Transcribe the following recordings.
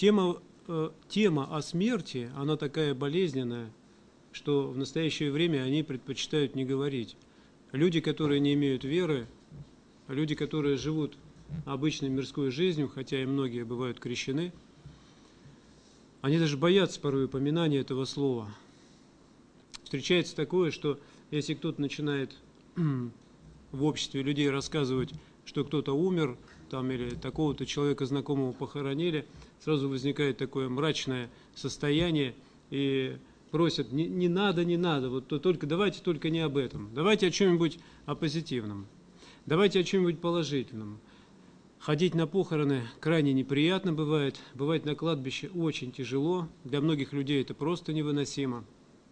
Тема о смерти, она такая болезненная, что в настоящее время они предпочитают не говорить. Люди, которые не имеют веры, люди, которые живут обычной мирской жизнью, хотя и многие бывают крещены, они даже боятся порой упоминания этого слова. Встречается такое, что если кто-то начинает в обществе людей рассказывать, что кто-то умер, там, или такого-то человека знакомого похоронили, сразу возникает такое мрачное состояние и просят: не надо, вот только давайте только не об этом, давайте о чем-нибудь о позитивном, давайте о чем-нибудь положительном. Ходить на похороны крайне неприятно бывает, бывать на кладбище очень тяжело, для многих людей это просто невыносимо.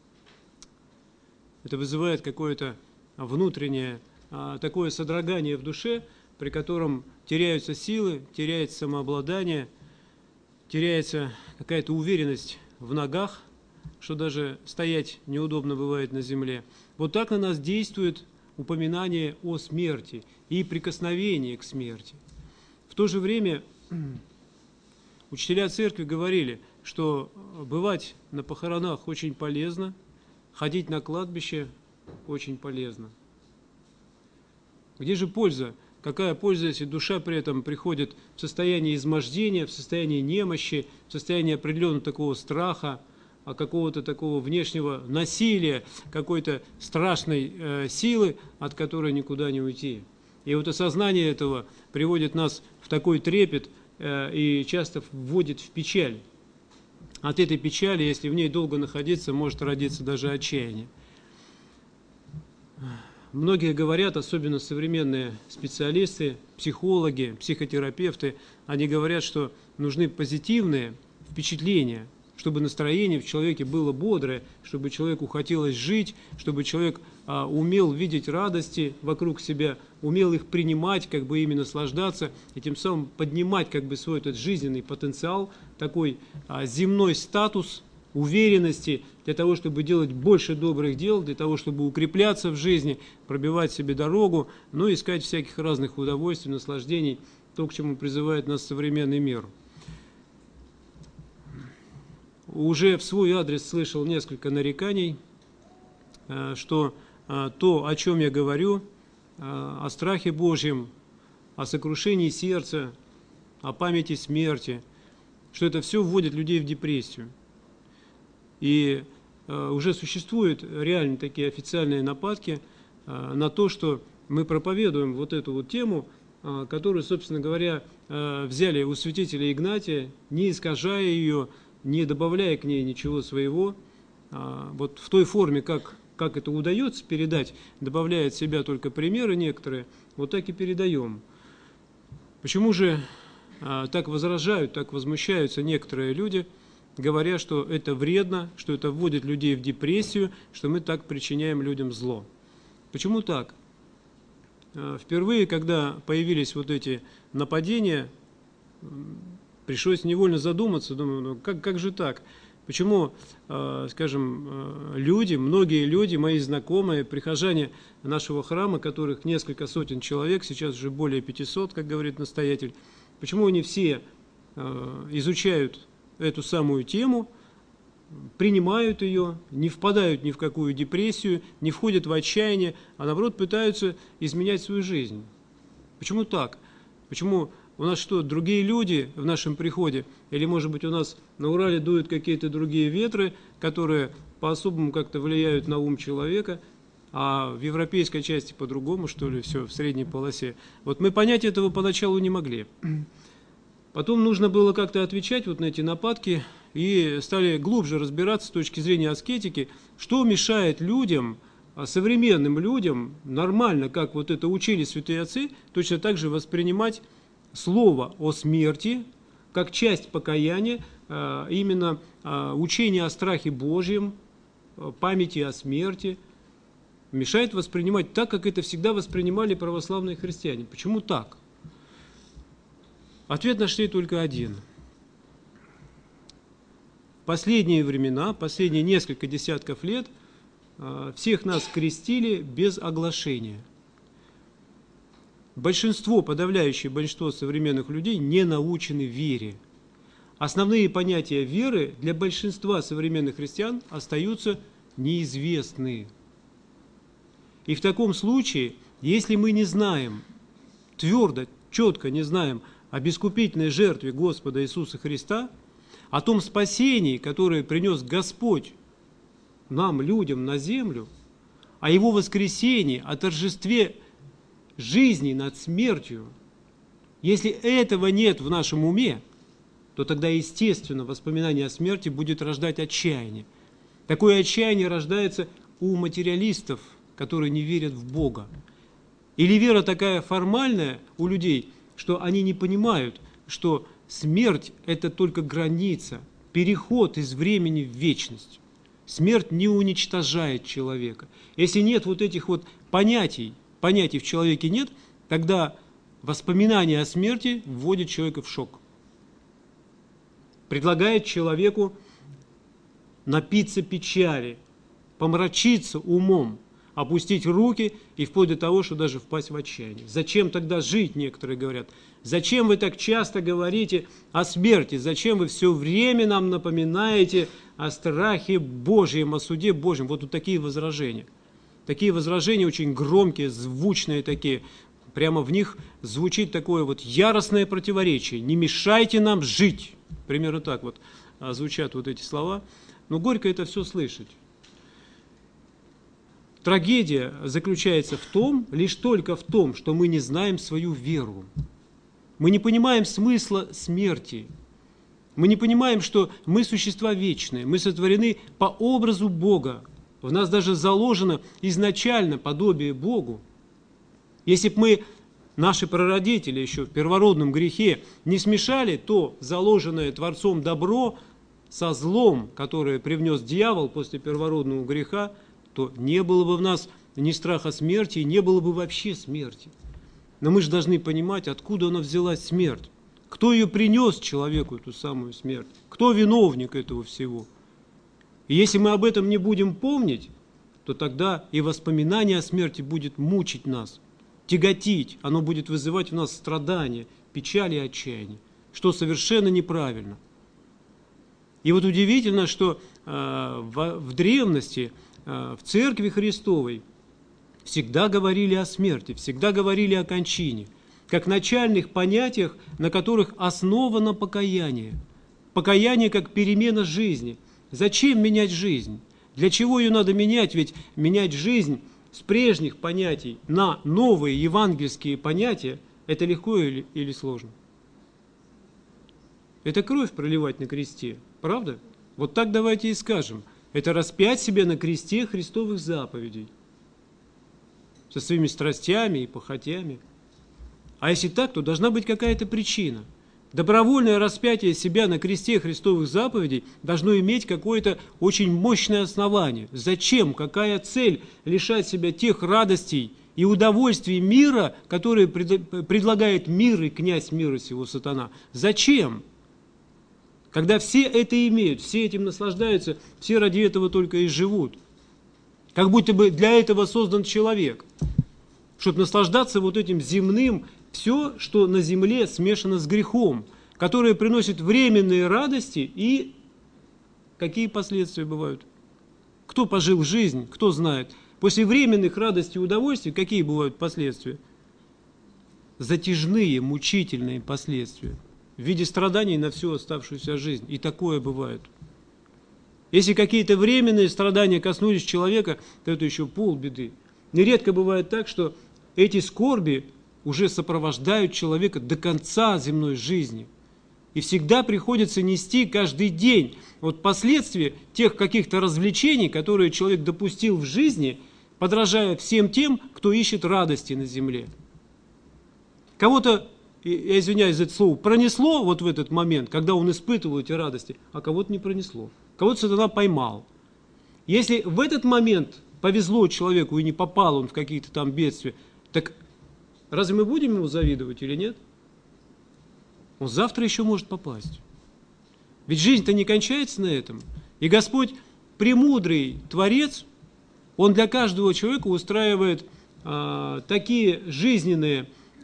Это вызывает какое-то внутреннее такое содрогание в душе, при котором теряются силы, теряется самообладание, теряется какая-то уверенность в ногах, что даже стоять неудобно бывает на земле. Вот так на нас действует упоминание о смерти и прикосновение к смерти. В то же время учителя церкви говорили, что бывать на похоронах очень полезно, ходить на кладбище очень полезно. Где же польза? Какая польза, если душа при этом приходит в состояние измождения, в состояние немощи, в состояние определенного такого страха, какого-то такого внешнего насилия, какой-то страшной силы, от которой никуда не уйти. И вот осознание этого приводит нас в такой трепет и часто вводит в печаль. От этой печали, если в ней долго находиться, может родиться даже отчаяние. Многие говорят, особенно современные специалисты, психологи, психотерапевты, они говорят, что нужны позитивные впечатления, чтобы настроение в человеке было бодрое, чтобы человеку хотелось жить, чтобы человек умел видеть радости вокруг себя, умел их принимать, как бы ими наслаждаться, и тем самым поднимать как бы свой этот жизненный потенциал, такой земной статус уверенности, для того, чтобы делать больше добрых дел, для того, чтобы укрепляться в жизни, пробивать себе дорогу, но искать всяких разных удовольствий, наслаждений, то, к чему призывает нас современный мир. Уже в свой адрес слышал несколько нареканий, что то, о чем я говорю, о страхе Божьем, о сокрушении сердца, о памяти смерти, что это все вводит людей в депрессию. И уже существуют реально такие официальные нападки на то, что мы проповедуем вот эту вот тему, которую, собственно говоря, взяли у святителя Игнатия, не искажая ее, не добавляя к ней ничего своего, вот в той форме, как это удается передать, добавляя от себя только примеры некоторые, вот так и передаем. Почему же так возражают, так возмущаются некоторые люди, говоря, что это вредно, что это вводит людей в депрессию, что мы так причиняем людям зло? Почему так? Впервые, когда появились вот эти нападения, пришлось невольно задуматься, думаю, ну как же так? Почему, скажем, люди, многие люди, мои знакомые, прихожане нашего храма, которых несколько сотен человек, сейчас уже более 500, как говорит настоятель, почему они все изучают эту самую тему, принимают ее, не впадают ни в какую депрессию, не входят в отчаяние, а наоборот пытаются изменять свою жизнь? Почему так? Почему у нас что, другие люди в нашем приходе? Или, может быть, у нас на Урале дуют какие-то другие ветры, которые по-особому как-то влияют на ум человека, а в европейской части по-другому, что ли, все в средней полосе? Вот мы понять этого поначалу не могли. Потом нужно было как-то отвечать вот на эти нападки, и стали глубже разбираться с точки зрения аскетики, что мешает людям, современным людям, нормально, как вот это учили святые отцы, точно так же воспринимать слово о смерти как часть покаяния, именно учение о страхе Божьем, памяти о смерти, мешает воспринимать так, как это всегда воспринимали православные христиане. Почему так? Ответ нашли только один. В последние времена, последние несколько десятков лет, всех нас крестили без оглашения. Большинство, подавляющее большинство современных людей не научены вере. основные понятия веры для большинства современных христиан остаются неизвестны. И в таком случае, если мы не знаем, твердо, четко не знаем об искупительной жертве Господа Иисуса Христа, о том спасении, которое принес Господь нам, людям, на землю, о Его воскресении, о торжестве жизни над смертью, если этого нет в нашем уме, то тогда, естественно, воспоминание о смерти будет рождать отчаяние. Такое отчаяние рождается у материалистов, которые не верят в Бога. Или вера такая формальная у людей, что они не понимают, что смерть – это только граница, переход из времени в вечность. Смерть не уничтожает человека. Если нет вот этих вот понятий в человеке нет, тогда воспоминание о смерти вводит человека в шок. Предлагает человеку напиться печали, помрачиться умом, опустить руки и вплоть до того, что даже впасть в отчаяние. Зачем тогда жить, некоторые говорят? Зачем вы так часто говорите о смерти? Зачем вы все время нам напоминаете о страхе Божьем, о суде Божьем? Вот такие возражения. Такие возражения очень громкие, звучные такие. Прямо в них звучит такое вот яростное противоречие. Не мешайте нам жить. Примерно так вот звучат вот эти слова. Но горько это все слышать. Трагедия заключается в том, лишь только в том, что мы не знаем свою веру. Мы не понимаем смысла смерти. Мы не понимаем, что мы существа вечные, мы сотворены по образу Бога. В нас даже заложено изначально подобие Богу. Если бы мы, наши прародители еще в первородном грехе, не смешали то заложенное Творцом добро со злом, которое привнес дьявол после первородного греха, то не было бы в нас ни страха смерти, не было бы вообще смерти. Но мы же должны понимать, откуда она взялась смерть. Кто ее принес человеку, эту самую смерть? Кто виновник этого всего? И если мы об этом не будем помнить, то тогда и воспоминание о смерти будет мучить нас, тяготить, оно будет вызывать в нас страдания, печаль и отчаяние, что совершенно неправильно. И вот удивительно, что в древности, в Церкви Христовой всегда говорили о смерти, всегда говорили о кончине, как начальных понятиях, на которых основано покаяние. Покаяние как перемена жизни. Зачем менять жизнь? Для чего ее надо менять? Ведь менять жизнь с прежних понятий на новые евангельские понятия – это легко или сложно? Это кровь проливать на кресте, правда? Вот так давайте и скажем. Это распять себя на кресте Христовых заповедей со своими страстями и похотями. А если так, то должна быть какая-то причина. Добровольное распятие себя на кресте Христовых заповедей должно иметь какое-то очень мощное основание. Зачем? Какая цель лишать себя тех радостей и удовольствий мира, которые предлагает мир и князь мира сего сатана? Зачем? Когда все это имеют, все этим наслаждаются, все ради этого только и живут. Как будто бы для этого создан человек, чтобы наслаждаться вот этим земным, все, что на земле смешано с грехом, которое приносит временные радости и какие последствия бывают. Кто пожил жизнь, кто знает. После временных радостей и удовольствий какие бывают последствия? Затяжные, мучительные последствия в виде страданий на всю оставшуюся жизнь. И такое бывает. Если какие-то временные страдания коснулись человека, то это еще полбеды. Нередко бывает так, что эти скорби уже сопровождают человека до конца земной жизни. И всегда приходится нести каждый день вот последствия тех каких-то развлечений, которые человек допустил в жизни, подражая всем тем, кто ищет радости на земле. Кого-то, я извиняюсь за это слово, пронесло вот в этот момент, когда он испытывал эти радости, а кого-то не пронесло. Кого-то сатана поймал. Если в этот момент повезло человеку и не попал он в какие-то там бедствия, так разве мы будем ему завидовать или нет? Он завтра еще может попасть. Ведь жизнь-то не кончается на этом. И Господь, премудрый Творец, Он для каждого человека устраивает такие жизненные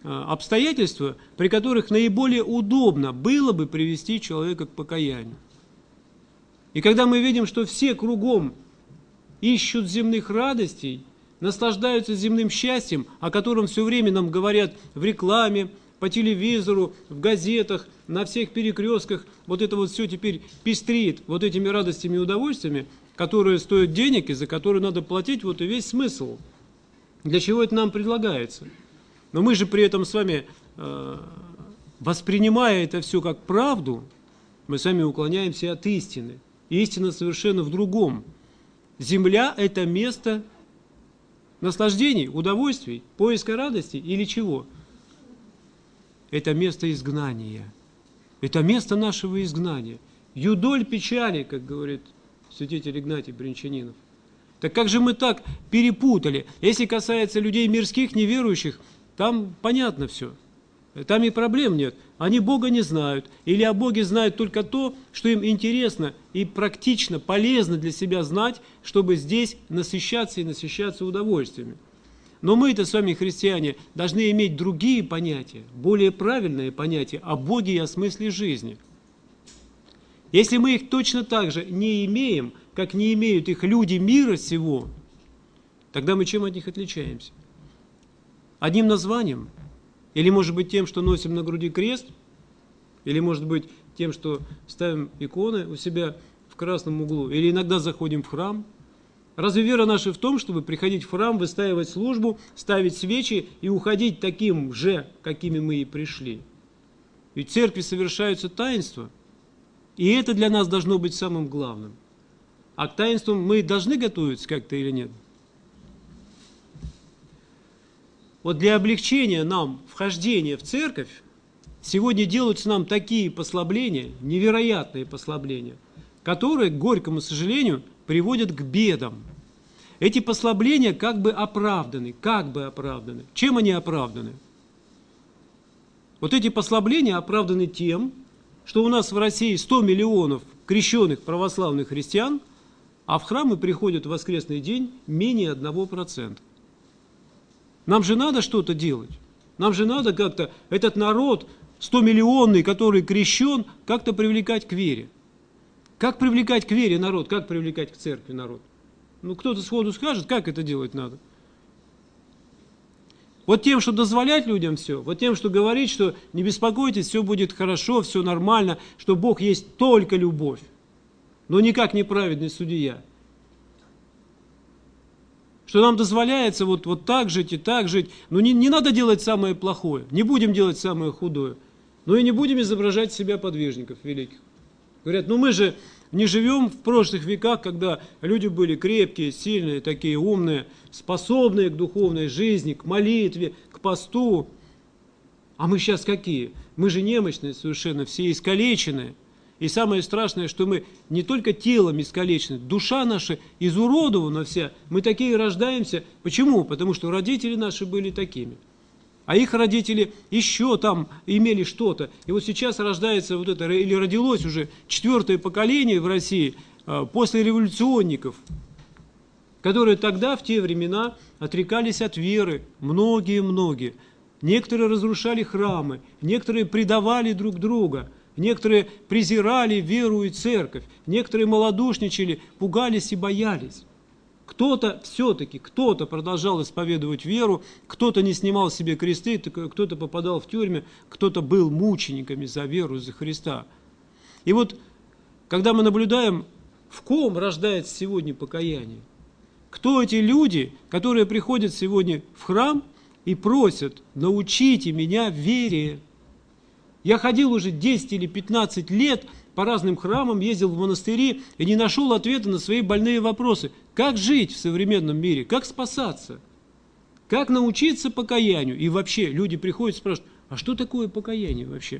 обстоятельства, при которых наиболее удобно было бы привести человека к покаянию. И когда мы видим, что все кругом ищут земных радостей, наслаждаются земным счастьем, о котором все время нам говорят в рекламе, по телевизору, в газетах, на всех перекрестках, вот это вот все теперь пестрит вот этими радостями и удовольствиями, которые стоят денег и за которые надо платить, вот и весь смысл. Для чего это нам предлагается? Но мы же при этом с вами, воспринимая это все как правду, мы сами уклоняемся от истины. И истина совершенно в другом. Земля – это место наслаждений, удовольствий, поиска радости или чего? Это место изгнания. Это место нашего изгнания. Юдоль печали, как говорит святитель Игнатий Брянчанинов. Так как же мы так перепутали? Если касается людей мирских, неверующих, там понятно все. Там и проблем нет. Они Бога не знают. Или о Боге знают только то, что им интересно и практично, полезно для себя знать, чтобы здесь насыщаться и насыщаться удовольствиями. Но мы-то с вами, христиане, должны иметь другие понятия, более правильные понятия о Боге и о смысле жизни. Если мы их точно так же не имеем, как не имеют их люди мира сего, тогда мы чем от них отличаемся? Одним названием? Или, может быть, тем, что носим на груди крест? Или, может быть, тем, что ставим иконы у себя в красном углу? Или иногда заходим в храм? Разве вера наша в том, чтобы приходить в храм, выстаивать службу, ставить свечи и уходить таким же, какими мы и пришли? Ведь в церкви совершаются таинства, и это для нас должно быть самым главным. А к таинствам мы должны готовиться как-то или нет? Вот для облегчения нам вхождения в церковь сегодня делаются нам такие послабления, невероятные послабления, которые, к горькому сожалению, приводят к бедам. Эти послабления как бы оправданы. Чем они оправданы? Вот эти послабления оправданы тем, что у нас в России 100 миллионов крещенных православных христиан, а в храмы приходят в воскресный день менее 1%. Нам же надо что-то делать. Нам же надо как-то этот народ 100-миллионный, который крещен, как-то привлекать к вере. Как привлекать к вере народ? Как привлекать к церкви народ? Ну, кто-то сходу скажет, как это делать надо. Вот тем, что дозволять людям все, вот тем, что говорить, что не беспокойтесь, все будет хорошо, все нормально, что Бог есть только любовь, но никак не праведный судья. Что нам дозволяется вот так жить и так жить. Но не надо делать самое плохое, не будем делать самое худое, но и не будем изображать себя подвижников великих. Говорят, мы же не живем в прошлых веках, когда люди были крепкие, сильные, такие умные, способные к духовной жизни, к молитве, к посту. А мы сейчас какие? Мы же немощные совершенно, все искалеченные. И самое страшное, что мы не только телом искалечены, душа наша изуродована вся. Мы такие рождаемся. Почему? Потому что родители наши были такими. А их родители еще там имели что-то. И вот сейчас рождается вот это, или родилось уже 4-е поколение в России после революционников, которые тогда, в те времена, отрекались от веры. Многие. Некоторые разрушали храмы, некоторые предавали друг друга. Некоторые презирали веру и церковь, некоторые малодушничали, пугались и боялись. Кто-то продолжал исповедовать веру, кто-то не снимал себе кресты, кто-то попадал в тюрьмы, кто-то был мучениками за веру, за Христа. И вот, когда мы наблюдаем, в ком рождается сегодня покаяние, кто эти люди, которые приходят сегодня в храм и просят: научите меня вере. Я ходил уже 10 или 15 лет по разным храмам, ездил в монастыри и не нашел ответа на свои больные вопросы. Как жить в современном мире? Как спасаться? Как научиться покаянию? И вообще люди приходят и спрашивают: а что такое покаяние вообще?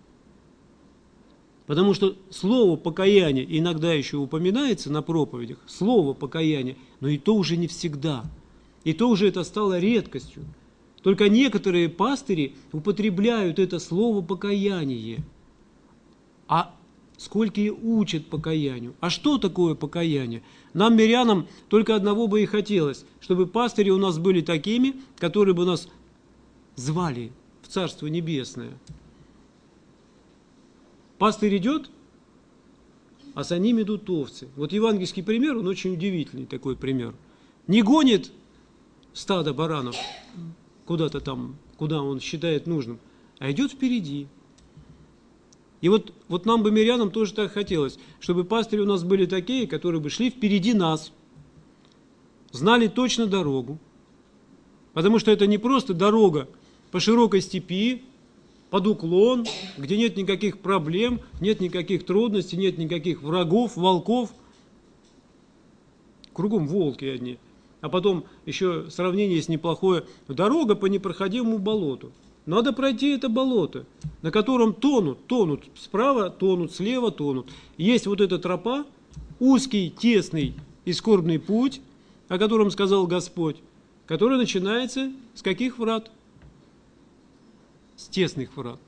Потому что слово покаяние иногда еще упоминается на проповедях, слово покаяние, но и то уже не всегда. И то уже это стало редкостью. Только некоторые пастыри употребляют это слово покаяние. А сколькие учат покаянию? А что такое покаяние? Нам, мирянам, только одного бы и хотелось, чтобы пастыри у нас были такими, которые бы нас звали Царство Небесное. Пастырь идет, а за ним идут овцы. Вот евангельский пример, он очень удивительный такой пример. Не гонит стадо баранов куда-то там, куда он считает нужным, а идет впереди. И вот нам бы, мирянам, тоже так хотелось, чтобы пастыри у нас были такие, которые бы шли впереди нас, знали точно дорогу. Потому что это не просто дорога по широкой степи, под уклон, где нет никаких проблем, нет никаких трудностей, нет никаких врагов, волков. Кругом волки одни. А потом еще сравнение есть неплохое. Дорога по непроходимому болоту. Надо пройти это болото, на котором тонут справа, тонут слева, тонут. Есть вот эта тропа, узкий, тесный и скорбный путь, о котором сказал Господь, который начинается с каких врат? С тесных врат.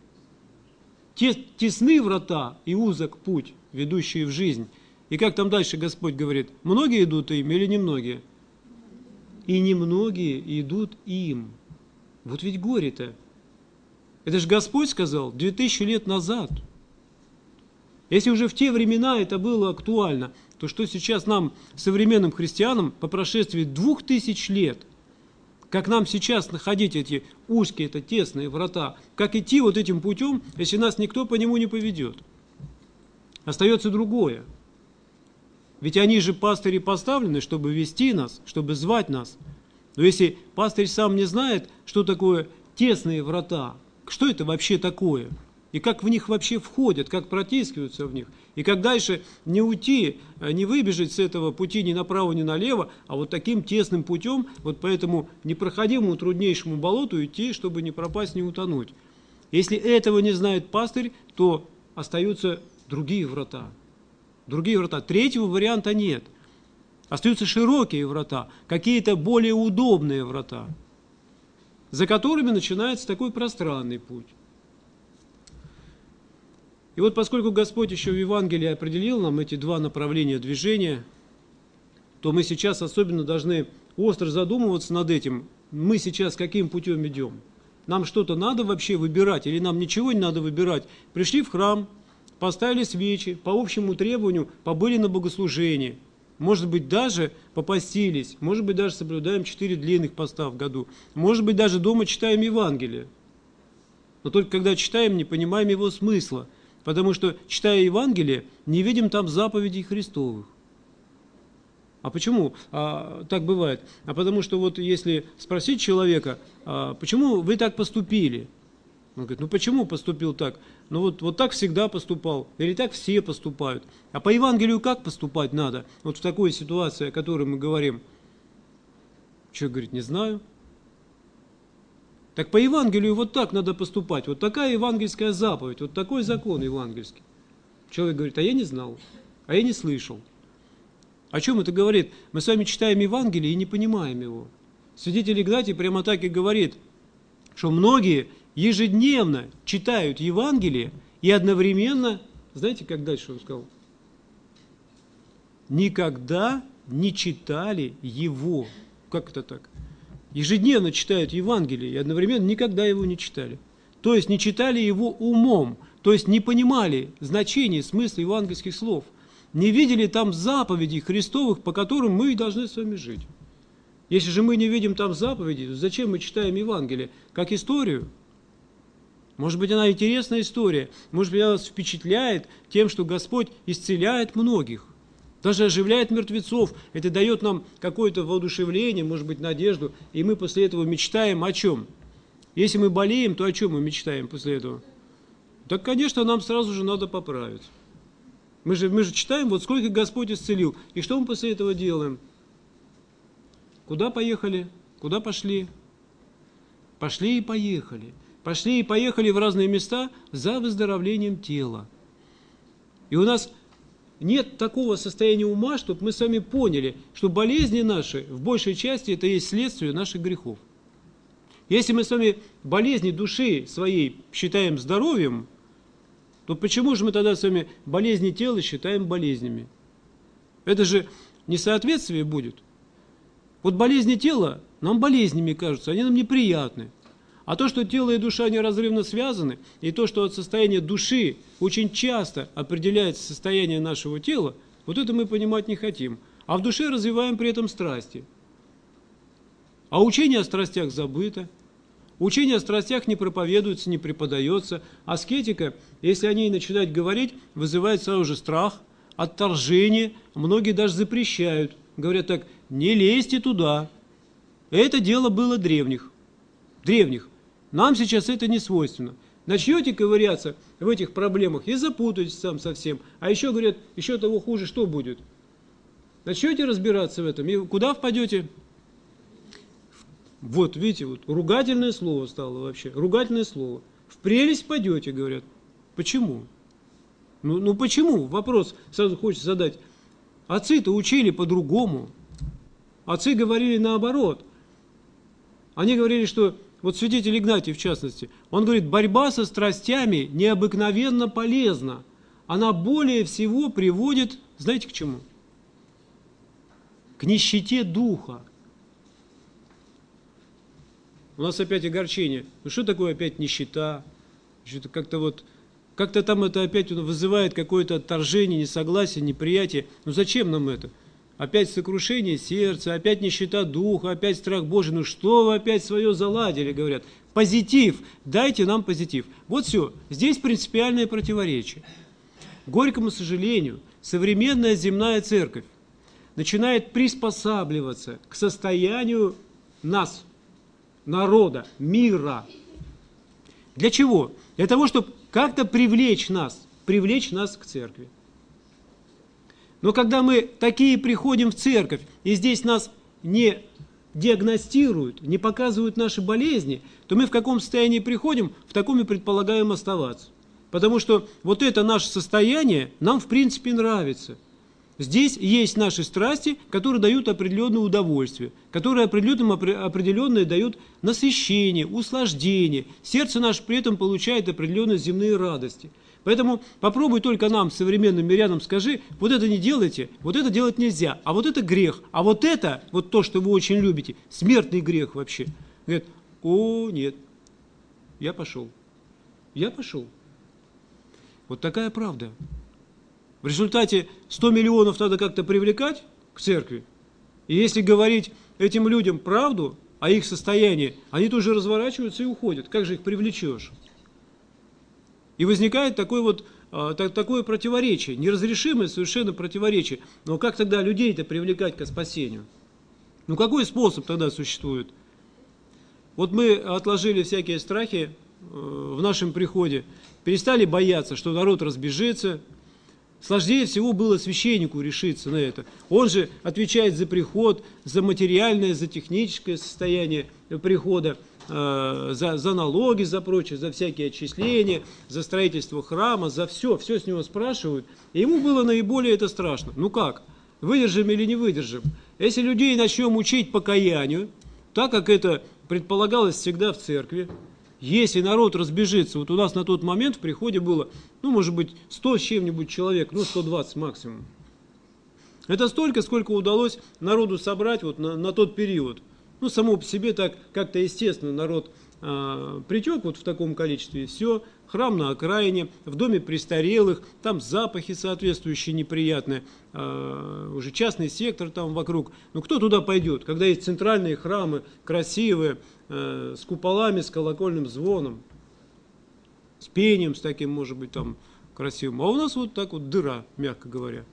Тесны врата и узок путь, ведущий в жизнь. И как там дальше Господь говорит, многие идут им или немногие? И немногие идут им. Вот ведь горе-то. Это же Господь сказал 2000 лет назад. Если уже в те времена это было актуально, то что сейчас нам, современным христианам, по прошествии 2000 лет, как нам сейчас находить эти узкие, это тесные врата, как идти вот этим путем, если нас никто по нему не поведет? Остается другое. Ведь они же, пастыри, поставлены, чтобы вести нас, чтобы звать нас. Но если пастырь сам не знает, что такое тесные врата, что это вообще такое, и как в них вообще входят, как протискиваются в них, и как дальше не уйти, не выбежать с этого пути ни направо, ни налево, а вот таким тесным путем, вот по этому непроходимому труднейшему болоту идти, чтобы не пропасть, не утонуть. Если этого не знает пастырь, то остаются другие врата. Другие врата. Третьего варианта нет. Остаются широкие врата, какие-то более удобные врата, за которыми начинается такой пространный путь. И вот поскольку Господь еще в Евангелии определил нам эти два направления движения, то мы сейчас особенно должны остро задумываться над этим. Мы сейчас каким путем идем? Нам что-то надо вообще выбирать или нам ничего не надо выбирать? Пришли в храм, поставили свечи, по общему требованию побыли на богослужении. Может быть, даже попостились, может быть, даже соблюдаем 4 длинных поста в году, может быть, даже дома читаем Евангелие. Но только когда читаем, не понимаем его смысла. Потому что, читая Евангелие, не видим там заповедей Христовых. А почему так бывает? А потому что вот если спросить человека, почему вы так поступили? Он говорит, почему поступил так? Вот так всегда поступал, или так все поступают. А по Евангелию как поступать надо? Вот в такой ситуации, о которой мы говорим. Человек говорит, не знаю. Так по Евангелию вот так надо поступать. Вот такая евангельская заповедь, вот такой закон евангельский. Человек говорит, а я не знал, а я не слышал. О чем это говорит? Мы с вами читаем Евангелие и не понимаем его. Святитель Игнатий прямо так и говорит, что многие ежедневно читают Евангелие и одновременно, знаете, как дальше он сказал? Никогда не читали его. Как это так? Ежедневно читают Евангелие и одновременно никогда его не читали. То есть не читали его умом, то есть не понимали значение, смысла евангельских слов, не видели там заповедей Христовых, по которым мы и должны с вами жить. Если же мы не видим там заповедей, то зачем мы читаем Евангелие? Как историю? Может быть, она интересная история, может быть, она нас впечатляет тем, что Господь исцеляет многих. Даже оживляет мертвецов. Это дает нам какое-то воодушевление, может быть, надежду. И мы после этого мечтаем о чем? Если мы болеем, то о чем мы мечтаем после этого? Так, конечно, нам сразу же надо поправить. Мы же читаем, вот сколько Господь исцелил. И что мы после этого делаем? Куда поехали? Куда пошли? Пошли и поехали. Пошли и поехали в разные места за выздоровлением тела. И у нас нет такого состояния ума, чтобы мы с вами поняли, что болезни наши, в большей части, это есть следствие наших грехов. Если мы с вами болезни души своей считаем здоровьем, то почему же мы тогда с вами болезни тела считаем болезнями? Это же несоответствие будет. Вот болезни тела нам болезнями кажутся, они нам неприятны. А то, что тело и душа неразрывно связаны, и то, что от состояния души очень часто определяется состояние нашего тела, вот это мы понимать не хотим. А в душе развиваем при этом страсти. А учение о страстях забыто. Учение о страстях не проповедуется, не преподается. Аскетика, если о ней начинать говорить, вызывает сразу же страх, отторжение. Многие даже запрещают. Говорят так: не лезьте туда. Это дело было древних. Нам сейчас это не свойственно. Начнете ковыряться в этих проблемах и запутаетесь сам совсем. А еще, говорят, еще того хуже, что будет? Начнете разбираться в этом, и куда впадете? Вот, видите, вот ругательное слово стало вообще. Ругательное слово. В прелесть падете, говорят. Почему? Ну почему? Вопрос сразу хочется задать. Отцы-то учили по-другому. Отцы говорили наоборот. Они говорили, что, вот святитель Игнатий в частности, он говорит, борьба со страстями необыкновенно полезна. Она более всего приводит, знаете, к чему? К нищете духа. У нас опять огорчение. Ну что такое опять нищета? Что-то как-то там это опять вызывает какое-то отторжение, несогласие, неприятие. Ну зачем нам это? Опять сокрушение сердца, опять нищета духа, опять страх Божий. Ну что вы опять свое заладили, говорят. Позитив, дайте нам позитив. Вот все, здесь принципиальное противоречие. К горькому сожалению, современная земная церковь начинает приспосабливаться к состоянию нас, народа, мира. Для чего? Для того, чтобы как-то привлечь нас к церкви. Но когда мы такие приходим в церковь, и здесь нас не диагностируют, не показывают наши болезни, то мы в каком состоянии приходим, в таком и предполагаем оставаться. Потому что вот это наше состояние нам в принципе нравится. Здесь есть наши страсти, которые дают определенное удовольствие, которые определенное дают насыщение, услаждение. Сердце наше при этом получает определенные земные радости. Поэтому попробуй только нам, современным мирянам, скажи, вот это не делайте, вот это делать нельзя, а вот это грех, а вот это, вот то, что вы очень любите, смертный грех вообще. Говорят, о, нет, я пошел. Вот такая правда. В результате 100 миллионов надо как-то привлекать к церкви. И если говорить этим людям правду о их состоянии, они тут же разворачиваются и уходят. Как же их привлечешь? И возникает такое противоречие, неразрешимое совершенно противоречие. Но как тогда людей-то привлекать к спасению? Ну какой способ тогда существует? Вот мы отложили всякие страхи в нашем приходе, перестали бояться, что народ разбежится. Сложнее всего было священнику решиться на это. Он же отвечает за приход, за материальное, за техническое состояние прихода, за налоги, за прочее, за всякие отчисления, за строительство храма, за все с него спрашивают. И ему было наиболее это страшно. Ну как? Выдержим или не выдержим? Если людей начнем учить покаянию, так как это предполагалось всегда в церкви, если народ разбежится, вот у нас на тот момент в приходе было, может быть, 100 с чем-нибудь человек, 120 максимум. Это столько, сколько удалось народу собрать вот на тот период. Само по себе так как-то естественно народ притек вот в таком количестве, и все. Храм на окраине, в доме престарелых, там запахи соответствующие неприятные, уже частный сектор там вокруг. Кто туда пойдет, когда есть центральные храмы, красивые, с куполами, с колокольным звоном, с пением, с таким, может быть, там красивым. А у нас вот так вот дыра, мягко говоря.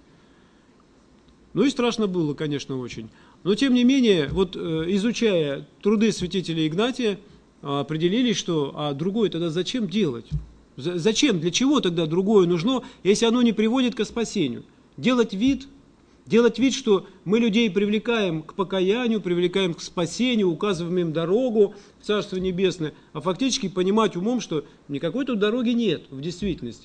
И страшно было, конечно, очень. Но, тем не менее, вот изучая труды святителя Игнатия, определились, что другое тогда зачем делать? Зачем, для чего тогда другое нужно, если оно не приводит к спасению? Делать вид, что мы людей привлекаем к покаянию, привлекаем к спасению, указываем им дорогу в Царство Небесное, а фактически понимать умом, что никакой тут дороги нет в действительности.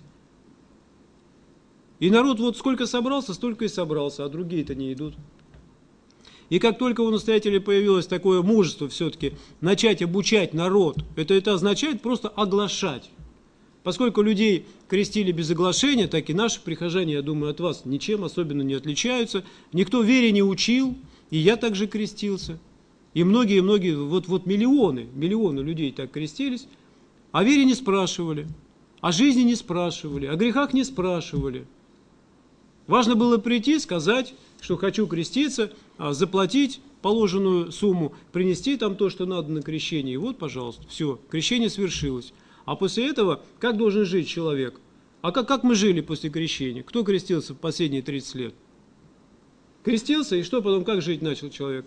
И народ вот сколько собрался, столько и собрался, а другие-то не идут. И как только у настоятеля появилось такое мужество все-таки начать обучать народ, это означает просто оглашать. Поскольку людей крестили без оглашения, так и наши прихожане, я думаю, от вас ничем особенно не отличаются. Никто вере не учил, и я также крестился. И многие, вот миллионы людей так крестились, о вере не спрашивали, о жизни не спрашивали, о грехах не спрашивали. Важно было прийти, сказать, что хочу креститься, заплатить положенную сумму, принести там то, что надо на крещение. И вот, пожалуйста, все, крещение свершилось. А после этого, как должен жить человек? А как мы жили после крещения? Кто крестился в последние 30 лет? Крестился, и что потом, как жить начал человек?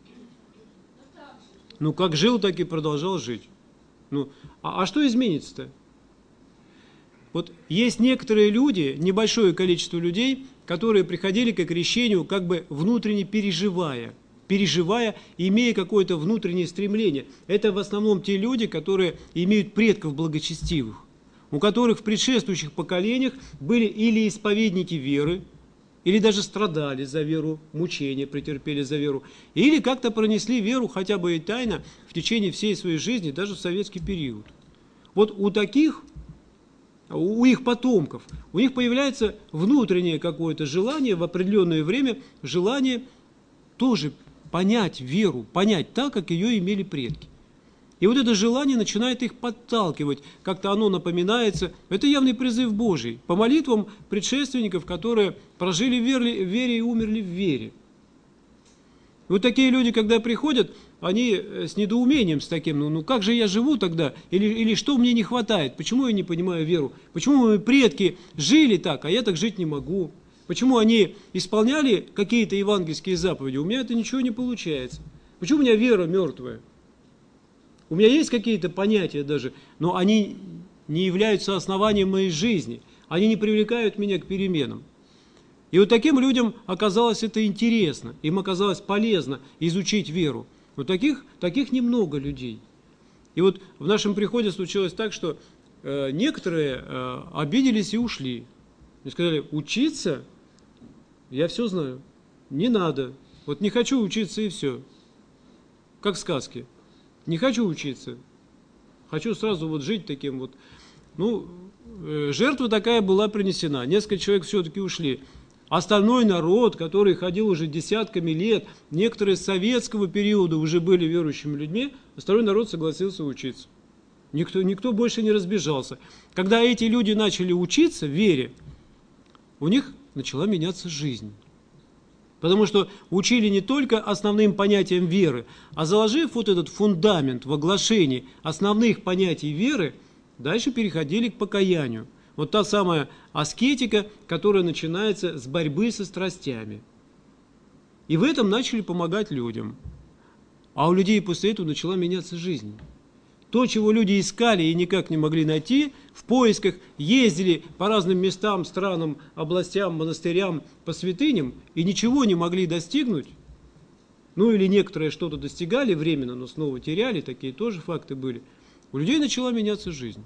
Ну, как жил, так и продолжал жить. Ну, а что изменится-то? Вот есть некоторые люди, небольшое количество людей, которые приходили к крещению, как бы внутренне переживая, имея какое-то внутреннее стремление. Это в основном те люди, которые имеют предков благочестивых, у которых в предшествующих поколениях были или исповедники веры, или даже страдали за веру, мучения претерпели за веру, или как-то пронесли веру хотя бы и тайно в течение всей своей жизни, даже в советский период. Вот у таких, у их потомков, у них появляется внутреннее какое-то желание в определенное время, желание тоже понять веру, понять так, как ее имели предки. И вот это желание начинает их подталкивать, как-то оно напоминается. Это явный призыв Божий, по молитвам предшественников, которые прожили в вере и умерли в вере. И вот такие люди, когда приходят, они с недоумением, с таким, ну как же я живу тогда, или что мне не хватает, почему я не понимаю веру, почему мои предки жили так, а я так жить не могу, почему они исполняли какие-то евангельские заповеди, у меня это ничего не получается, почему у меня вера мертвая. У меня есть какие-то понятия даже, но они не являются основанием моей жизни. Они не привлекают меня к переменам. И вот таким людям оказалось это интересно, им оказалось полезно изучить веру. Но таких немного людей. И вот в нашем приходе случилось так, что некоторые обиделись и ушли. И сказали, учиться, я все знаю, не надо. Вот не хочу учиться и все. Как в сказке. Не хочу учиться, хочу сразу вот жить таким вот. Ну, жертва такая была принесена, несколько человек все-таки ушли. Остальной народ, который ходил уже десятками лет, некоторые с советского периода уже были верующими людьми, остальной народ согласился учиться. Никто больше не разбежался. Когда эти люди начали учиться в вере, у них начала меняться жизнь. Потому что учили не только основным понятиям веры, а заложив вот этот фундамент в оглашении основных понятий веры, дальше переходили к покаянию. Вот та самая аскетика, которая начинается с борьбы со страстями. И в этом начали помогать людям. А у людей после этого начала меняться жизнь. То, чего люди искали и никак не могли найти, в поисках ездили по разным местам, странам, областям, монастырям, по святыням, и ничего не могли достигнуть, ну или некоторые что-то достигали временно, но снова теряли, такие тоже факты были, у людей начала меняться жизнь.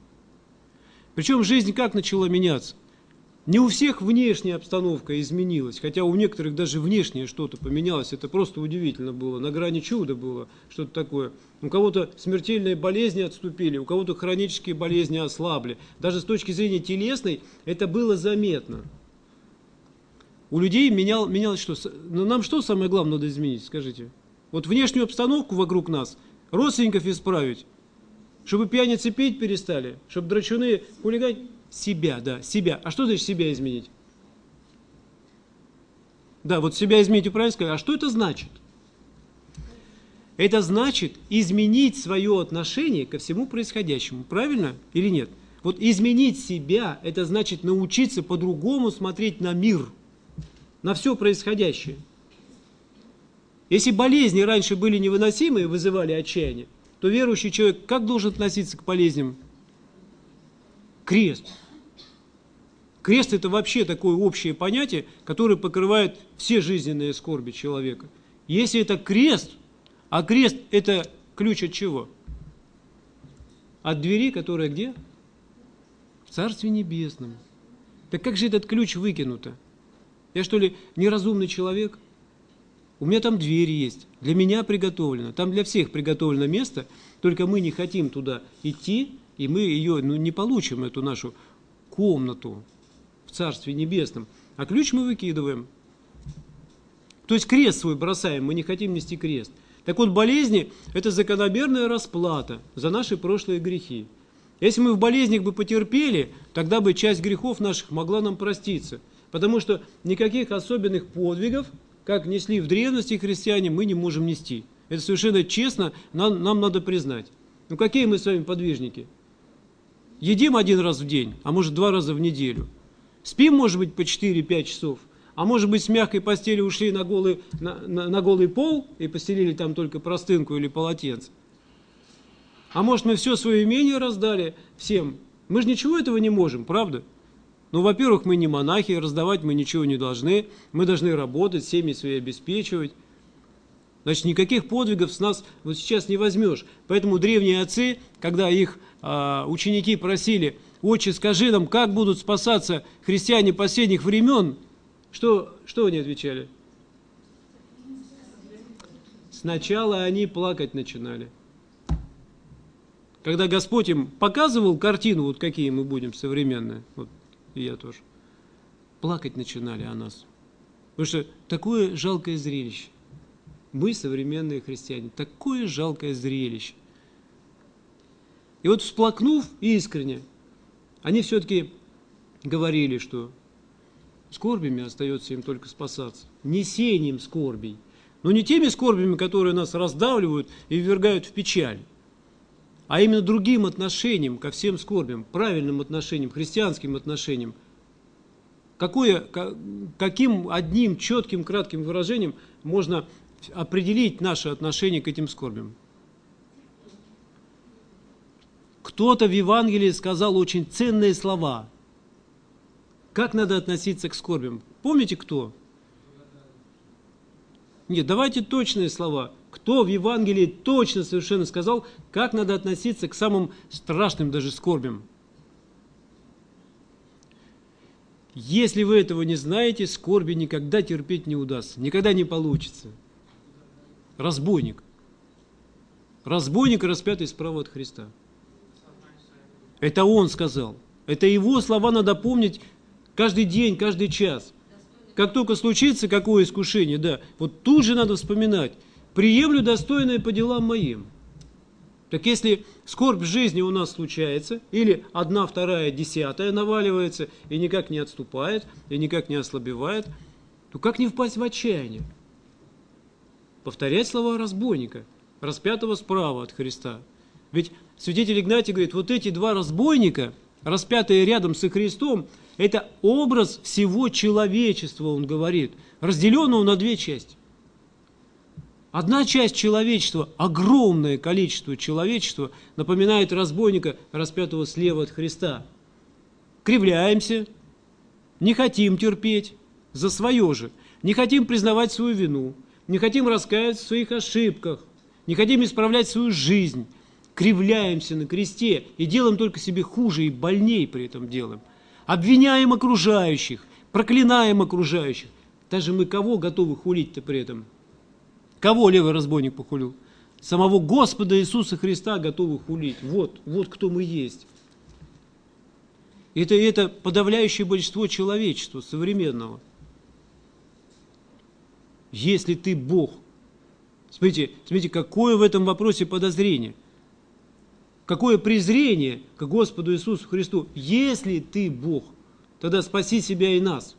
Причем жизнь как начала меняться? Не у всех внешняя обстановка изменилась, хотя у некоторых даже внешнее что-то поменялось, это просто удивительно было, на грани чуда было что-то такое. У кого-то смертельные болезни отступили, у кого-то хронические болезни ослабли. Даже с точки зрения телесной это было заметно. У людей менялось что? Но нам что самое главное надо изменить, скажите? Вот внешнюю обстановку вокруг нас, родственников исправить, чтобы пьяницы пить перестали, чтобы драчуны хулигать. Себя, да, себя. А что значит себя изменить? Да, вот себя изменить, правильно сказали. А что это значит? Это значит изменить свое отношение ко всему происходящему. Правильно или нет? Вот изменить себя, это значит научиться по-другому смотреть на мир, на все происходящее. Если болезни раньше были невыносимы и вызывали отчаяние, то верующий человек как должен относиться к болезням? Крест. Крест – это вообще такое общее понятие, которое покрывает все жизненные скорби человека. Если это крест, а крест – это ключ от чего? От двери, которая где? В Царстве Небесном. Так как же этот ключ выкинут-то? Я что ли неразумный человек? У меня там дверь есть, для меня приготовлено, там для всех приготовлено место, только мы не хотим туда идти, и мы ее не получим, эту нашу комнату в Царстве Небесном, а ключ мы выкидываем. То есть крест свой бросаем, мы не хотим нести крест. Так вот, болезни – это закономерная расплата за наши прошлые грехи. Если мы в болезнях бы потерпели, тогда бы часть грехов наших могла нам проститься. Потому что никаких особенных подвигов, как несли в древности христиане, мы не можем нести. Это совершенно честно, нам надо признать. Ну какие мы с вами подвижники? Едим 1 раз в день, а может 2 раза в неделю. Спим, может быть, по 4-5 часов. А может быть, с мягкой постели ушли на голый пол и постелили там только простынку или полотенце. А может, мы все свое имение раздали всем. Мы же ничего этого не можем, правда? Ну, во-первых, мы не монахи, раздавать мы ничего не должны. Мы должны работать, семьи свои обеспечивать. Значит, никаких подвигов с нас вот сейчас не возьмешь. Поэтому древние отцы, когда их ученики просили: «Отче, скажи нам, как будут спасаться христиане последних времен», что они отвечали? Сначала они плакать начинали. Когда Господь им показывал картину, вот какие мы будем современные, вот и я тоже, плакать начинали о нас. Потому что такое жалкое зрелище. Мы, современные христиане, такое жалкое зрелище. И вот всплакнув искренне, они все-таки говорили, что скорбями остается им только спасаться. Несением скорбей. Но не теми скорбями, которые нас раздавливают и ввергают в печаль, а именно другим отношением ко всем скорбям, правильным отношением, христианским отношением. Каким одним четким, кратким выражением можно определить наше отношение к этим скорбям? Кто-то в Евангелии сказал очень ценные слова. Как надо относиться к скорбям? Помните, кто? Нет, давайте точные слова. Кто в Евангелии точно совершенно сказал, как надо относиться к самым страшным даже скорбям? Если вы этого не знаете, скорби никогда терпеть не удастся, никогда не получится. Разбойник. Разбойник, распятый справа от Христа. Это он сказал. Это его слова надо помнить каждый день, каждый час. Как только случится какое искушение, да, вот тут же надо вспоминать: приемлю достойное по делам моим. Так если скорбь в жизни у нас случается, или 1, 2, 10 наваливается, и никак не отступает, и никак не ослабевает, то как не впасть в отчаяние? Повторять слова разбойника, распятого справа от Христа. Ведь святитель Игнатий говорит, вот эти 2 разбойника, распятые рядом со Христом, это образ всего человечества, он говорит, разделенного на 2 части. Одна часть человечества, огромное количество человечества, напоминает разбойника, распятого слева от Христа. Кривляемся, не хотим терпеть за свое же, не хотим признавать свою вину, не хотим раскаяться в своих ошибках, не хотим исправлять свою жизнь, кривляемся на кресте и делаем только себе хуже и больней при этом делаем. Обвиняем окружающих, проклинаем окружающих. Даже мы кого готовы хулить-то при этом? Кого левый разбойник похулил? Самого Господа Иисуса Христа готовы хулить. Вот кто мы есть. Это подавляющее большинство человечества современного. Если ты Бог, смотрите, какое в этом вопросе подозрение, какое презрение к Господу Иисусу Христу. Если ты Бог, тогда спаси себя и нас.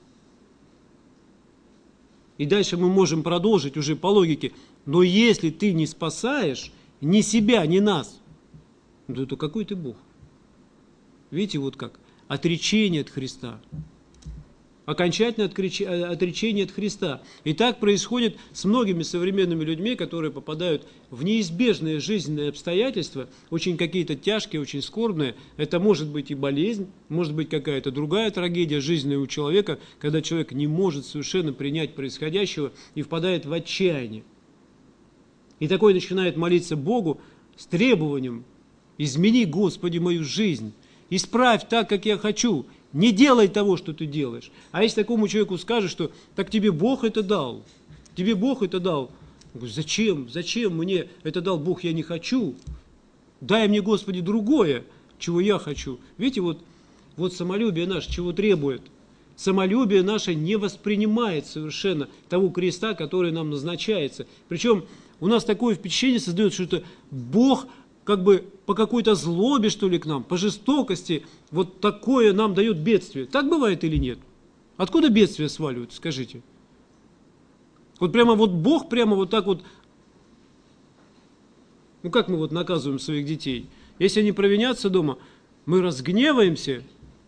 И дальше мы можем продолжить уже по логике. Но если ты не спасаешь ни себя, ни нас, то какой ты Бог? Видите, вот как? Отречение от Христа. Окончательное отречение от Христа. И так происходит с многими современными людьми, которые попадают в неизбежные жизненные обстоятельства, очень какие-то тяжкие, очень скорбные. Это может быть и болезнь, может быть какая-то другая трагедия жизненная у человека, когда человек не может совершенно принять происходящего и впадает в отчаяние. И такой начинает молиться Богу с требованием: измени, Господи, мою жизнь, исправь так, как я хочу. Не делай того, что ты делаешь. А если такому человеку скажешь, что так тебе Бог это дал, тебе Бог это дал. Он говорит, зачем мне это дал Бог, я не хочу. Дай мне, Господи, другое, чего я хочу. Видите, вот самолюбие наше чего требует. Самолюбие наше не воспринимает совершенно того креста, который нам назначается. Причем у нас такое впечатление создается, что это Бог как бы по какой-то злобе, что ли, к нам, по жестокости, вот такое нам дает бедствие. Так бывает или нет? Откуда бедствия сваливают, скажите? Вот прямо вот Бог прямо вот так вот, ну как мы вот наказываем своих детей? Если они провинятся дома, мы разгневаемся,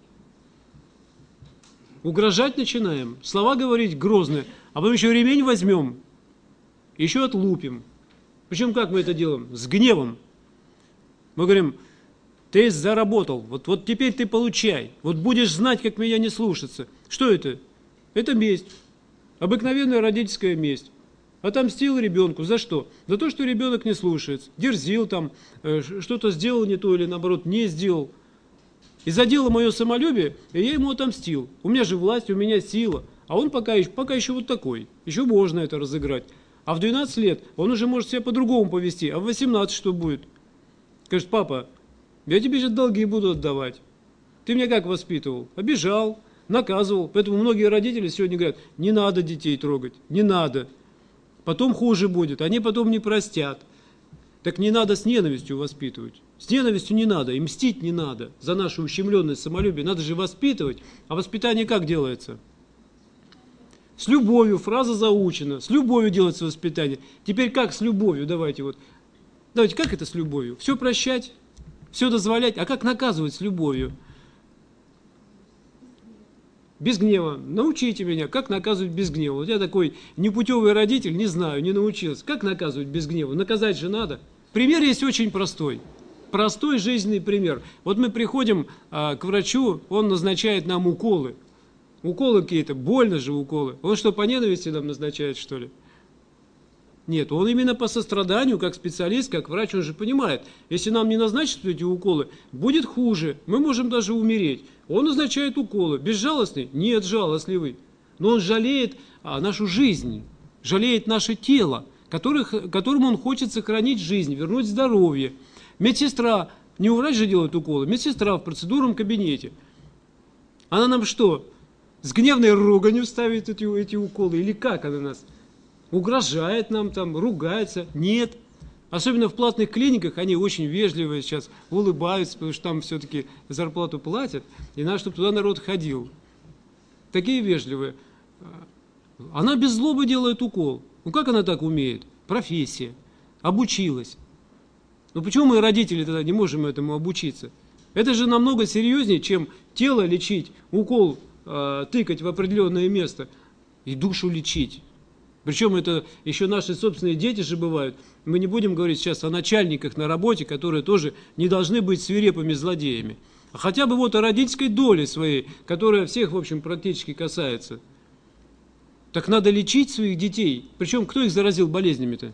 угрожать начинаем, слова говорить грозные, а потом еще ремень возьмем, еще отлупим. Причем как мы это делаем? С гневом. Мы говорим, ты заработал, вот теперь ты получай, вот будешь знать, как меня не слушаться. Что это? Это месть. Обыкновенная родительская месть. Отомстил ребенку. За что? За то, что ребенок не слушается. Дерзил там, что-то сделал не то или наоборот не сделал. И задело мое самолюбие, и я ему отомстил. У меня же власть, у меня сила. А он пока еще вот такой. Еще можно это разыграть. А в 12 лет он уже может себя по-другому повести. А в 18 что будет? Скажет, папа, я тебе сейчас долги буду отдавать. Ты меня как воспитывал? Обижал, наказывал. Поэтому многие родители сегодня говорят, не надо детей трогать, не надо. Потом хуже будет, они потом не простят. Так не надо с ненавистью воспитывать. С ненавистью не надо, и мстить не надо за наше ущемленное самолюбие. Надо же воспитывать. А воспитание как делается? С любовью, фраза заучена. С любовью делается воспитание. Теперь как с любовью? Давайте, как это с любовью? Все прощать, все дозволять. А как наказывать с любовью? Без гнева. Научите меня, как наказывать без гнева. Вот я такой непутевый родитель, не знаю, не научился. Как наказывать без гнева? Наказать же надо. Пример есть очень простой. Простой жизненный пример. Вот мы приходим к врачу, он назначает нам уколы. Уколы какие-то, больно же уколы. Он что, по ненависти нам назначает, что ли? Нет, он именно по состраданию, как специалист, как врач, он же понимает, если нам не назначат эти уколы, будет хуже, мы можем даже умереть. Он назначает уколы. Безжалостный? Нет, жалостливый. Но он жалеет нашу жизнь, жалеет наше тело, которому он хочет сохранить жизнь, вернуть здоровье. Медсестра, не врач же делает уколы, медсестра в процедурном кабинете. Она нам что, с гневной руганью ставит эти уколы? Или как она нас? Угрожает нам там, ругается? Нет. Особенно в платных клиниках они очень вежливые сейчас, улыбаются, потому что там все-таки зарплату платят, и надо, чтобы туда народ ходил. Такие вежливые. Она без злобы делает укол. Ну как она так умеет? Профессия. Обучилась. Ну почему мы, родители, тогда не можем этому обучиться? Это же намного серьезнее, чем тело лечить, укол тыкать в определенное место и душу лечить. Причем это еще наши собственные дети же бывают. Мы не будем говорить сейчас о начальниках на работе, которые тоже не должны быть свирепыми злодеями. А хотя бы вот о родительской доле своей, которая всех, в общем, практически касается. Так надо лечить своих детей. Причем кто их заразил болезнями-то?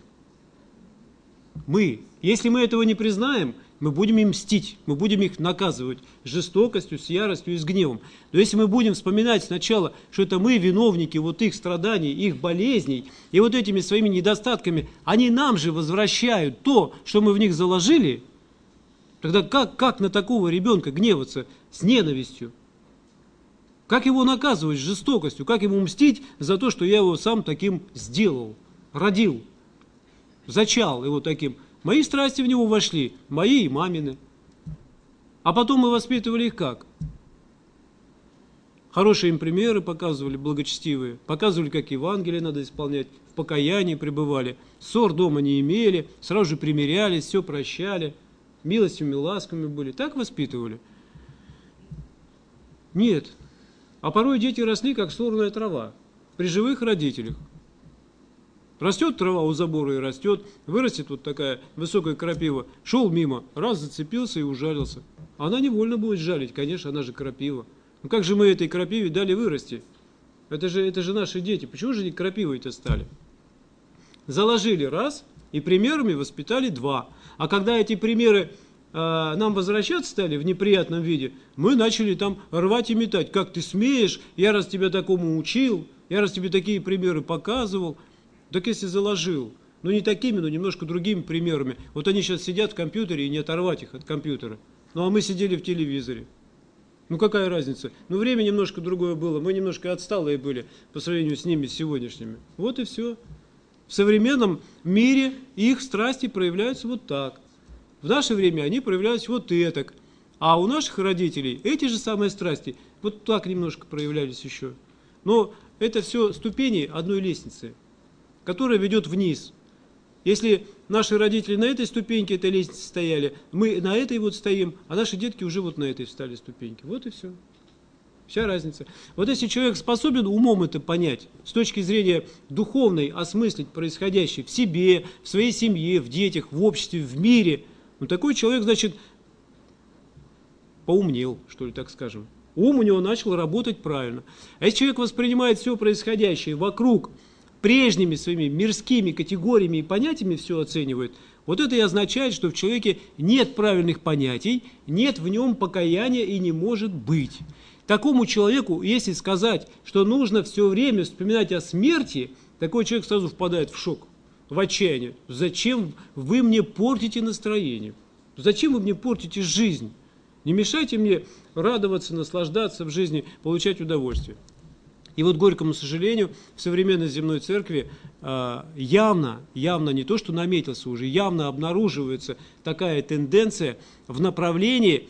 Мы. Если мы этого не признаем, мы будем им мстить, мы будем их наказывать с жестокостью, с яростью и с гневом. Но если мы будем вспоминать сначала, что это мы виновники вот их страданий, их болезней, и вот этими своими недостатками, они нам же возвращают то, что мы в них заложили, тогда как на такого ребенка гневаться с ненавистью? Как его наказывать с жестокостью? Как ему мстить за то, что я его сам таким сделал, родил, зачал его таким? Мои страсти в него вошли, мои и мамины. А потом мы воспитывали их как? Хорошие им примеры показывали, благочестивые. Показывали, как Евангелие надо исполнять. В покаянии пребывали. Ссор дома не имели. Сразу же примирялись, все прощали. Милостивыми, ласками были. Так воспитывали? Нет. А порой дети росли, как сорная трава. При живых родителях. Растет трава у забора и растет, вырастет вот такая высокая крапива. Шел мимо, раз зацепился и ужалился. Она невольно будет жалить, конечно, она же крапива. Ну как же мы этой крапиве дали вырасти? Это же наши дети. Почему же они крапивой-то стали? Заложили раз, и примерами воспитали два. А когда эти примеры нам возвращаться стали в неприятном виде, мы начали там рвать и метать. Как ты смеешь? Я раз тебя такому учил, я раз тебе такие примеры показывал. Так если заложил, ну не такими, но немножко другими примерами. Вот они сейчас сидят в компьютере и не оторвать их от компьютера. Ну а мы сидели в телевизоре. Ну какая разница? Ну время немножко другое было, мы немножко отсталые были по сравнению с ними сегодняшними. Вот и все. В современном мире их страсти проявляются вот так. В наше время они проявляются вот этак. А у наших родителей эти же самые страсти вот так немножко проявлялись еще. Но это все ступени одной лестницы, которая ведет вниз. Если наши родители на этой ступеньке этой лестницы стояли, мы на этой вот стоим, а наши детки уже вот на этой встали ступеньке. Вот и все. Вся разница. Вот если человек способен умом это понять, с точки зрения духовной, осмыслить происходящее в себе, в своей семье, в детях, в обществе, в мире, ну такой человек, значит, поумнел, что ли, так скажем. Ум у него начал работать правильно. А если человек воспринимает все происходящее вокруг прежними своими мирскими категориями и понятиями все оценивает, вот это и означает, что в человеке нет правильных понятий, нет в нем покаяния и не может быть. Такому человеку, если сказать, что нужно все время вспоминать о смерти, такой человек сразу впадает в шок, в отчаяние. Зачем вы мне портите настроение? Зачем вы мне портите жизнь? Не мешайте мне радоваться, наслаждаться в жизни, получать удовольствие. И вот, к горькому сожалению, в современной земной церкви явно не то, что наметился уже, явно обнаруживается такая тенденция в направлении,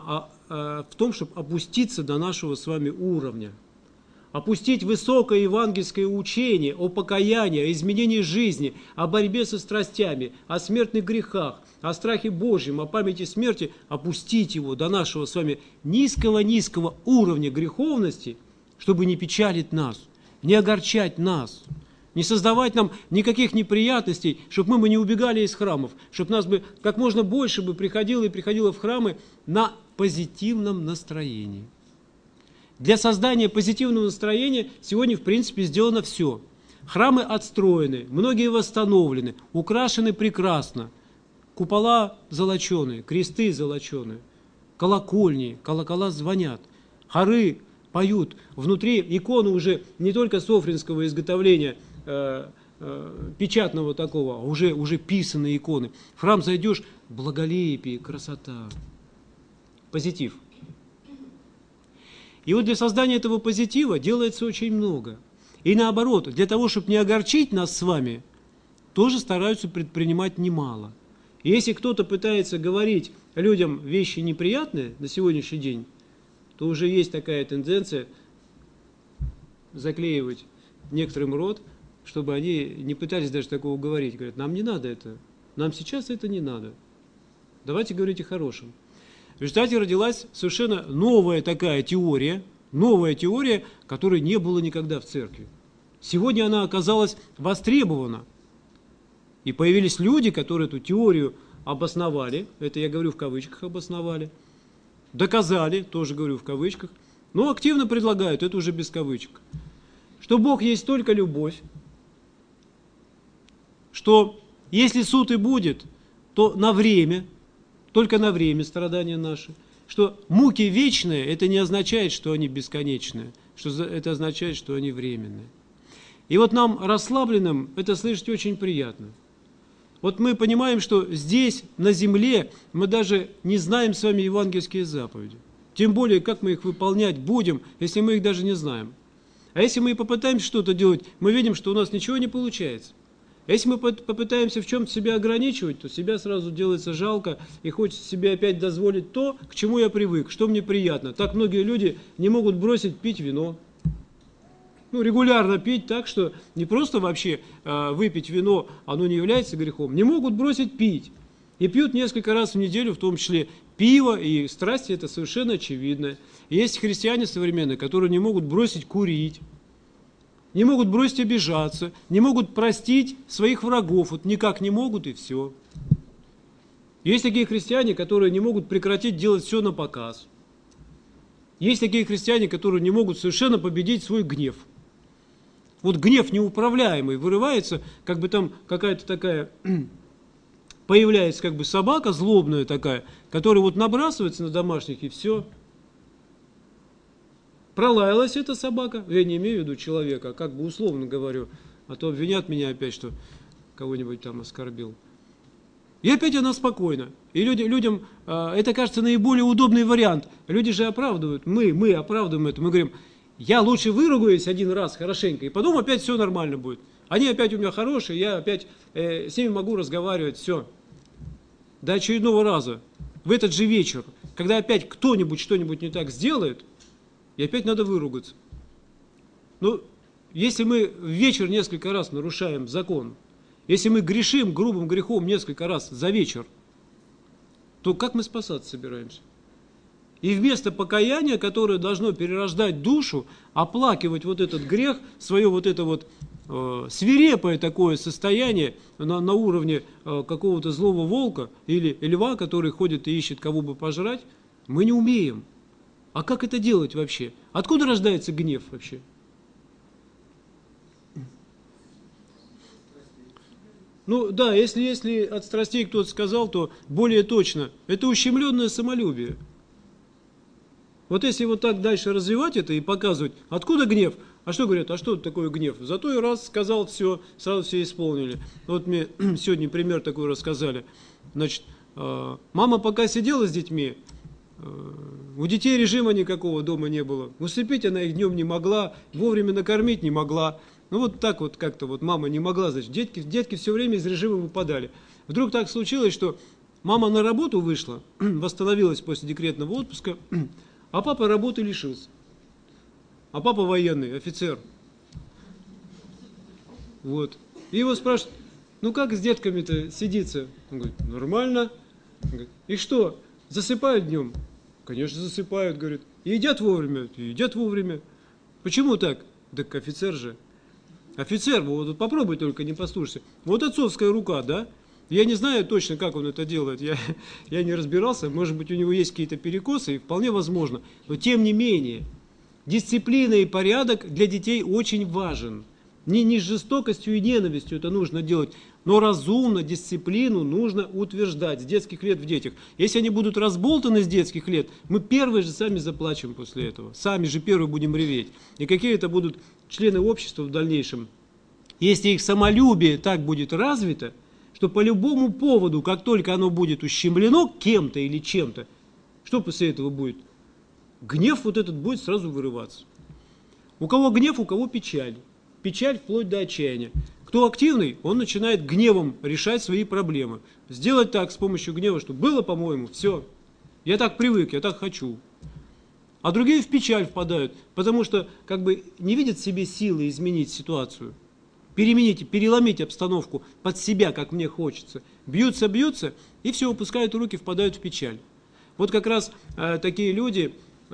в том, чтобы опуститься до нашего с вами уровня. Опустить высокое евангельское учение о покаянии, о изменении жизни, о борьбе со страстями, о смертных грехах, о страхе Божьем, о памяти смерти, опустить его до нашего с вами низкого уровня греховности, чтобы не печалить нас, не огорчать нас, не создавать нам никаких неприятностей, чтобы мы не убегали из храмов, чтобы нас бы как можно больше бы приходило и приходило в храмы на позитивном настроении. Для создания позитивного настроения сегодня, в принципе, сделано все. Храмы отстроены, многие восстановлены, украшены прекрасно. Купола золоченые, кресты золоченые, колокольни, колокола звонят, хоры поют. Внутри иконы уже не только софринского изготовления, печатного такого, а уже писанные иконы. В храм зайдешь, благолепие, красота, позитив. И вот для создания этого позитива делается очень много. И наоборот, для того, чтобы не огорчить нас с вами, тоже стараются предпринимать немало. И если кто-то пытается говорить людям вещи неприятные на сегодняшний день, то уже есть такая тенденция заклеивать некоторым рот, чтобы они не пытались даже такого говорить. Говорят, нам не надо это, нам сейчас это не надо. Давайте говорить о хорошем. В результате родилась совершенно новая такая теория, которой не было никогда в церкви. Сегодня она оказалась востребована. И появились люди, которые эту теорию обосновали, это я говорю в кавычках обосновали, доказали, тоже говорю в кавычках, но активно предлагают, это уже без кавычек, что Бог есть только любовь, что если суд и будет, то на время, только на время страдания наши, что муки вечные, это не означает, что они бесконечные, что это означает, что они временные. И вот нам, расслабленным, это слышать очень приятно. Вот мы понимаем, что здесь, на земле, мы даже не знаем с вами евангельские заповеди. Тем более, как мы их выполнять будем, если мы их даже не знаем. А если мы попытаемся что-то делать, мы видим, что у нас ничего не получается. А если мы попытаемся в чем-то себя ограничивать, то себя сразу делается жалко, и хочется себе опять дозволить то, к чему я привык, что мне приятно. Так многие люди не могут бросить пить вино. Регулярно пить так, что не просто вообще выпить вино, оно не является грехом, не могут бросить пить. И пьют несколько раз в неделю, в том числе пиво, и страсти это совершенно очевидно. И есть христиане современные, которые не могут бросить курить, не могут бросить обижаться, не могут простить своих врагов, вот никак не могут и все. Есть такие христиане, которые не могут прекратить делать все на показ. Есть такие христиане, которые не могут совершенно победить свой гнев. Вот гнев неуправляемый вырывается, как бы там какая-то такая, появляется как бы собака злобная такая, которая вот набрасывается на домашних и все. Пролаялась эта собака, я не имею в виду человека, а как бы условно говорю, а то обвинят меня опять, что кого-нибудь там оскорбил. И опять она спокойна. И людям это кажется наиболее удобный вариант. Люди же оправдывают, мы оправдываем это. Мы говорим, я лучше выругаюсь один раз хорошенько, и потом опять все нормально будет. Они опять у меня хорошие, я опять с ними могу разговаривать, все. До очередного раза, в этот же вечер, когда опять кто-нибудь что-нибудь не так сделает, и опять надо выругаться. Ну, если мы в вечер несколько раз нарушаем закон, если мы грешим грубым грехом несколько раз за вечер, то как мы спасаться собираемся? И вместо покаяния, которое должно перерождать душу, оплакивать вот этот грех, свое вот это вот свирепое такое состояние на уровне какого-то злого волка или льва, который ходит и ищет кого бы пожрать, мы не умеем. А как это делать вообще? Откуда рождается гнев вообще? Ну да, если от страстей кто-то сказал, то более точно, это ущемленное самолюбие. Вот если вот так дальше развивать это и показывать, откуда гнев? А что говорят, а что такое гнев? Зато и раз сказал все, сразу все исполнили. Вот мне сегодня пример такой рассказали. Значит, мама пока сидела с детьми, у детей режима никакого дома не было. Усыпить она их днем не могла, вовремя накормить не могла. Ну вот так вот как-то вот мама не могла, значит, детки все время из режима выпадали. Вдруг так случилось, что мама на работу вышла, восстановилась после декретного отпуска, а папа работы лишился. А папа военный, офицер. Вот. И его спрашивают, ну как с детками-то сидится? Он говорит, нормально. Он говорит, и что, засыпают днем? Конечно, засыпают, говорит. И едят вовремя? И едят вовремя. Почему так? Так офицер же. Офицер, вот попробуй только не послушайся. Вот отцовская рука, да? Я не знаю точно, как он это делает, я не разбирался, может быть, у него есть какие-то перекосы, и вполне возможно. Но тем не менее, дисциплина и порядок для детей очень важен. Не с жестокостью и ненавистью это нужно делать, но разумно дисциплину нужно утверждать с детских лет в детях. Если они будут разболтаны с детских лет, мы первые же сами заплачем после этого, сами же первые будем реветь. И какие это будут члены общества в дальнейшем, если их самолюбие так будет развито, что по любому поводу, как только оно будет ущемлено кем-то или чем-то, что после этого будет? Гнев вот этот будет сразу вырываться. У кого гнев, у кого печаль. Печаль вплоть до отчаяния. Кто активный, он начинает гневом решать свои проблемы. Сделать так с помощью гнева, что было, по-моему, все. Я так привык, я так хочу. А другие в печаль впадают, потому что как бы не видят в себе силы изменить ситуацию. Переломить обстановку под себя, как мне хочется. Бьются, и все, опускают руки, впадают в печаль. Вот как раз такие люди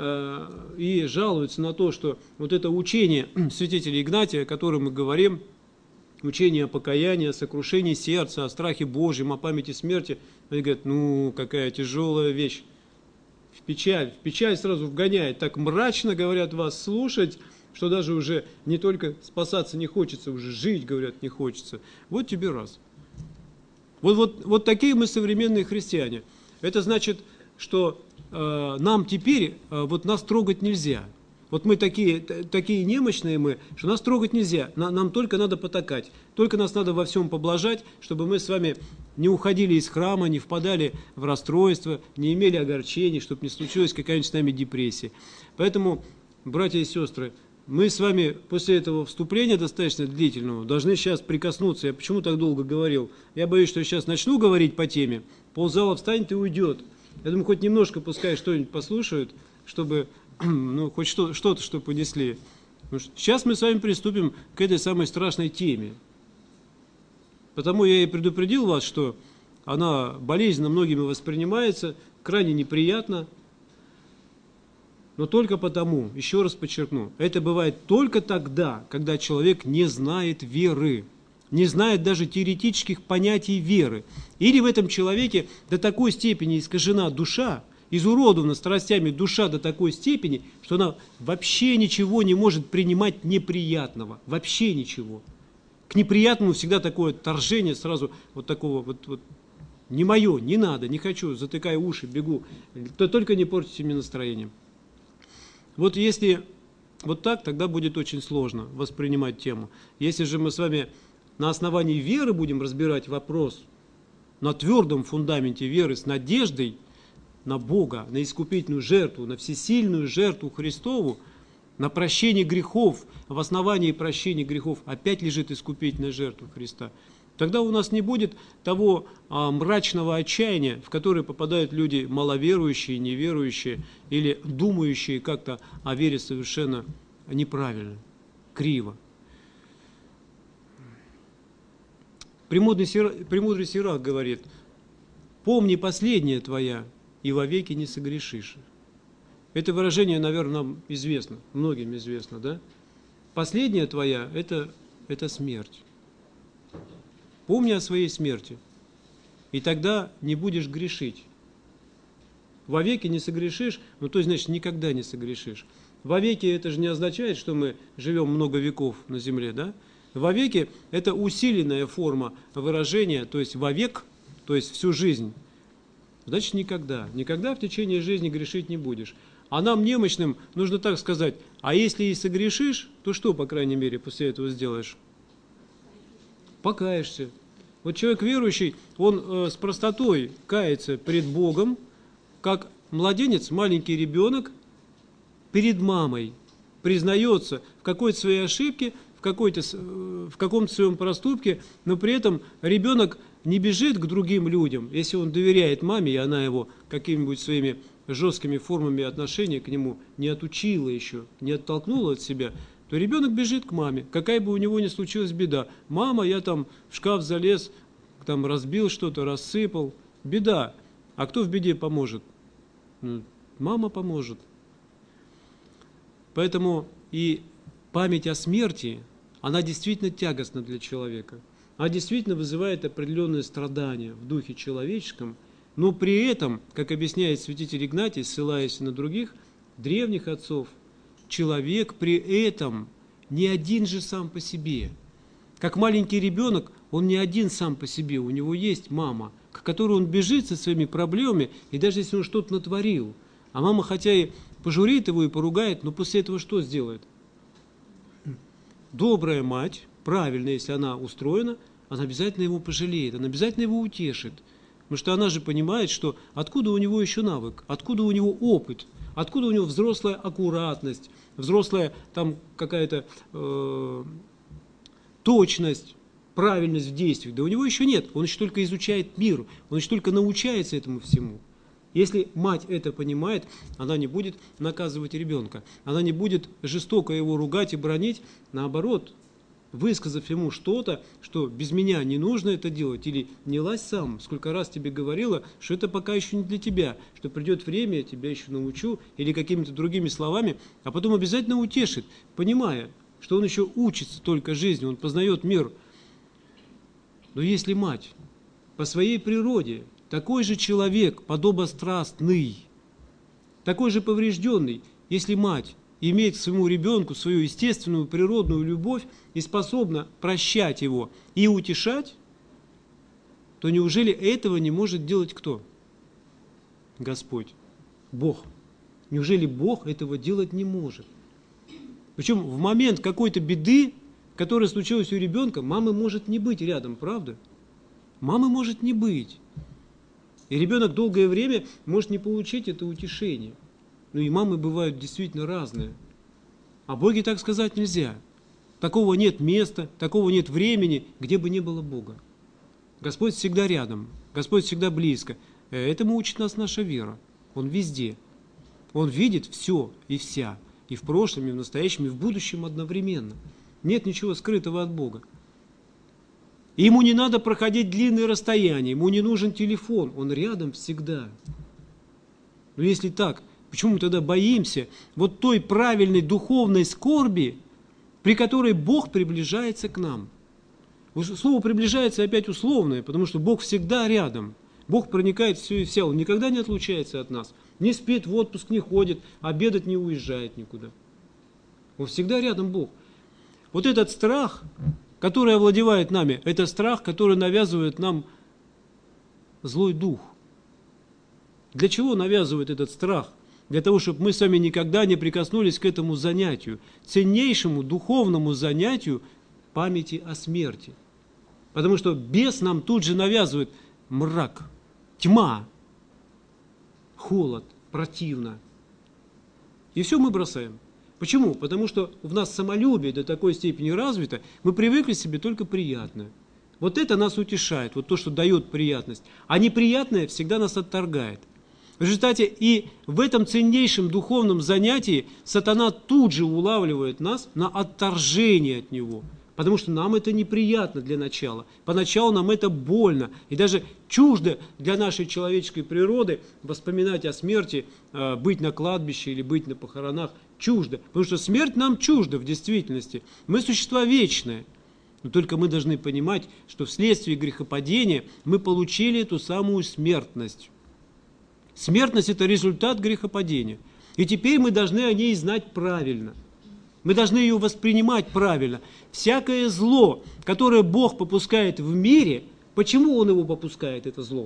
и жалуются на то, что вот это учение святителя Игнатия, о котором мы говорим, учение о покаянии, о сокрушении сердца, о страхе Божьем, о памяти смерти, они говорят, ну, какая тяжелая вещь. В печаль сразу вгоняет. Так мрачно, говорят, вас слушать, что даже уже не только спасаться не хочется, уже жить, говорят, не хочется. Вот тебе раз. Вот такие мы современные христиане. Это значит, что нам теперь вот нас трогать нельзя. Вот мы такие немощные что нас трогать нельзя. Нам только надо потакать. Только нас надо во всем поблажать, чтобы мы с вами не уходили из храма, не впадали в расстройство, не имели огорчений, чтобы не случилась какая-нибудь с нами депрессия. Поэтому, братья и сестры, мы с вами после этого вступления достаточно длительного должны сейчас прикоснуться. Я почему так долго говорил? Я боюсь, что я сейчас начну говорить по теме, ползала встанет и уйдет. Я думаю, хоть немножко пускай что-нибудь послушают, чтобы, ну, хоть что-то, что понесли. Сейчас мы с вами приступим к этой самой страшной теме. Потому я и предупредил вас, что она болезненно многими воспринимается, крайне неприятно. Но только потому, еще раз подчеркну, это бывает только тогда, когда человек не знает веры, не знает даже теоретических понятий веры. Или в этом человеке до такой степени искажена душа, изуродована страстями душа до такой степени, что она вообще ничего не может принимать неприятного, вообще ничего. К неприятному всегда такое отторжение сразу вот такого вот не мое, не надо, не хочу, затыкаю уши, бегу, то только не портите мне настроение. Вот если вот так, тогда будет очень сложно воспринимать тему. Если же мы с вами на основании веры будем разбирать вопрос, на твердом фундаменте веры, с надеждой на Бога, на искупительную жертву, на всесильную жертву Христову, на прощение грехов, в основании прощения грехов опять лежит искупительная жертва Христа, тогда у нас не будет того мрачного отчаяния, в которое попадают люди маловерующие, неверующие или думающие как-то о вере совершенно неправильно, криво. Премудрый Сирах говорит: «Помни последнее твоя, и вовеки не согрешишь». Это выражение, наверное, нам известно, многим известно, да? Последняя твоя – это смерть. Помни о своей смерти, и тогда не будешь грешить. Вовеки не согрешишь, ну то есть, значит, никогда не согрешишь. Вовеки это же не означает, что мы живем много веков на земле, да? Вовеки это усиленная форма выражения, то есть вовек, то есть всю жизнь. Значит, никогда. Никогда в течение жизни грешить не будешь. А нам, немощным, нужно так сказать: а если и согрешишь, то что, по крайней мере, после этого сделаешь? Покаешься. Вот человек верующий, он с простотой кается пред Богом, как младенец, маленький ребенок, перед мамой признается в какой-то своей ошибке, в каком-то своем проступке, но при этом ребенок не бежит к другим людям, если он доверяет маме, и она его какими-нибудь своими жесткими формами отношения к нему не отучила еще, не оттолкнула от себя, то ребенок бежит к маме, какая бы у него ни случилась беда. Мама, я там в шкаф залез, там разбил что-то, рассыпал. Беда. А кто в беде поможет? Мама поможет. Поэтому и память о смерти, она действительно тягостна для человека. Она действительно вызывает определенные страдания в духе человеческом, но при этом, как объясняет святитель Игнатий, ссылаясь на других древних отцов, человек при этом не один же сам по себе. Как маленький ребенок, он не один сам по себе, у него есть мама, к которой он бежит со своими проблемами, и даже если он что-то натворил, а мама хотя и пожурит его и поругает, но после этого что сделает? Добрая мать, правильно, если она устроена, она обязательно его пожалеет, она обязательно его утешит. Потому что она же понимает, что откуда у него еще навык, откуда у него опыт, откуда у него взрослая аккуратность, взрослая там какая-то точность, правильность в действиях. Да у него еще нет, он еще только изучает мир, он еще только научается этому всему. Если мать это понимает, она не будет наказывать ребенка, она не будет жестоко его ругать и бранить, наоборот, высказав ему что-то, что без меня не нужно это делать, или не лазь сам, сколько раз тебе говорила, что это пока еще не для тебя, что придет время, я тебя еще научу, или какими-то другими словами, а потом обязательно утешит, понимая, что он еще учится только жизни, он познает мир. Но если мать по своей природе такой же человек, подобострастный, такой же поврежденный, если мать имеет к своему ребенку свою естественную природную любовь и способна прощать его и утешать, то неужели этого не может делать кто? Господь, Бог. Неужели Бог этого делать не может? Причем в момент какой-то беды, которая случилась у ребенка, мамы может не быть рядом, правда? Мамы может не быть. И ребенок долгое время может не получить это утешение. Ну и мамы бывают действительно разные. О Боге так сказать нельзя. Такого нет места, такого нет времени, где бы не было Бога. Господь всегда рядом, Господь всегда близко. Этому учит нас наша вера. Он везде. Он видит все и вся. И в прошлом, и в настоящем, и в будущем одновременно. Нет ничего скрытого от Бога. И ему не надо проходить длинные расстояния, ему не нужен телефон, он рядом всегда. Но если так, почему мы тогда боимся вот той правильной духовной скорби, при которой Бог приближается к нам? Слово «приближается» опять условное, потому что Бог всегда рядом. Бог проникает в все и вся, Он никогда не отлучается от нас. Не спит, в отпуск не ходит, обедать не уезжает никуда. Он всегда рядом, Бог. Вот этот страх, который овладевает нами, это страх, который навязывает нам злой дух. Для чего навязывает этот страх? Для того, чтобы мы с вами никогда не прикоснулись к этому занятию, ценнейшему духовному занятию памяти о смерти. Потому что бес нам тут же навязывает: мрак, тьма, холод, противно. И все мы бросаем. Почему? Потому что в нас самолюбие до такой степени развито, мы привыкли себе только приятное. Вот это нас утешает, вот то, что дает приятность. А неприятное всегда нас отторгает. В результате и в этом ценнейшем духовном занятии сатана тут же улавливает нас на отторжение от него. Потому что нам это неприятно для начала. Поначалу нам это больно. И даже чуждо для нашей человеческой природы воспоминать о смерти, быть на кладбище или быть на похоронах. Чуждо. Потому что смерть нам чужда в действительности. Мы существа вечные. Но только мы должны понимать, что вследствие грехопадения мы получили эту самую смертность. Смертность – это результат грехопадения. И теперь мы должны о ней знать правильно. Мы должны ее воспринимать правильно. Всякое зло, которое Бог попускает в мире, почему Он его попускает, это зло?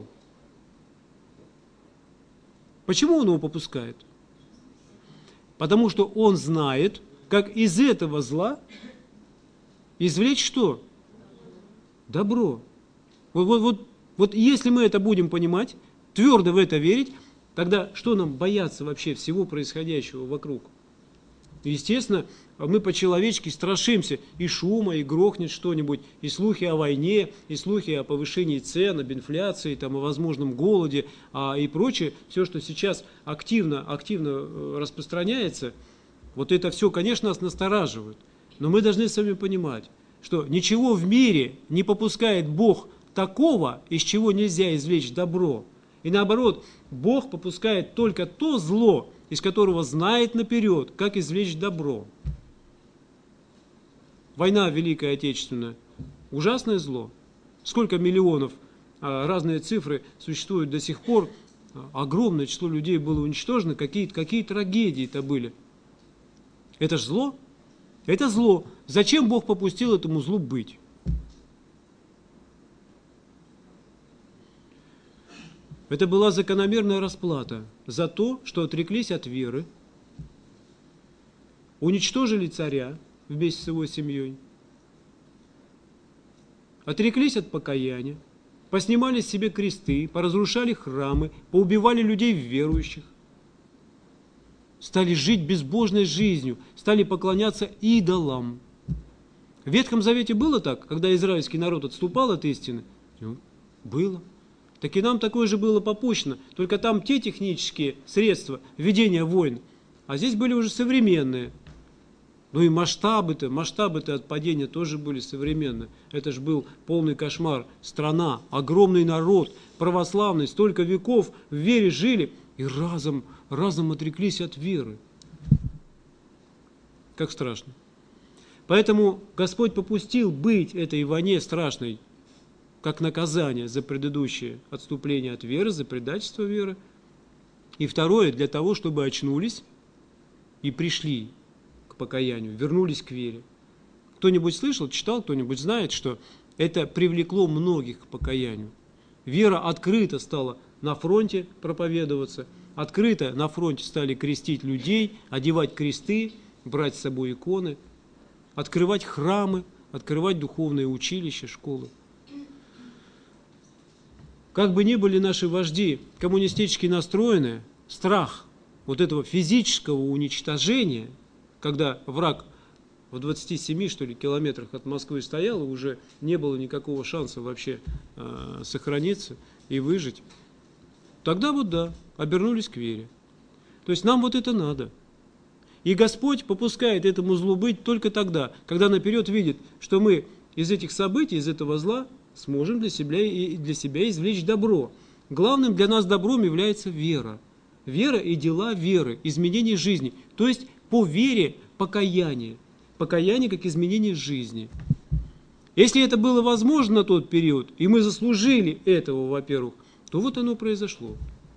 Почему Он его попускает? Потому что Он знает, как из этого зла извлечь что? Добро. Вот если мы это будем понимать, твердо в это верить, тогда что нам бояться вообще всего происходящего вокруг? Естественно, мы по-человечески страшимся и шума, и грохнет что-нибудь, и слухи о войне, и слухи о повышении цен, об инфляции, там, о возможном голоде и прочее. Все, что сейчас активно распространяется, вот это все, конечно, нас настораживает. Но мы должны с вами понимать, что ничего в мире не попускает Бог такого, из чего нельзя извлечь добро. И наоборот, Бог попускает только то зло, из которого знает наперед, как извлечь добро. Война Великая Отечественная – ужасное зло. Сколько миллионов, разные цифры существуют до сих пор, огромное число людей было уничтожено, какие трагедии это были. Это ж зло? Это зло. Зачем Бог попустил этому злу быть? Это была закономерная расплата за то, что отреклись от веры, уничтожили царя вместе с его семьей, отреклись от покаяния, поснимали с себе кресты, поразрушали храмы, поубивали людей верующих, стали жить безбожной жизнью, стали поклоняться идолам. В Ветхом Завете было так, когда израильский народ отступал от истины? Было. Так и нам такое же было попущено, только там те технические средства ведения войн, а здесь были уже современные. Ну и масштабы-то отпадения тоже были современные. Это же был полный кошмар. Страна, огромный народ, православный, столько веков в вере жили и разом отреклись от веры. Как страшно. Поэтому Господь попустил быть этой войне страшной, как наказание за предыдущее отступление от веры, за предательство веры. И второе, для того, чтобы очнулись и пришли к покаянию, вернулись к вере. Кто-нибудь слышал, читал, кто-нибудь знает, что это привлекло многих к покаянию. Вера открыто стала на фронте проповедоваться, открыто на фронте стали крестить людей, одевать кресты, брать с собой иконы, открывать храмы, открывать духовные училища, школы. Как бы ни были наши вожди коммунистически настроены, страх вот этого физического уничтожения, когда враг в 27, что ли, километрах от Москвы стоял, и уже не было никакого шанса вообще сохраниться и выжить, тогда вот да, обернулись к вере. То есть нам вот это надо. И Господь попускает этому злу быть только тогда, когда наперед видит, что мы из этих событий, из этого зла сможем для себя извлечь добро. Главным для нас добром является вера. Вера и дела веры, изменение жизни. То есть по вере покаяние. Покаяние как изменение жизни. Если это было возможно на тот период, и мы заслужили этого, во-первых, то вот оно произошло.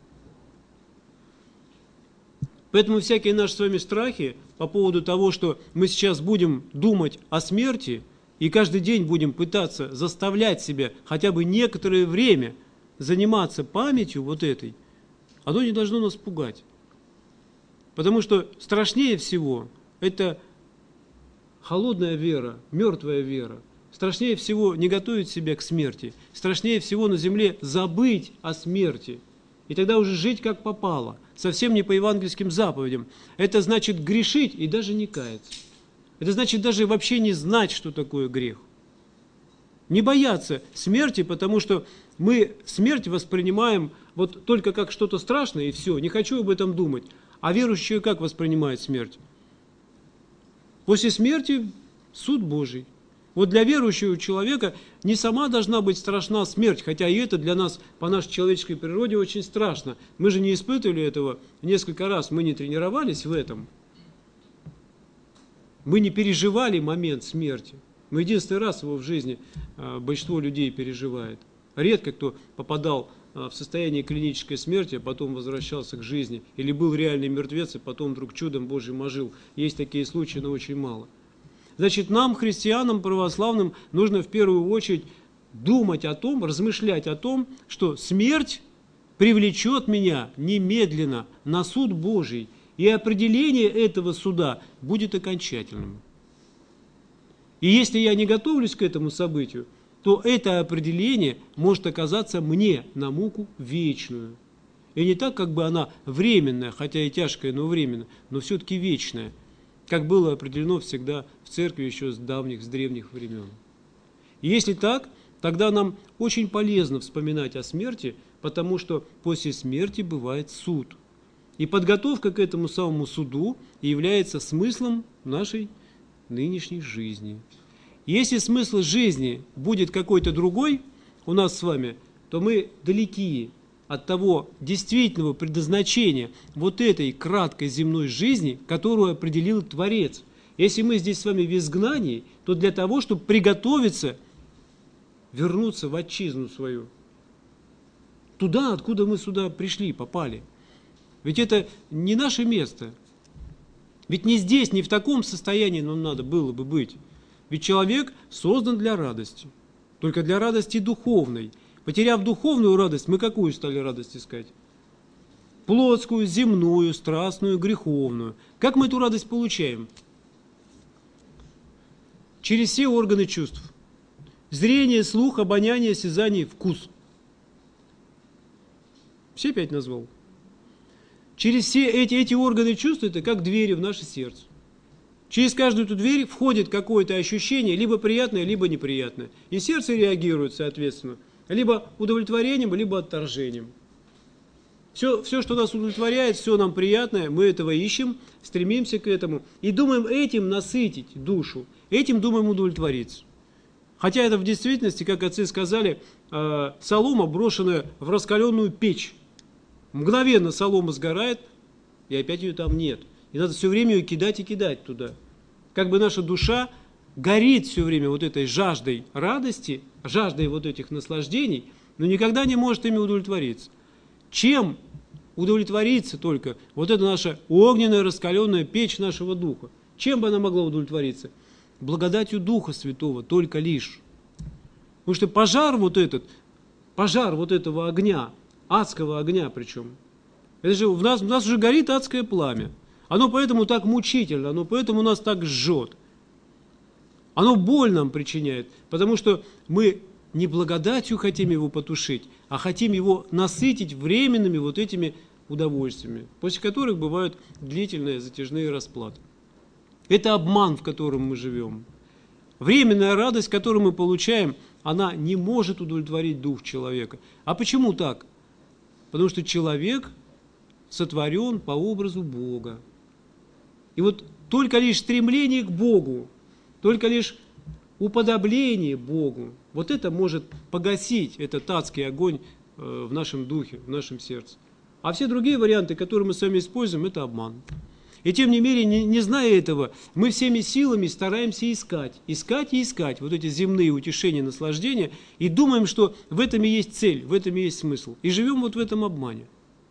Поэтому всякие наши с вами страхи по поводу того, что мы сейчас будем думать о смерти, и каждый день будем пытаться заставлять себя хотя бы некоторое время заниматься памятью вот этой, оно не должно нас пугать. Потому что страшнее всего это холодная вера, мертвая вера, Страшнее всего не готовить себя к смерти. Страшнее всего на земле забыть о смерти. И тогда уже жить как попало, совсем не по евангельским заповедям. Это значит грешить и даже не каяться. Это значит даже вообще не знать, что такое грех. Не бояться смерти, потому что мы смерть воспринимаем вот только как что-то страшное, и все, не хочу об этом думать. А верующие как воспринимают смерть? После смерти суд Божий. Вот для верующего человека не сама должна быть страшна смерть, хотя и это для нас по нашей человеческой природе очень страшно. Мы же не испытывали этого несколько раз, мы не тренировались в этом. Мы не переживали момент смерти. Мы единственный раз его в жизни большинство людей переживает. Редко кто попадал в состояние клинической смерти, а потом возвращался к жизни. Или был реальный мертвец, и потом вдруг чудом Божьим ожил. Есть такие случаи, но очень мало. Значит, нам, христианам, православным, нужно в первую очередь думать о том, размышлять о том, что смерть привлечет меня немедленно на суд Божий, и определение этого суда будет окончательным. И если я не готовлюсь к этому событию, то это определение может оказаться мне на муку вечную. И не так, как бы она временная, хотя и тяжкая, но временная, но все-таки вечная, как было определено всегда в церкви еще с древних времен. И если так, тогда нам очень полезно вспоминать о смерти, потому что после смерти бывает суд. И подготовка к этому самому суду является смыслом нашей нынешней жизни. Если смысл жизни будет какой-то другой у нас с вами, то мы далеки от того действительного предназначения вот этой краткой земной жизни, которую определил Творец. Если мы здесь с вами в изгнании, то для того, чтобы приготовиться, вернуться в отчизну свою. Туда, откуда мы сюда пришли, попали. Ведь это не наше место. Ведь не здесь, не в таком состоянии нам надо было бы быть. Ведь человек создан для радости. Только для радости духовной. Потеряв духовную радость, мы какую стали радость искать? Плотскую, земную, страстную, греховную. Как мы эту радость получаем? Через все органы чувств. Зрение, слух, обоняние, осязание, вкус. Все 5 назвал. Через все эти органы чувств, это как двери в наше сердце. Через каждую эту дверь входит какое-то ощущение, либо приятное, либо неприятное. И сердце реагирует соответственно. Либо удовлетворением, либо отторжением. Все, что нас удовлетворяет, все нам приятное, мы этого ищем, стремимся к этому. И думаем этим насытить душу, этим думаем удовлетвориться. Хотя это в действительности, как отцы сказали, солома, брошенная в раскаленную печь. Мгновенно солома сгорает, и опять ее там нет. И надо все время ее кидать и кидать туда. Как бы наша душа горит все время вот этой жаждой радости, жаждой вот этих наслаждений, но никогда не может ими удовлетвориться. Чем удовлетвориться только вот эта наша огненная раскаленная печь нашего духа? Чем бы она могла удовлетвориться? Благодатью Духа Святого только лишь. Потому что пожар вот этого огня, адского огня причем, это же в нас уже горит адское пламя. Оно поэтому так мучительно, оно поэтому нас так жжет. Оно боль нам причиняет, потому что мы не благодатью хотим его потушить, а хотим его насытить временными вот этими удовольствиями, после которых бывают длительные затяжные расплаты. Это обман, в котором мы живем. Временная радость, которую мы получаем, она не может удовлетворить дух человека. А почему так? Потому что человек сотворен по образу Бога. И вот только лишь стремление к Богу, только лишь уподобление Богу, вот это может погасить этот адский огонь в нашем духе, в нашем сердце. А все другие варианты, которые мы с вами используем, это обман. И тем не менее, не зная этого, мы всеми силами стараемся искать вот эти земные утешения, наслаждения, и думаем, что в этом и есть цель, в этом и есть смысл. И живем вот в этом обмане.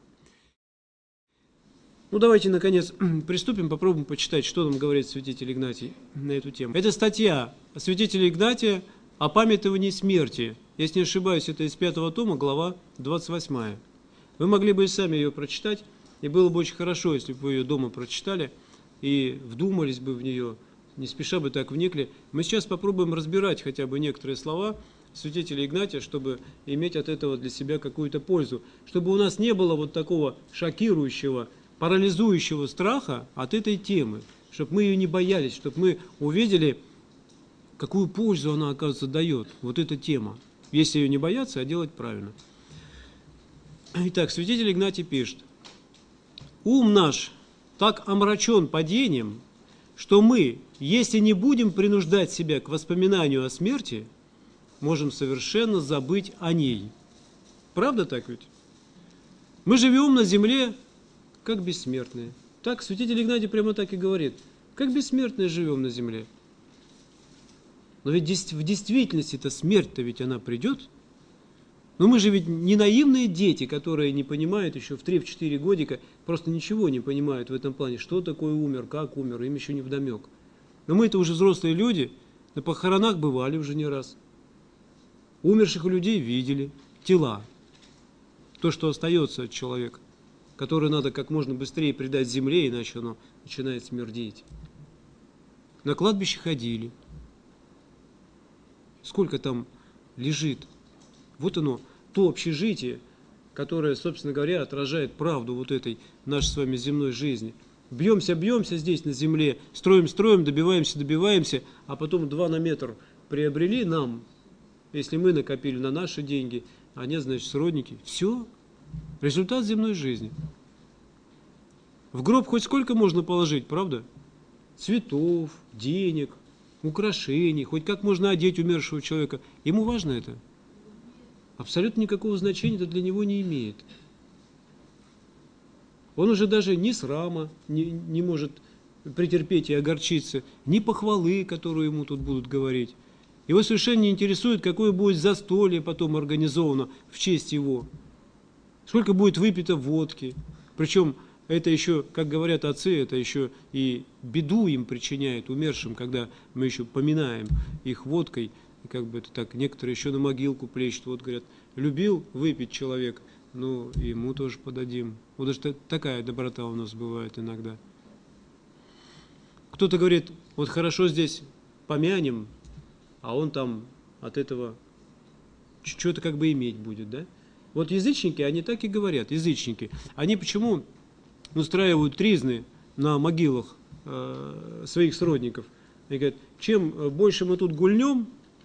Ну, давайте, наконец, приступим, попробуем почитать, что нам говорит святитель Игнатий на эту тему. Это статья святителя Игнатия о памятовании смерти. Если не ошибаюсь, это из 5 тома, глава 28. Вы могли бы и сами ее прочитать, и было бы очень хорошо, если бы вы ее дома прочитали и вдумались бы в нее, не спеша бы так вникли. Мы сейчас попробуем разбирать хотя бы некоторые слова святителя Игнатия, чтобы иметь от этого для себя какую-то пользу. Чтобы у нас не было вот такого шокирующего, парализующего страха от этой темы. Чтобы мы ее не боялись, чтобы мы увидели, какую пользу она, оказывается, дает. Вот эта тема. Если ее не бояться, а делать правильно. Итак, святитель Игнатий пишет. «Ум наш так омрачен падением, что мы, если не будем принуждать себя к воспоминанию о смерти, можем совершенно забыть о ней». Правда так ведь? Мы живем на земле как бессмертные. Так святитель Игнатий прямо так и говорит. Как бессмертные живем на земле. Но ведь в действительности-то смерть-то ведь она придет. Но мы же ведь не наивные дети, которые не понимают еще в 3-4 годика, просто ничего не понимают в этом плане, что такое умер, как умер, им еще не вдомек. Но мы-то уже взрослые люди, на похоронах бывали уже не раз. Умерших людей видели, тела. То, что остается от человека, которое надо как можно быстрее предать земле, иначе оно начинает смердеть. На кладбище ходили. Сколько там лежит. Вот оно, то общежитие, которое, собственно говоря, отражает правду вот этой нашей с вами земной жизни. Бьемся здесь на земле, строим, добиваемся, а потом 2 на метр приобрели нам, если мы накопили на наши деньги, а нет, значит, сродники. Все. Результат земной жизни. В гроб хоть сколько можно положить, правда? Цветов, денег, украшений, хоть как можно одеть умершего человека. Ему важно это? Абсолютно никакого значения это для него не имеет. Он уже даже ни срама не может претерпеть и огорчиться, ни похвалы, которую ему тут будут говорить. Его совершенно не интересует, какое будет застолье потом организовано в честь его. Сколько будет выпито водки. Причем это еще, как говорят отцы, это еще и беду им причиняет, умершим, когда мы еще поминаем их водкой. И как бы это так, некоторые еще на могилку плещут. Вот говорят, любил выпить человек, ну, ему тоже подадим. Вот даже такая доброта у нас бывает иногда. Кто-то говорит, вот хорошо здесь помянем, а он там от этого что-то как бы иметь будет, да? Вот язычники, они так и говорят, язычники. Они почему устраивают тризны на могилах своих сродников? Они говорят, чем больше мы тут гульнем,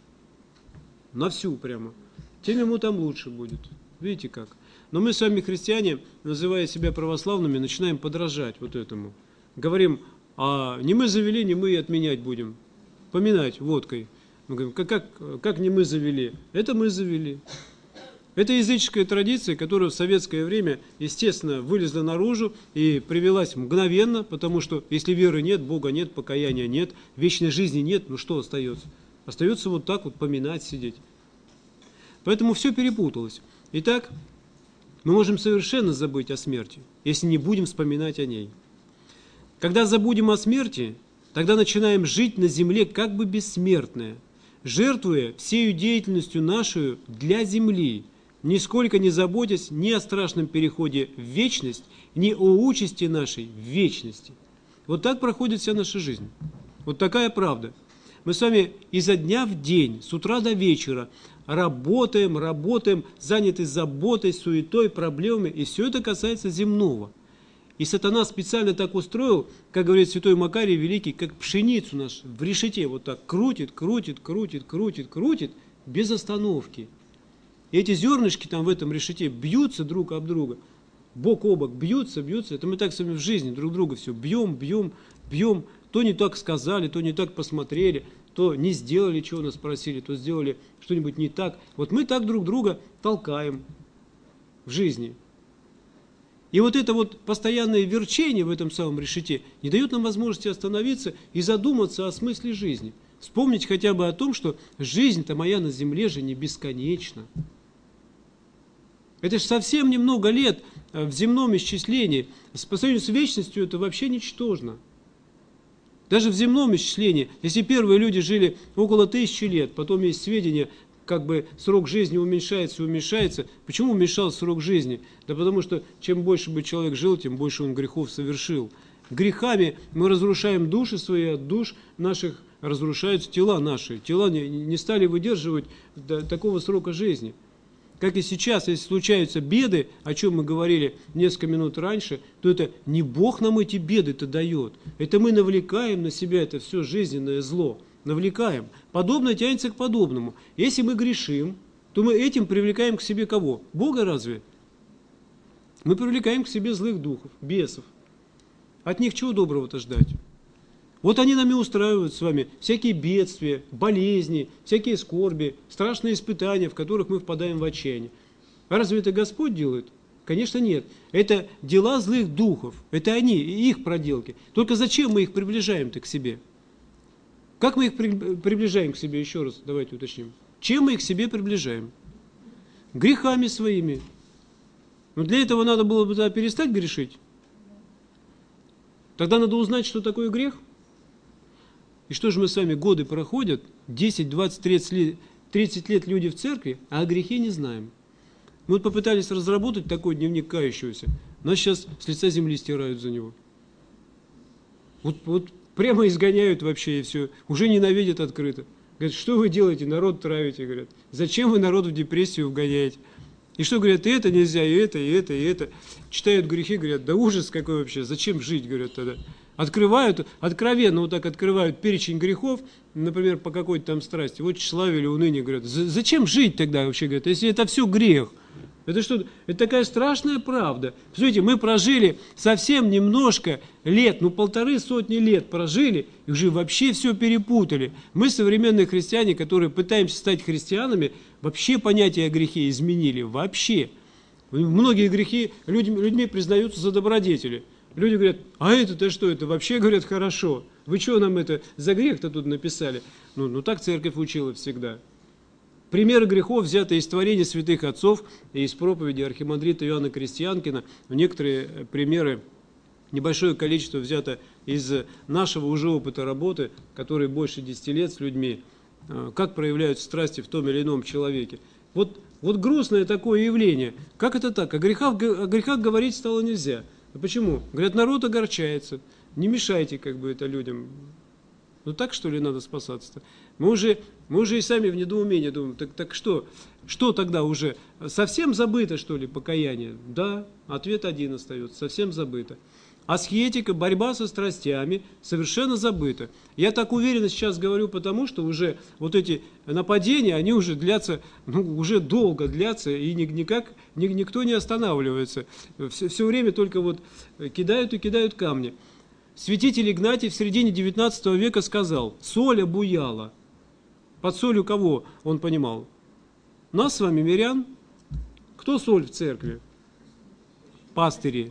на всю прямо, тем ему там лучше будет. Видите как? Но мы с вами, христиане, называя себя православными, начинаем подражать вот этому. Говорим, а не мы завели, не мы и отменять будем. Поминать водкой. Мы говорим, как не мы завели? Это мы завели. Это языческая традиция, которая в советское время, естественно, вылезла наружу и привелась мгновенно, потому что если веры нет, Бога нет, покаяния нет, вечной жизни нет, ну что остается? Остается вот так вот поминать, сидеть. Поэтому все перепуталось. Итак, мы можем совершенно забыть о смерти, если не будем вспоминать о ней. Когда забудем о смерти, тогда начинаем жить на земле как бы бессмертные, жертвуя всею деятельностью нашу для земли, нисколько не заботясь ни о страшном переходе в вечность, ни о участи нашей в вечности. Вот так проходит вся наша жизнь. Вот такая правда. Мы с вами изо дня в день, с утра до вечера работаем, заняты заботой, суетой, проблемами, и все это касается земного. И сатана специально так устроил, как говорит святой Макарий Великий, как пшеницу наш в решете вот так крутит, без остановки. И эти зернышки там в этом решете бьются друг об друга, бок о бок бьются. Это мы так с вами в жизни друг друга все бьем. То не так сказали, то не так посмотрели, то не сделали, чего нас просили, то сделали что-нибудь не так. Вот мы так друг друга толкаем в жизни. И вот это вот постоянное верчение в этом самом решете не дает нам возможности остановиться и задуматься о смысле жизни. Вспомнить хотя бы о том, что жизнь-то моя на земле же не бесконечна. Это же совсем немного лет в земном исчислении. По сравнению с вечностью это вообще ничтожно. Даже в земном исчислении, если первые люди жили около 1000 лет, потом есть сведения, как бы срок жизни уменьшается. Почему уменьшался срок жизни? Да потому что чем больше бы человек жил, тем больше он грехов совершил. Грехами мы разрушаем души свои, от душ наших разрушаются тела наши. Тела не стали выдерживать такого срока жизни. Как и сейчас, если случаются беды, о чем мы говорили несколько минут раньше, то это не Бог нам эти беды-то дает. Это мы навлекаем на себя это все жизненное зло. Навлекаем. Подобное тянется к подобному. Если мы грешим, то мы этим привлекаем к себе кого? Бога разве? Мы привлекаем к себе злых духов, бесов. От них чего доброго-то ждать? Вот они нами устраивают с вами всякие бедствия, болезни, всякие скорби, страшные испытания, в которых мы впадаем в отчаяние. А разве это Господь делает? Конечно, нет. Это дела злых духов. Это они, их проделки. Только зачем мы их приближаем-то к себе? Как мы их приближаем к себе? Еще раз давайте уточним. Чем мы их к себе приближаем? Грехами своими. Но для этого надо было бы перестать грешить. Тогда надо узнать, что такое грех. И что же мы с вами, годы проходят, 10, 20, 30 лет люди в церкви, а о грехе не знаем. Мы вот попытались разработать такой дневник кающегося, нас сейчас с лица земли стирают за него. Вот прямо изгоняют вообще и все, уже ненавидят открыто. Говорят, что вы делаете, народ травите, говорят. Зачем вы народ в депрессию вгоняете? И что говорят, и это нельзя, и это, и это, и это. Читают грехи, говорят, да ужас какой вообще, зачем жить, говорят тогда. Открывают, откровенно вот так открывают перечень грехов, например, по какой-то там страсти, вот тщеславие или уныние, говорят, зачем жить тогда вообще, говорят, если это все грех? Это что? Это такая страшная правда. Смотрите, мы прожили совсем немножко лет, 150 лет прожили, и уже вообще все перепутали. Мы, современные христиане, которые пытаемся стать христианами, вообще понятие о грехе изменили, вообще. Многие грехи людьми признаются за добродетели. Люди говорят, а это-то что, это вообще, говорят, хорошо. Вы что нам это за грех-то тут написали? Ну так церковь учила всегда. Примеры грехов взяты из творения святых отцов и из проповеди архимандрита Иоанна Крестьянкина. Некоторые примеры, небольшое количество взято из нашего уже опыта работы, который больше 10 лет с людьми, как проявляются страсти в том или ином человеке. Вот грустное такое явление. Как это так? О грехах говорить стало нельзя. А почему? Говорят, народ огорчается. Не мешайте это людям. Ну так, что ли, надо спасаться-то? Мы уже и сами в недоумении думаем, так что? Что тогда уже? Совсем забыто, что ли, покаяние? Да, ответ один остается, совсем забыто. Асхетика, борьба со страстями, совершенно забыто. Я так уверенно сейчас говорю, потому что уже вот эти нападения, они уже длятся, уже долго длятся, и никто не останавливается. Все время только кидают и кидают камни. Святитель Игнатий в середине 19 века сказал, соль обуяла. Под солью кого он понимал? Нас с вами, мирян. Кто соль в церкви? Пастыри.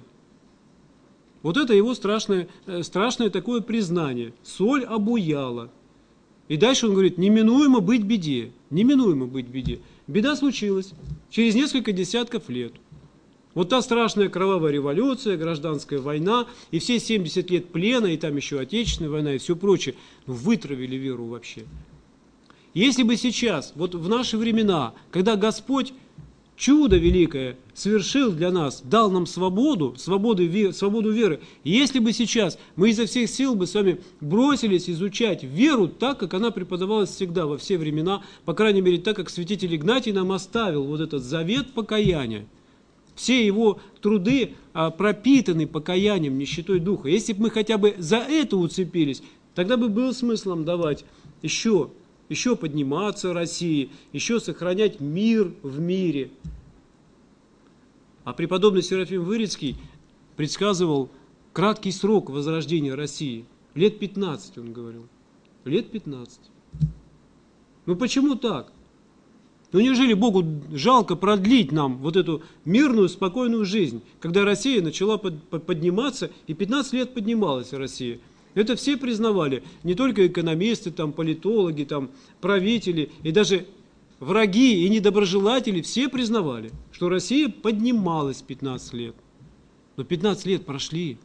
Вот это его страшное такое признание. Соль обуяла. И дальше он говорит, неминуемо быть беде. Неминуемо быть беде. Беда случилась через несколько десятков лет. Вот та страшная кровавая революция, гражданская война, и все 70 лет плена, и там еще Отечественная война, и все прочее, вытравили веру вообще. Если бы сейчас, в наши времена, когда Господь чудо великое совершил для нас, дал нам свободу веры, если бы сейчас мы изо всех сил бы с вами бросились изучать веру так, как она преподавалась всегда, во все времена, по крайней мере, так, как святитель Игнатий нам оставил этот завет покаяния, все его труды пропитаны покаянием, нищетой духа. Если бы мы хотя бы за это уцепились, тогда бы был смыслом давать еще подниматься России, еще сохранять мир в мире. А преподобный Серафим Вырицкий предсказывал краткий срок возрождения России. Лет 15, он говорил. Лет 15. Почему так? Неужели Богу жалко продлить нам эту мирную, спокойную жизнь, когда Россия начала подниматься, и 15 лет поднималась Россия. Это все признавали, не только экономисты, политологи, правители, и даже враги и недоброжелатели все признавали, что Россия поднималась 15 лет. Но 15 лет прошли.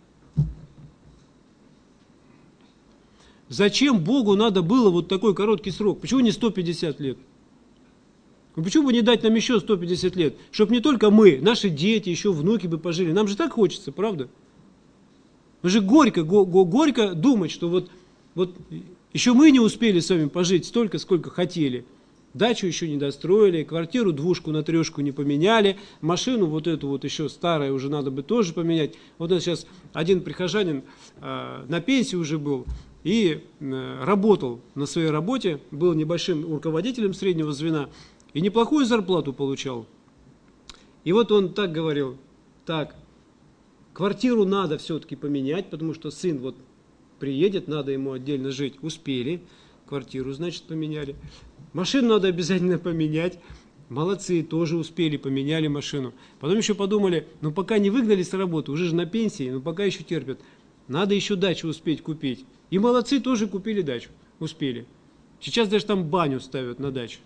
Зачем Богу надо было такой короткий срок? Почему не 150 лет? Почему бы не дать нам еще 150 лет? Чтобы не только мы, наши дети, еще внуки бы пожили. Нам же так хочется, правда? Уже горько думать, что вот еще мы не успели с вами пожить столько, сколько хотели. Дачу еще не достроили, квартиру двушку на трешку не поменяли, машину вот эту вот еще старую уже надо бы тоже поменять. Вот у нас сейчас один прихожанин на пенсии уже был и работал на своей работе, был небольшим руководителем среднего звена и неплохую зарплату получал. И вот он так говорил: так, квартиру надо все-таки поменять, потому что сын вот приедет, надо ему отдельно жить. Успели, квартиру, значит, поменяли. Машину надо обязательно поменять. Молодцы, тоже успели, поменяли машину. Потом еще подумали, ну пока не выгнали с работы, уже же на пенсии, но пока еще терпят. Надо еще дачу успеть купить. И молодцы, тоже купили дачу, успели. Сейчас даже там баню ставят на дачу.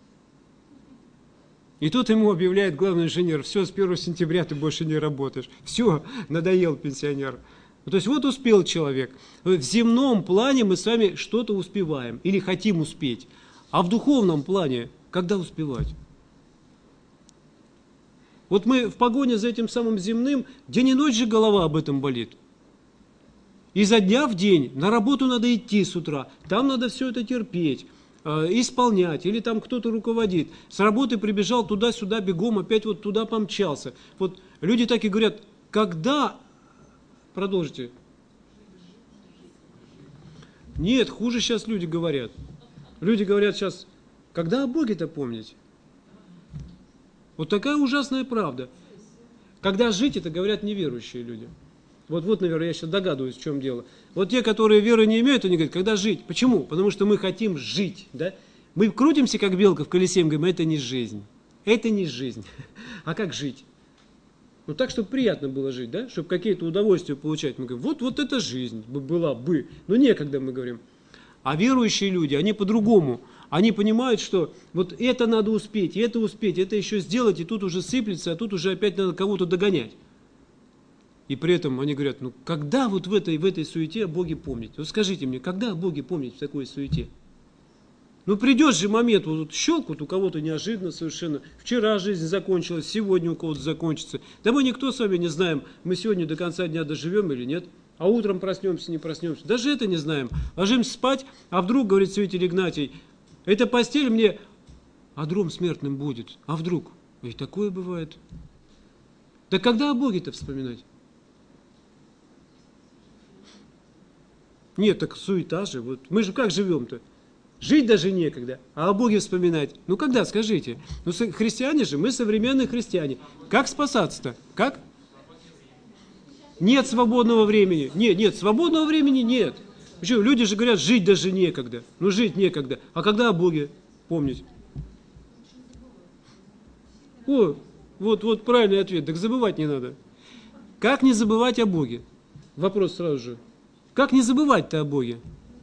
И тут ему объявляет главный инженер: все, с 1 сентября ты больше не работаешь. Все, надоел пенсионер. То есть вот успел человек. В земном плане мы с вами что-то успеваем или хотим успеть. А в духовном плане когда успевать? Вот мы в погоне за этим самым земным, день и ночь же голова об этом болит. Изо дня в день на работу надо идти с утра, там надо все это терпеть, исполнять, или там кто-то руководит. С работы прибежал туда-сюда бегом, опять вот туда помчался. Вот люди так и говорят: когда... Продолжите. Нет, хуже сейчас люди говорят. Люди говорят сейчас: когда о Боге-то помнить? Вот такая ужасная правда. Когда жить, это говорят неверующие люди. Вот, наверное, я сейчас догадываюсь, в чем дело. Вот те, которые веры не имеют, они говорят: когда жить? Почему? Потому что мы хотим жить. Да? Мы крутимся, как белка в колесе, мы говорим: это не жизнь. Это не жизнь. А как жить? Ну так, чтобы приятно было жить, да? Чтобы какие-то удовольствия получать. Мы говорим: вот это жизнь была бы. Но некогда, мы говорим. А верующие люди, они по-другому. Они понимают, что вот это надо успеть, это еще сделать, и тут уже сыплется, а тут уже опять надо кого-то догонять. И при этом они говорят: ну когда вот в этой суете о Боге помнить? Вот скажите мне, когда о Боге помнить в такой суете? Ну придет же момент, вот щелк, вот у кого-то неожиданно совершенно. Вчера жизнь закончилась, сегодня у кого-то закончится. Да мы никто с вами не знаем, мы сегодня до конца дня доживем или нет. А утром проснемся, не проснемся. Даже это не знаем. Ложимся спать, а вдруг, говорит святитель Игнатий, эта постель мне одром смертным будет. А вдруг? И такое бывает. Да когда о Боге-то вспоминать? Нет, так суета же. Вот мы же как живем-то? Жить даже некогда, а о Боге вспоминать. Ну когда, скажите? Ну христиане же, мы современные христиане. Как спасаться-то? Как? Нет свободного времени. Нет, свободного времени нет. Почему? Люди же говорят: жить даже некогда. Ну жить некогда. А когда о Боге помнить? О, вот правильный ответ. Так забывать не надо. Как не забывать о Боге? Вопрос сразу же. Как не забывать-то о Боге?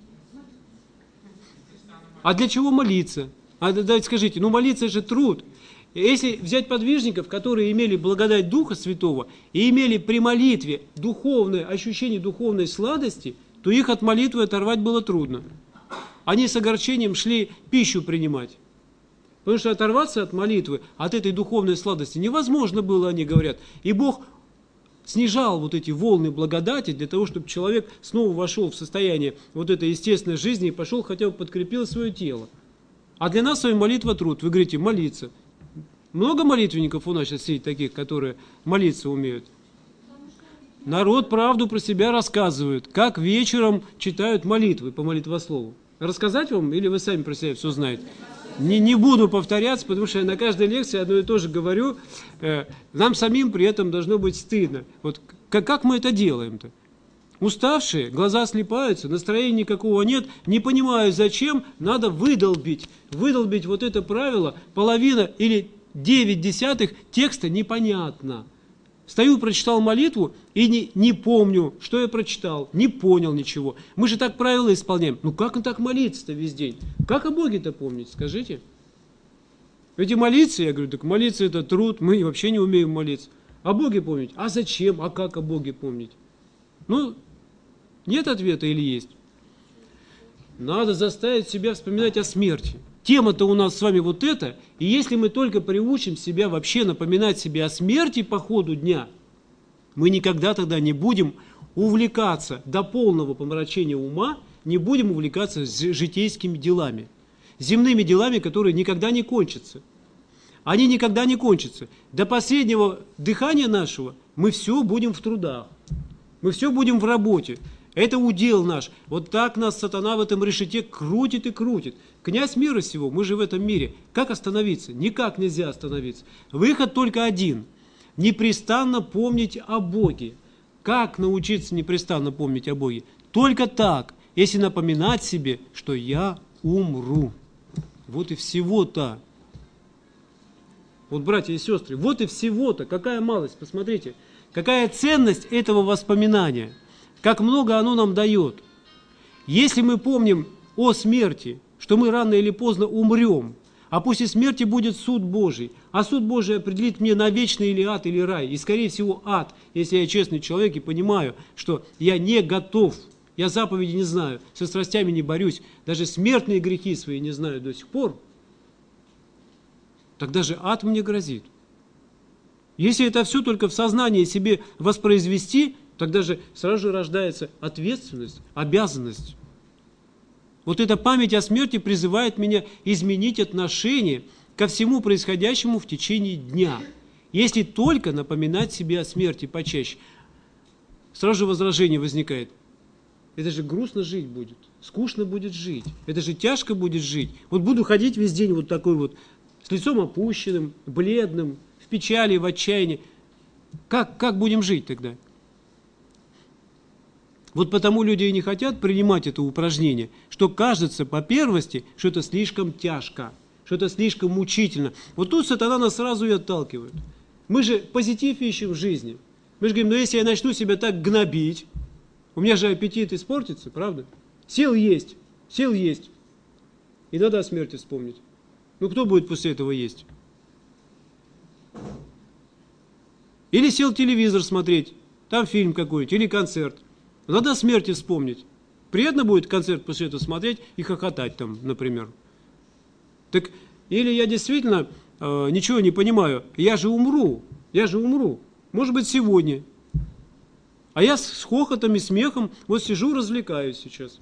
А для чего молиться? Давайте скажите, ну молиться же труд. Если взять подвижников, которые имели благодать Духа Святого и имели при молитве духовное ощущение духовной сладости, то их от молитвы оторвать было трудно. Они с огорчением шли пищу принимать. Потому что оторваться от молитвы, от этой духовной сладости невозможно было, они говорят. И Бог снижал вот эти волны благодати для того, чтобы человек снова вошел в состояние вот этой естественной жизни и пошел, хотя бы подкрепил свое тело. А для нас с вами молитва труд. Вы говорите: молиться. Много молитвенников у нас сейчас сидит таких, которые молиться умеют. Народ правду про себя рассказывает, как вечером читают молитвы по молитвослову. Рассказать вам, или вы сами про себя все знаете? Не буду повторяться, потому что я на каждой лекции одно и то же говорю. Нам самим при этом должно быть стыдно. Вот как мы это делаем-то? Уставшие, глаза слипаются, настроения никакого нет, не понимаю, зачем, надо выдолбить. Выдолбить вот это правило, половина или 9/10 текста непонятно. Стою, прочитал молитву и не помню, что я прочитал, не понял ничего. Мы же так правила исполняем. Ну как он так молиться-то весь день? Как о Боге-то помнить, скажите? Ведь и молиться, я говорю, так молиться это труд, мы вообще не умеем молиться. О Боге помнить? А зачем? А как о Боге помнить? Ну, нет ответа или есть? Надо заставить себя вспоминать о смерти. Тема-то у нас с вами вот эта, и если мы только приучим себя вообще напоминать себе о смерти по ходу дня, мы никогда тогда не будем увлекаться до полного помрачения ума, не будем увлекаться житейскими делами, земными делами, которые никогда не кончатся. Они никогда не кончатся. До последнего дыхания нашего мы все будем в трудах, мы все будем в работе. Это удел наш. Вот так нас сатана в этом решете крутит и крутит. Князь мира сего, мы же в этом мире. Как остановиться? Никак нельзя остановиться. Выход только один. Непрестанно помнить о Боге. Как научиться непрестанно помнить о Боге? Только так, если напоминать себе, что я умру. Вот и всего-то. Вот, братья и сестры, вот и всего-то. Какая малость, посмотрите. Какая ценность этого воспоминания. Как много оно нам дает. Если мы помним о смерти, что мы рано или поздно умрем, а после смерти будет суд Божий, а суд Божий определит мне на вечный или ад, или рай, и скорее всего ад, если я честный человек и понимаю, что я не готов, я заповеди не знаю, со страстями не борюсь, даже смертные грехи свои не знаю до сих пор, тогда же ад мне грозит. Если это все только в сознании себе воспроизвести, тогда же сразу же рождается ответственность, обязанность. Вот эта память о смерти призывает меня изменить отношение ко всему происходящему в течение дня. Если только напоминать себе о смерти почаще. Сразу же возражение возникает. Это же грустно жить будет, скучно будет жить, это же тяжко будет жить. Вот буду ходить весь день вот такой вот, с лицом опущенным, бледным, в печали, в отчаянии. Как будем жить тогда? Вот потому люди и не хотят принимать это упражнение, что кажется по первости, что это слишком тяжко, что это слишком мучительно. Вот тут сатана нас сразу и отталкивает. Мы же позитив ищем в жизни. Мы же говорим, ну если я начну себя так гнобить, у меня же аппетит испортится, правда? Сил есть. И надо о смерти вспомнить. Ну кто будет после этого есть? Или сел телевизор смотреть, там фильм какой-нибудь, или концерт. Надо о смерти вспомнить. Приятно будет концерт после этого смотреть и хохотать там, например. Так, или я действительно ничего не понимаю, я же умру, может быть сегодня. А я с хохотом и смехом вот сижу, развлекаюсь сейчас.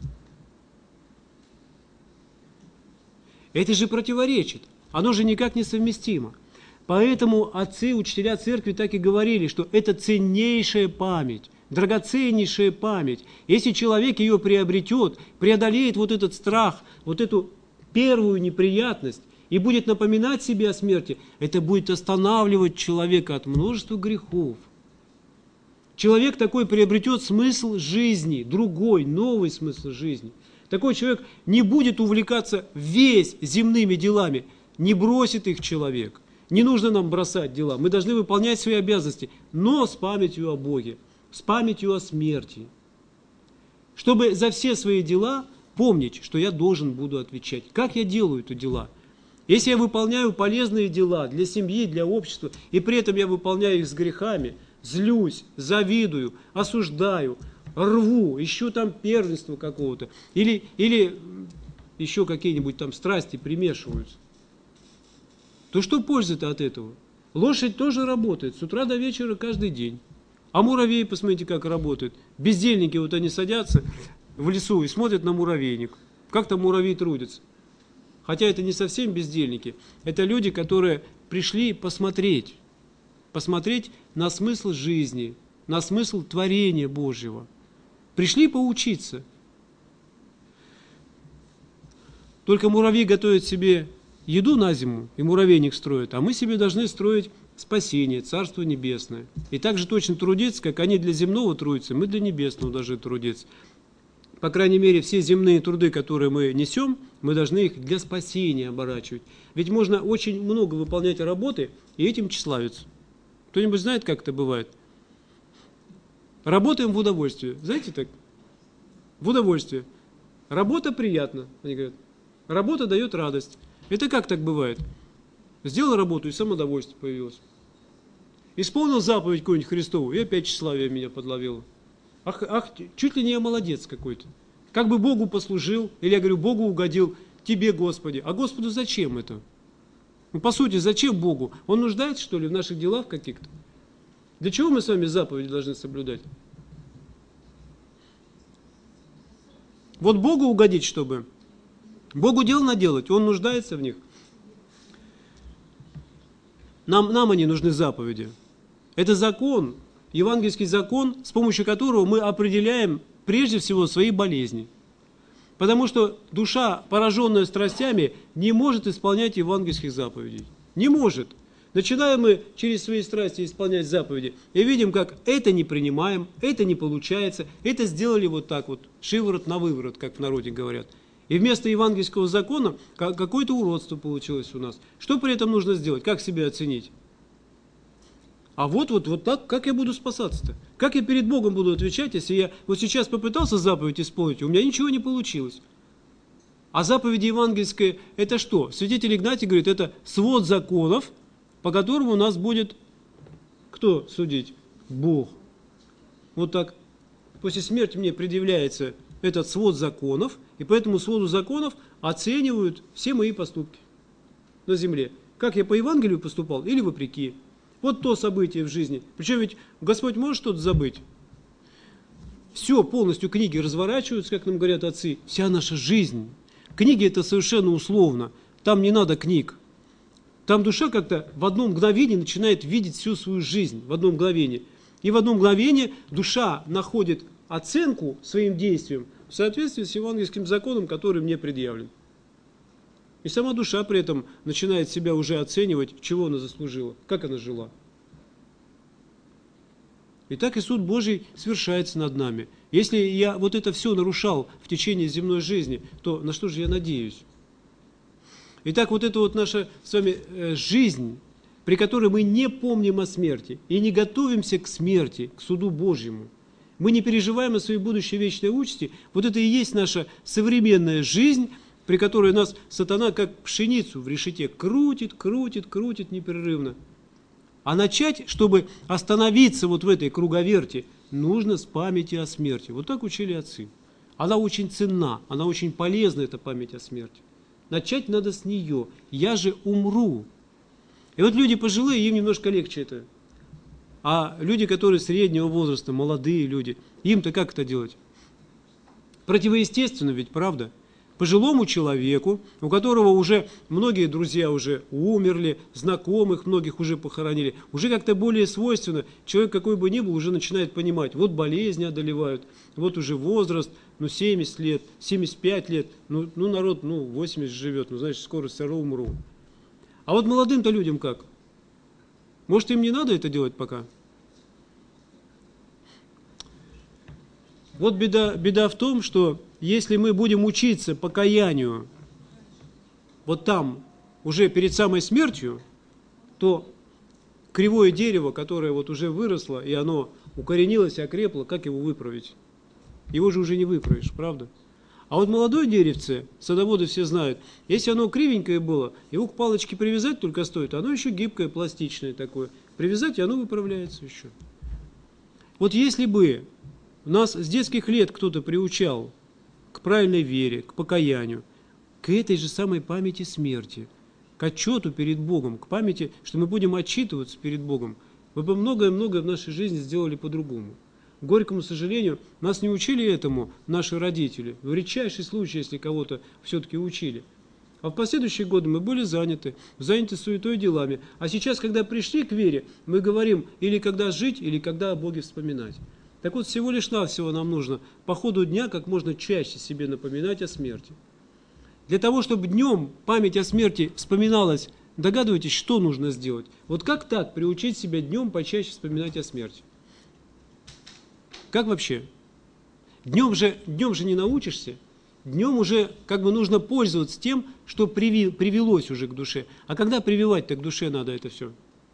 Это же противоречит, оно же никак не совместимо. Поэтому отцы, учителя церкви так и говорили, что это ценнейшая память, драгоценнейшая память. Если человек ее приобретет, преодолеет вот этот страх, вот эту первую неприятность и будет напоминать себе о смерти, это будет останавливать человека от множества грехов. Человек такой приобретет смысл жизни, другой, новый смысл жизни. Такой человек не будет увлекаться весь земными делами, не бросит их человек. Не нужно нам бросать дела, мы должны выполнять свои обязанности, но с памятью о Боге, с памятью о смерти. Чтобы за все свои дела помнить, что я должен буду отвечать. Как я делаю эти дела? Если я выполняю полезные дела для семьи, для общества, и при этом я выполняю их с грехами, злюсь, завидую, осуждаю, рву, ищу там первенство какого-то, или еще какие-нибудь там страсти примешиваются, то что польза-то от этого? Лошадь тоже работает с утра до вечера каждый день. А муравей, посмотрите, как работает. Бездельники, вот они садятся в лесу и смотрят на муравейник. Как там муравей трудится. Хотя это не совсем бездельники. Это люди, которые пришли посмотреть на смысл жизни, на смысл творения Божьего. Пришли поучиться. Только муравей готовит себе еду на зиму, и муравейник строит, а мы себе должны строить спасение, Царство Небесное. И так же точно трудиться, как они для земного трудятся, мы для небесного должны трудиться. По крайней мере, все земные труды, которые мы несем, мы должны их для спасения оборачивать. Ведь можно очень много выполнять работы и этим тщеславиться. Кто-нибудь знает, как это бывает? Работаем в удовольствие. Знаете так? В удовольствие. Работа приятна, они говорят. Работа дает радость. Это как так бывает? Сделал работу, и самодовольствие появилось. Исполнил заповедь какую-нибудь Христову, и опять тщеславие меня подловило. Ах, чуть ли не я молодец какой-то. Как бы Богу послужил, или я говорю, Богу угодил, тебе, Господи. А Господу зачем это? Ну, по сути, зачем Богу? Он нуждается, что ли, в наших делах каких-то? Для чего мы с вами заповеди должны соблюдать? Вот Богу угодить, чтобы. Богу дел наделать, Он нуждается в них. Нам они нужны заповеди. Это закон, евангельский закон, с помощью которого мы определяем прежде всего свои болезни. Потому что душа, пораженная страстями, не может исполнять евангельских заповедей. Не может. Начинаем мы через свои страсти исполнять заповеди, и видим, как это не принимаем, это не получается, это сделали вот так вот, шиворот на выворот, как в народе говорят. И вместо евангельского закона какое-то уродство получилось у нас. Что при этом нужно сделать? Как себя оценить? А вот так, как я буду спасаться-то? Как я перед Богом буду отвечать, если я вот сейчас попытался заповедь исполнить, у меня ничего не получилось? А заповеди евангельские – это что? Святитель Игнатий говорит, это свод законов, по которому у нас будет кто судить? Бог. Вот так. После смерти мне предъявляется этот свод законов, и по этому своду законов оценивают все мои поступки на земле. Как я по Евангелию поступал или вопреки. Вот то событие в жизни. Причем ведь Господь может что-то забыть. Все, полностью книги разворачиваются, как нам говорят отцы. Вся наша жизнь. Книги это совершенно условно. Там не надо книг. Там душа как-то в одно мгновение начинает видеть всю свою жизнь. В одно мгновение. И в одно мгновение душа находит оценку своим действиям в соответствии с евангельским законом, который мне предъявлен. И сама душа при этом начинает себя уже оценивать, чего она заслужила, как она жила. И так и суд Божий совершается над нами. Если я вот это все нарушал в течение земной жизни, то на что же я надеюсь? Итак, вот это вот наша с вами жизнь, при которой мы не помним о смерти и не готовимся к смерти, к суду Божьему. Мы не переживаем о своей будущей вечной участи. Вот это и есть наша современная жизнь, при которой нас сатана как пшеницу в решете крутит непрерывно. А начать, чтобы остановиться вот в этой круговерти, нужно с памяти о смерти. Вот так учили отцы. Она очень ценна, она очень полезна, эта память о смерти. Начать надо с нее. Я же умру. И вот люди пожилые, им немножко легче это. А люди, которые среднего возраста, молодые люди, им-то как это делать? Противоестественно ведь, правда? Пожилому человеку, у которого уже многие друзья уже умерли, знакомых многих уже похоронили, уже как-то более свойственно, человек какой бы ни был, уже начинает понимать, вот болезни одолевают, вот уже возраст, 70 лет, 75 лет, народ, 80 живет, значит, скоро все равно умру. А вот молодым-то людям как? Может, им не надо это делать пока? Вот беда в том, что если мы будем учиться покаянию вот там, уже перед самой смертью, то кривое дерево, которое вот уже выросло, и оно укоренилось и окрепло, как его выправить? Его же уже не выправишь, правда? А вот молодое деревце, садоводы все знают, если оно кривенькое было, его к палочке привязать только стоит, оно еще гибкое, пластичное такое. Привязать, и оно выправляется еще. Вот если бы нас с детских лет кто-то приучал к правильной вере, к покаянию, к этой же самой памяти смерти, к отчету перед Богом, к памяти, что мы будем отчитываться перед Богом, мы бы многое-многое в нашей жизни сделали по-другому. К горькому сожалению, нас не учили этому наши родители. В редчайший случай, если кого-то все-таки учили. А в последующие годы мы были заняты суетой делами. А сейчас, когда пришли к вере, мы говорим, или когда жить, или когда о Боге вспоминать. Так вот, всего лишь навсего нам нужно по ходу дня как можно чаще себе напоминать о смерти. Для того, чтобы днем память о смерти вспоминалась, догадываетесь, что нужно сделать? Вот как так приучить себя днем почаще вспоминать о смерти? Как вообще? Днем же не научишься. Днем уже как бы нужно пользоваться тем, что привелось уже к душе. А когда прививать-то к душе надо это все?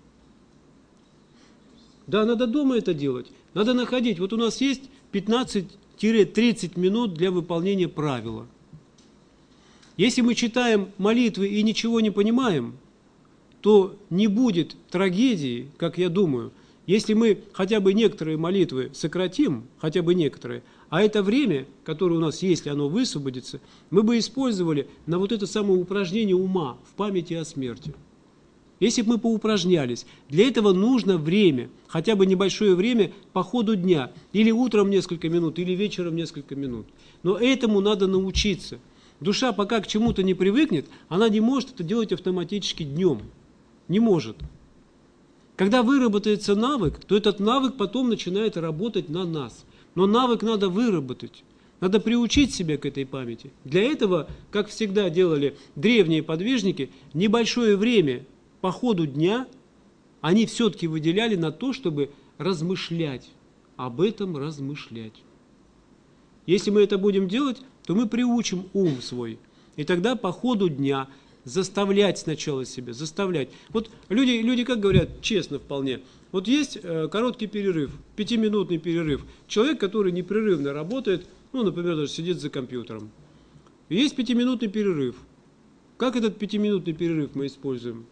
Да, надо дома это делать. Надо находить. Вот у нас есть 15-30 минут для выполнения правила. Если мы читаем молитвы и ничего не понимаем, то не будет трагедии, как я думаю, если мы хотя бы некоторые молитвы сократим, хотя бы некоторые, а это время, которое у нас, если оно высвободится, мы бы использовали на вот это самое упражнение ума в памяти о смерти. Если бы мы поупражнялись, для этого нужно время, хотя бы небольшое время по ходу дня, или утром несколько минут, или вечером несколько минут. Но этому надо научиться. Душа пока к чему-то не привыкнет, она не может это делать автоматически днем. Не может. Когда выработается навык, то этот навык потом начинает работать на нас. Но навык надо выработать. Надо приучить себя к этой памяти. Для этого, как всегда делали древние подвижники, небольшое время по ходу дня они все-таки выделяли на то, чтобы размышлять, об этом размышлять. Если мы это будем делать, то мы приучим ум свой. И тогда по ходу дня заставлять сначала себя, заставлять. Вот люди как говорят, честно вполне, вот есть короткий перерыв, 5-минутный перерыв. Человек, который непрерывно работает, ну, например, даже сидит за компьютером. И есть 5-минутный перерыв. Как этот 5-минутный перерыв мы используем?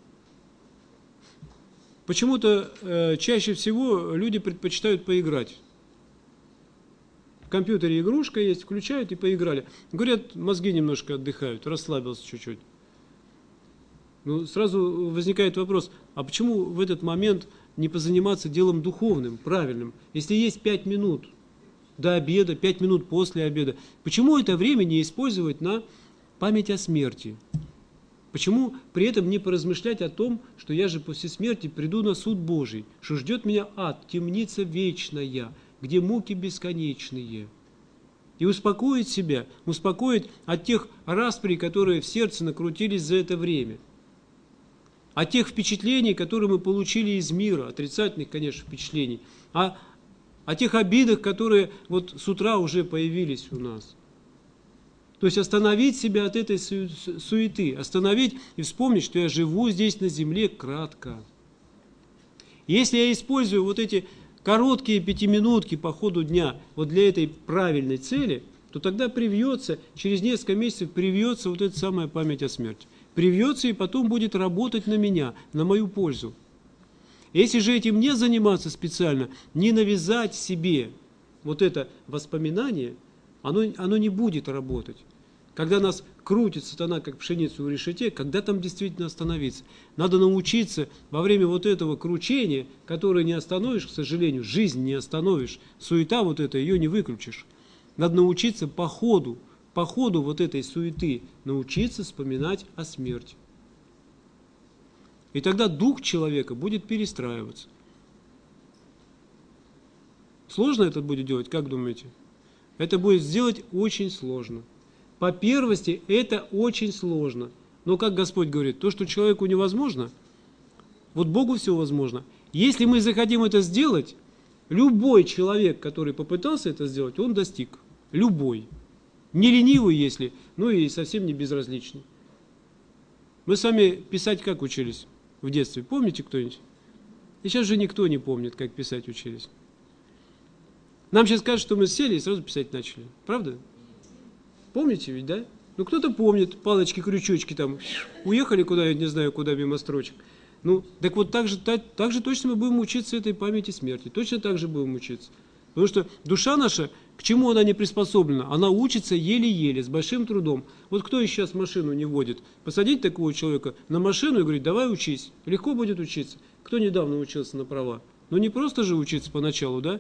Почему-то чаще всего люди предпочитают поиграть. В компьютере игрушка есть, включают и поиграли. Говорят, мозги немножко отдыхают, расслабился чуть-чуть. Ну, сразу возникает вопрос, а почему в этот момент не позаниматься делом духовным, правильным? Если есть 5 минут до обеда, 5 минут после обеда, почему это время не использовать на память о смерти? Почему при этом не поразмышлять о том, что я же после смерти приду на суд Божий, что ждет меня ад, темница вечная, где муки бесконечные? И успокоить себя, успокоить от тех расприй, которые в сердце накрутились за это время. От тех впечатлений, которые мы получили из мира, отрицательных, конечно, впечатлений, о тех обидах, которые вот с утра уже появились у нас. То есть остановить себя от этой суеты, остановить и вспомнить, что я живу здесь на земле кратко. Если я использую вот эти короткие 5-минутки по ходу дня вот для этой правильной цели, то тогда привьется, через несколько месяцев привьется вот эта самая память о смерти. Привьется и потом будет работать на меня, на мою пользу. Если же этим не заниматься специально, не навязать себе вот это воспоминание, оно не будет работать. Когда нас крутит сатана, как пшеницу в решете, когда там действительно остановиться? Надо научиться во время вот этого кручения, которое не остановишь, к сожалению, жизнь не остановишь, суета вот эта, ее не выключишь. Надо научиться по ходу вот этой суеты, научиться вспоминать о смерти. И тогда дух человека будет перестраиваться. Сложно это будет делать, как думаете? Это будет сделать очень сложно. По первости это очень сложно. Но как Господь говорит, то, что человеку невозможно, вот Богу все возможно. Если мы захотим это сделать, любой человек, который попытался это сделать, он достиг. Любой. Не ленивый, если, ну и совсем не безразличный. Мы с вами писать как учились в детстве? Помните кто-нибудь? И сейчас же никто не помнит, как писать учились. Нам сейчас скажут, что мы сели и сразу писать начали. Правда? Помните ведь, да? Ну, кто-то помнит, палочки-крючочки там, уехали куда, я не знаю, куда мимо строчек. Ну, так вот так же точно мы будем учиться этой памяти смерти. Точно так же будем учиться. Потому что душа наша, к чему она не приспособлена? Она учится еле-еле, с большим трудом. Вот кто и сейчас машину не водит? Посадить такого человека на машину и говорить, давай учись. Легко будет учиться. Кто недавно учился на права? Ну, не просто же учиться поначалу, да?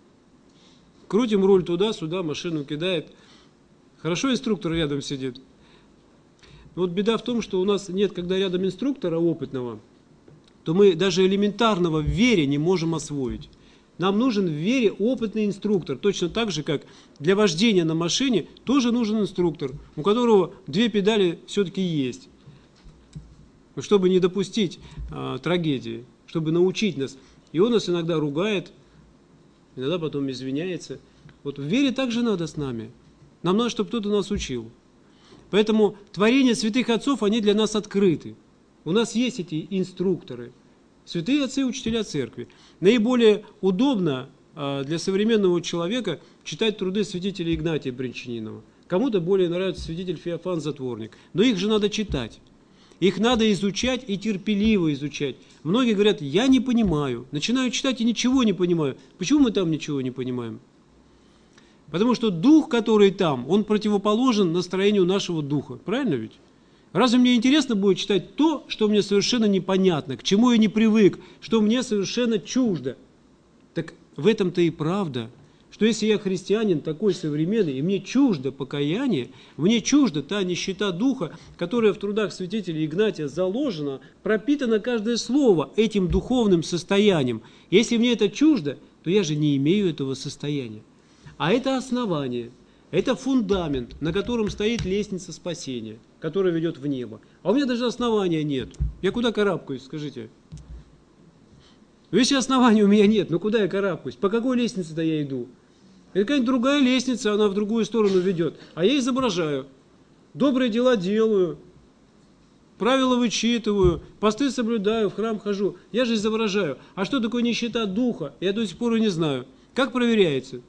Крутим руль туда-сюда, машину кидает. Хорошо инструктор рядом сидит. Но вот беда в том, что у нас нет, когда рядом инструктора опытного, то мы даже элементарного в вере не можем освоить. Нам нужен в вере опытный инструктор. Точно так же, как для вождения на машине тоже нужен инструктор, у которого 2 педали все-таки есть. Чтобы не допустить трагедии, чтобы научить нас. И он нас иногда ругает, иногда потом извиняется. Вот в вере также надо с нами. Нам надо, чтобы кто-то нас учил. Поэтому творения святых отцов, они для нас открыты. У нас есть эти инструкторы. Святые отцы, учителя церкви. Наиболее удобно для современного человека читать труды святителя Игнатия Брянчанинова. Кому-то более нравится святитель Феофан Затворник. Но их же надо читать. Их надо изучать и терпеливо изучать. Многие говорят, я не понимаю. Начинаю читать и ничего не понимаю. Почему мы там ничего не понимаем? Потому что дух, который там, он противоположен настроению нашего духа. Правильно ведь? Разве мне интересно будет читать то, что мне совершенно непонятно, к чему я не привык, что мне совершенно чуждо? Так в этом-то и правда, что если я христианин такой современный, и мне чуждо покаяние, мне чуждо та нищета духа, которая в трудах святителя Игнатия заложена, пропитано каждое слово этим духовным состоянием. Если мне это чуждо, то я же не имею этого состояния. А это основание, это фундамент, на котором стоит лестница спасения, которая ведет в небо. А у меня даже основания нет. Я куда карабкаюсь, скажите? Если основания у меня нет, ну куда я карабкаюсь? По какой лестнице-то я иду? Это какая-нибудь другая лестница, она в другую сторону ведет. А я изображаю. Добрые дела делаю, правила вычитываю, посты соблюдаю, в храм хожу. Я же изображаю. А что такое нищета духа? Я до сих пор и не знаю. Как проверяется?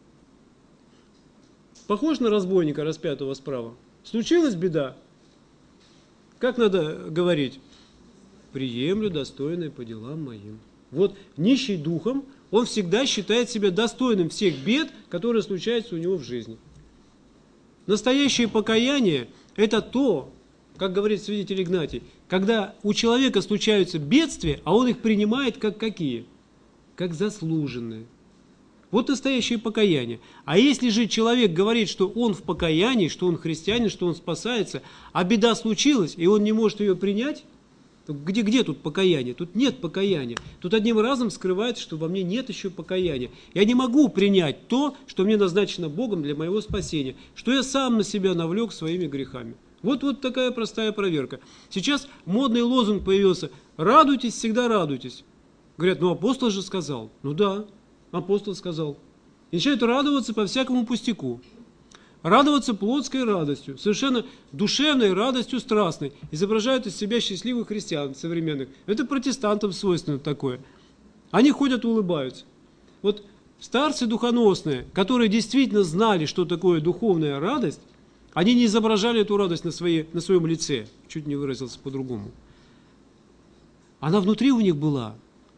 Похож на разбойника, распятого справа? Случилась беда? Как надо говорить? Приемлю достойное по делам моим. Вот нищий духом, он всегда считает себя достойным всех бед, которые случаются у него в жизни. Настоящее покаяние – это то, как говорит святитель Игнатий, когда у человека случаются бедствия, а он их принимает как какие? Как заслуженные. Вот настоящее покаяние. А если же человек говорит, что он в покаянии, что он христианин, что он спасается, а беда случилась, и он не может ее принять, то где тут покаяние? Тут нет покаяния. Тут одним разом скрывается, что во мне нет еще покаяния. Я не могу принять то, что мне назначено Богом для моего спасения, что я сам на себя навлек своими грехами. Вот такая простая проверка. Сейчас модный лозунг появился: радуйтесь, всегда радуйтесь. Говорят, ну апостол же сказал. Ну да, апостол сказал. И начинают радоваться по всякому пустяку. Радоваться плотской радостью, совершенно душевной радостью страстной. Изображают из себя счастливых христиан современных. Это протестантам свойственно такое. Они ходят, улыбаются. Вот старцы духоносные, которые действительно знали, что такое духовная радость, они не изображали эту радость на своем лице. Чуть не выразился по-другому. Она внутри у них была.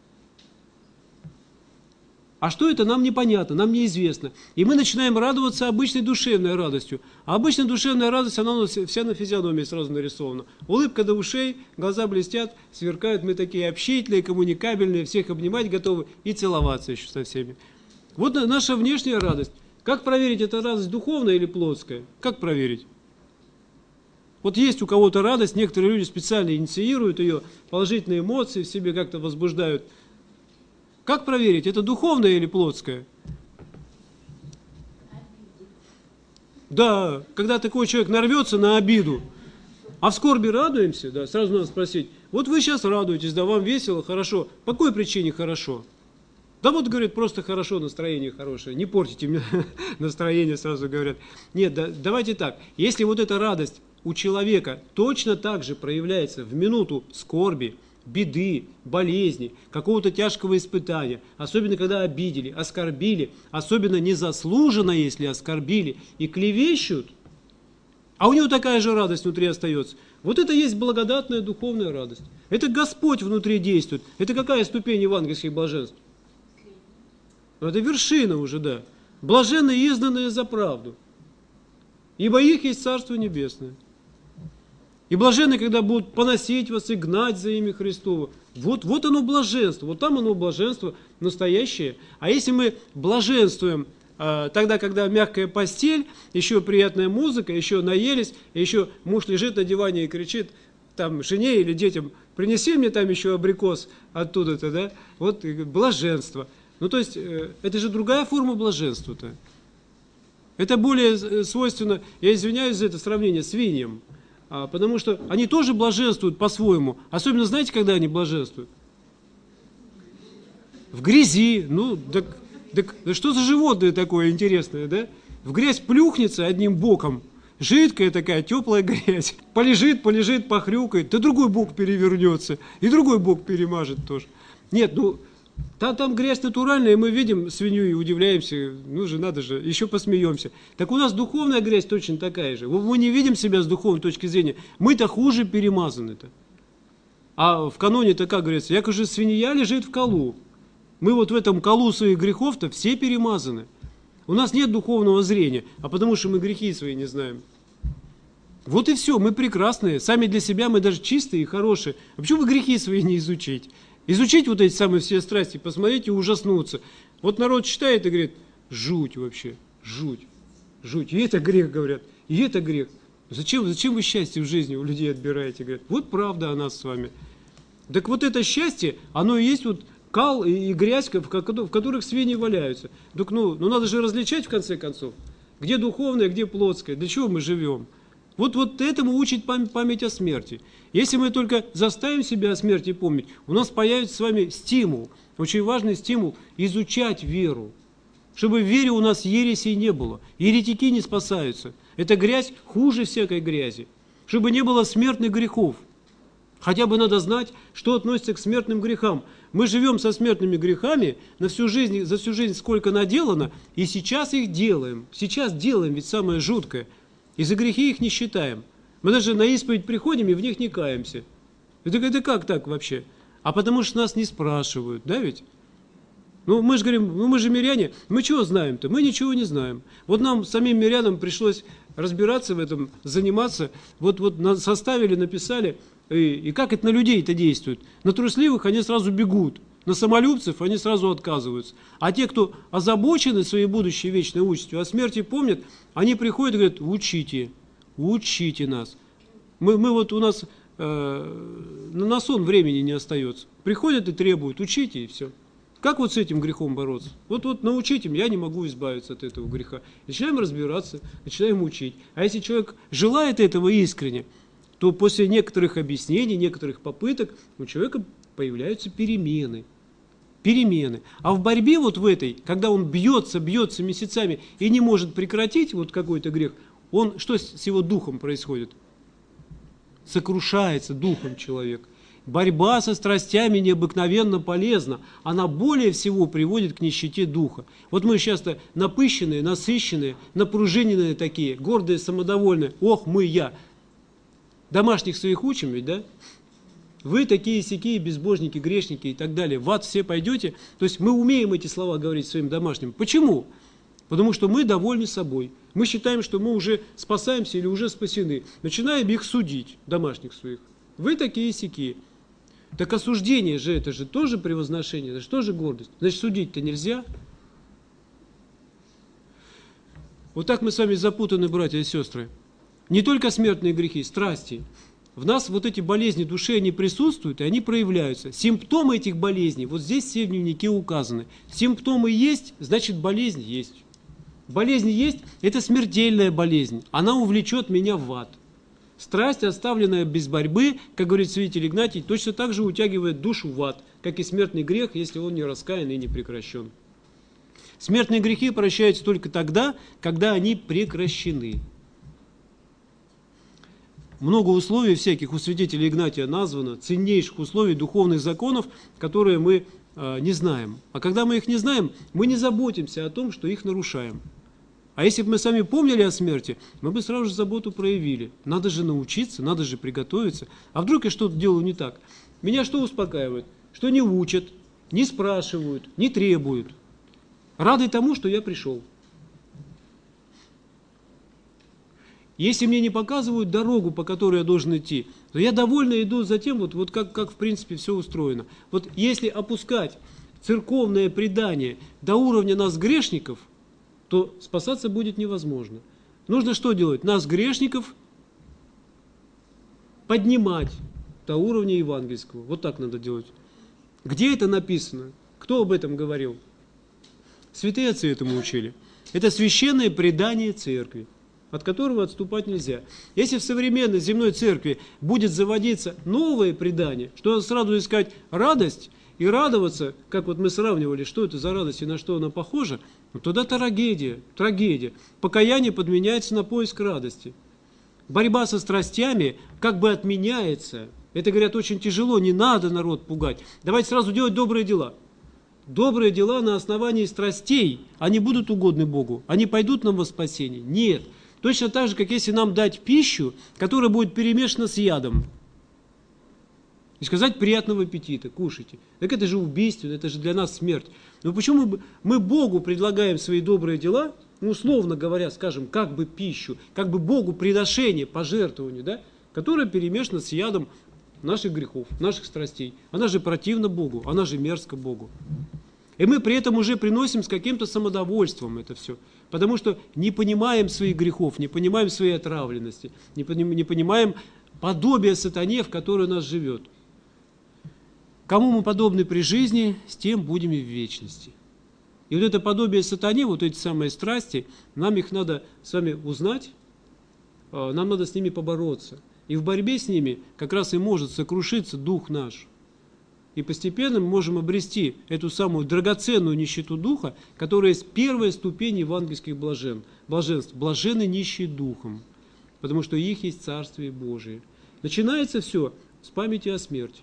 А что это, нам непонятно, нам неизвестно. И мы начинаем радоваться обычной душевной радостью. А обычная душевная радость, она у нас вся на физиономии сразу нарисована. Улыбка до ушей, глаза блестят, сверкают. Мы такие общительные, коммуникабельные, всех обнимать готовы и целоваться еще со всеми. Вот наша внешняя радость. Как проверить, это радость духовная или плотская? Как проверить? Вот есть у кого-то радость, некоторые люди специально инициируют ее, положительные эмоции в себе как-то возбуждают. Как проверить, это духовное или плотское? Да, когда такой человек нарвется на обиду, а в скорби радуемся, да, сразу надо спросить, вот вы сейчас радуетесь, да, вам весело, хорошо. По какой причине хорошо? Да вот, говорит, просто хорошо, настроение хорошее, не портите мне настроение, сразу говорят. Нет, да, давайте так, если вот эта радость у человека точно так же проявляется в минуту скорби, беды, болезни, какого-то тяжкого испытания, особенно когда обидели, оскорбили, особенно незаслуженно, если оскорбили и клевещут, а у него такая же радость внутри остается. Вот это есть благодатная духовная радость. Это Господь внутри действует. Это какая ступень евангельских блаженств? Это вершина уже, да. Блаженные, изгнанные за правду. Ибо их есть Царство Небесное. И блаженны, когда будут поносить вас и гнать за имя Христово. Вот оно блаженство, вот там оно блаженство настоящее. А если мы блаженствуем тогда, когда мягкая постель, еще приятная музыка, еще наелись, еще муж лежит на диване и кричит там жене или детям: принеси мне там еще абрикос оттуда-то, да? Вот блаженство. Ну то есть это же другая форма блаженства-то. Это более свойственно, я извиняюсь за это сравнение, свиньям. Потому что они тоже блаженствуют по-своему. Особенно, знаете, когда они блаженствуют? В грязи. Ну, так что за животное такое интересное, да? В грязь плюхнется одним боком. Жидкая такая, теплая грязь. Полежит, похрюкает. Да другой бок перевернется. И другой бок перемажет тоже. Нет, ну... Там грязь натуральная, и мы видим свинью и удивляемся, ну же, надо же, еще посмеемся. Так у нас духовная грязь точно такая же. Мы не видим себя с духовной точки зрения. Мы-то хуже перемазаны-то. А в каноне-то, как говорится, як же свинья лежит в колу. Мы вот в этом колу своих грехов-то все перемазаны. У нас нет духовного зрения, а потому что мы грехи свои не знаем. Вот и все, мы прекрасные, сами для себя мы даже чистые и хорошие. А почему вы грехи свои не изучить? Изучить вот эти самые все страсти, посмотреть и ужаснуться. Вот народ читает и говорит, жуть вообще, жуть, жуть. И это грех, говорят, и это грех. Зачем вы счастье в жизни у людей отбираете? Говорят, вот правда о нас с вами. Так вот это счастье, оно и есть вот кал и грязь, в которых свиньи валяются. Так надо же различать в конце концов, где духовное, где плотское, для чего мы живем. Вот этому учит память о смерти. Если мы только заставим себя о смерти помнить, у нас появится с вами стимул, очень важный стимул изучать веру. Чтобы в вере у нас ересей не было. Еретики не спасаются. Эта грязь хуже всякой грязи. Чтобы не было смертных грехов. Хотя бы надо знать, что относится к смертным грехам. Мы живем со смертными грехами за всю жизнь сколько наделано, и сейчас их делаем. Сейчас делаем, ведь самое жуткое. И за грехи их не считаем. Мы даже на исповедь приходим и в них не каемся. Это как так вообще? А потому что нас не спрашивают, да ведь? Мы же говорим, мы же миряне, мы чего знаем-то? Мы ничего не знаем. Вот нам, самим мирянам, пришлось разбираться в этом, заниматься. Вот составили, написали. И как это на людей-то действует? На трусливых они сразу бегут. На самолюбцев они сразу отказываются. А те, кто озабочены своей будущей вечной участью, о смерти помнят, они приходят и говорят, учите нас. У нас на сон времени не остается. Приходят и требуют, учите, и все. Как вот с этим грехом бороться? Вот научите меня, я не могу избавиться от этого греха. Начинаем разбираться, начинаем учить. А если человек желает этого искренне, то после некоторых объяснений, некоторых попыток у человека появляются перемены. А в борьбе вот в этой, когда он бьется месяцами и не может прекратить вот какой-то грех, что с его духом происходит? Сокрушается духом человек. Борьба со страстями необыкновенно полезна. Она более всего приводит к нищете духа. Вот мы часто напыщенные, насыщенные, напружиненные такие, гордые, самодовольные. Ох, я. Домашних своих учим ведь, да? Вы такие-сякие безбожники, грешники и так далее. В ад все пойдете. То есть мы умеем эти слова говорить своим домашним. Почему? Потому что мы довольны собой. Мы считаем, что мы уже спасаемся или уже спасены. Начинаем их судить, домашних своих. Вы такие-сякие. Так осуждение же, это же тоже превозношение, это же тоже гордость. Значит, судить-то нельзя. Вот так мы с вами запутаны, братья и сестры. Не только смертные грехи, страсти. В нас вот эти болезни души, они присутствуют, и они проявляются. Симптомы этих болезней, вот здесь все в дневнике указаны. Симптомы есть, значит болезнь есть. Болезнь есть, это смертельная болезнь. Она увлечет меня в ад. Страсть, оставленная без борьбы, как говорит святитель Игнатий, точно так же утягивает душу в ад, как и смертный грех, если он не раскаян и не прекращен. Смертные грехи прощаются только тогда, когда они прекращены. Много условий всяких у святителя Игнатия названо, ценнейших условий духовных законов, которые мы не знаем. А когда мы их не знаем, мы не заботимся о том, что их нарушаем. А если бы мы сами помнили о смерти, мы бы сразу же заботу проявили. Надо же научиться, надо же приготовиться. А вдруг я что-то делаю не так? Меня что успокаивает? Что не учат, не спрашивают, не требуют. Рады тому, что я пришел. Если мне не показывают дорогу, по которой я должен идти, то я довольно иду за тем, вот как в принципе все устроено. Вот если опускать церковное предание до уровня нас грешников, то спасаться будет невозможно. Нужно что делать? Нас, грешников, поднимать до уровня евангельского. Вот так надо делать. Где это написано? Кто об этом говорил? Святые отцы этому учили. Это священное предание церкви, от которого отступать нельзя. Если в современной земной церкви будет заводиться новое предание, что надо сразу искать радость и радоваться, как вот мы сравнивали, что это за радость и на что она похожа, тогда трагедия. Покаяние подменяется на поиск радости. Борьба со страстями как бы отменяется. Это, говорят, очень тяжело, не надо народ пугать. Давайте сразу делать добрые дела. Добрые дела на основании страстей, они будут угодны Богу, они пойдут нам во спасение? Нет. Точно так же, как если нам дать пищу, которая будет перемешана с ядом. И сказать приятного аппетита, кушайте. Так это же убийство, это же для нас смерть. Но почему мы Богу предлагаем свои добрые дела, ну, условно говоря, скажем, как бы пищу, как бы Богу приношение, пожертвование, да, которое перемешано с ядом наших грехов, наших страстей. Она же противна Богу, она же мерзка Богу. И мы при этом уже приносим с каким-то самодовольством это все, потому что не понимаем своих грехов, не понимаем своей отравленности, не понимаем подобие сатане, в которое нас живет. Кому мы подобны при жизни, с тем будем и в вечности. И вот это подобие сатане, вот эти самые страсти, нам их надо с вами узнать, нам надо с ними побороться. И в борьбе с ними как раз и может сокрушиться дух наш. И постепенно мы можем обрести эту самую драгоценную нищету духа, которая есть первая ступень евангельских блаженств. Блаженны нищие духом, потому что их есть Царствие Божие. Начинается все с памяти о смерти.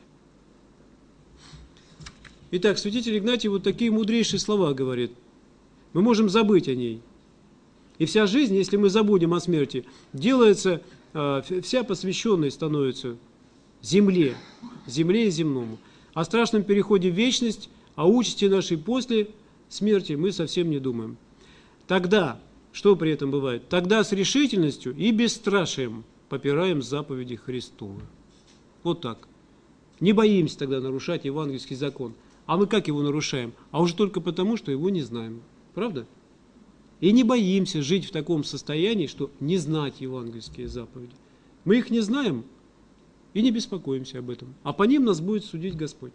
Итак, святитель Игнатий вот такие мудрейшие слова говорит. Мы можем забыть о ней. И вся жизнь, если мы забудем о смерти, делается, вся посвященной становится земле и земному. О страшном переходе в вечность, о участи нашей после смерти мы совсем не думаем. Тогда, что при этом бывает? Тогда с решительностью и бесстрашием попираем заповеди Христовы. Вот так. Не боимся тогда нарушать евангельский закон. А мы как его нарушаем? А уже только потому, что его не знаем. Правда? И не боимся жить в таком состоянии, что не знать евангельские заповеди. Мы их не знаем и не беспокоимся об этом. А по ним нас будет судить Господь.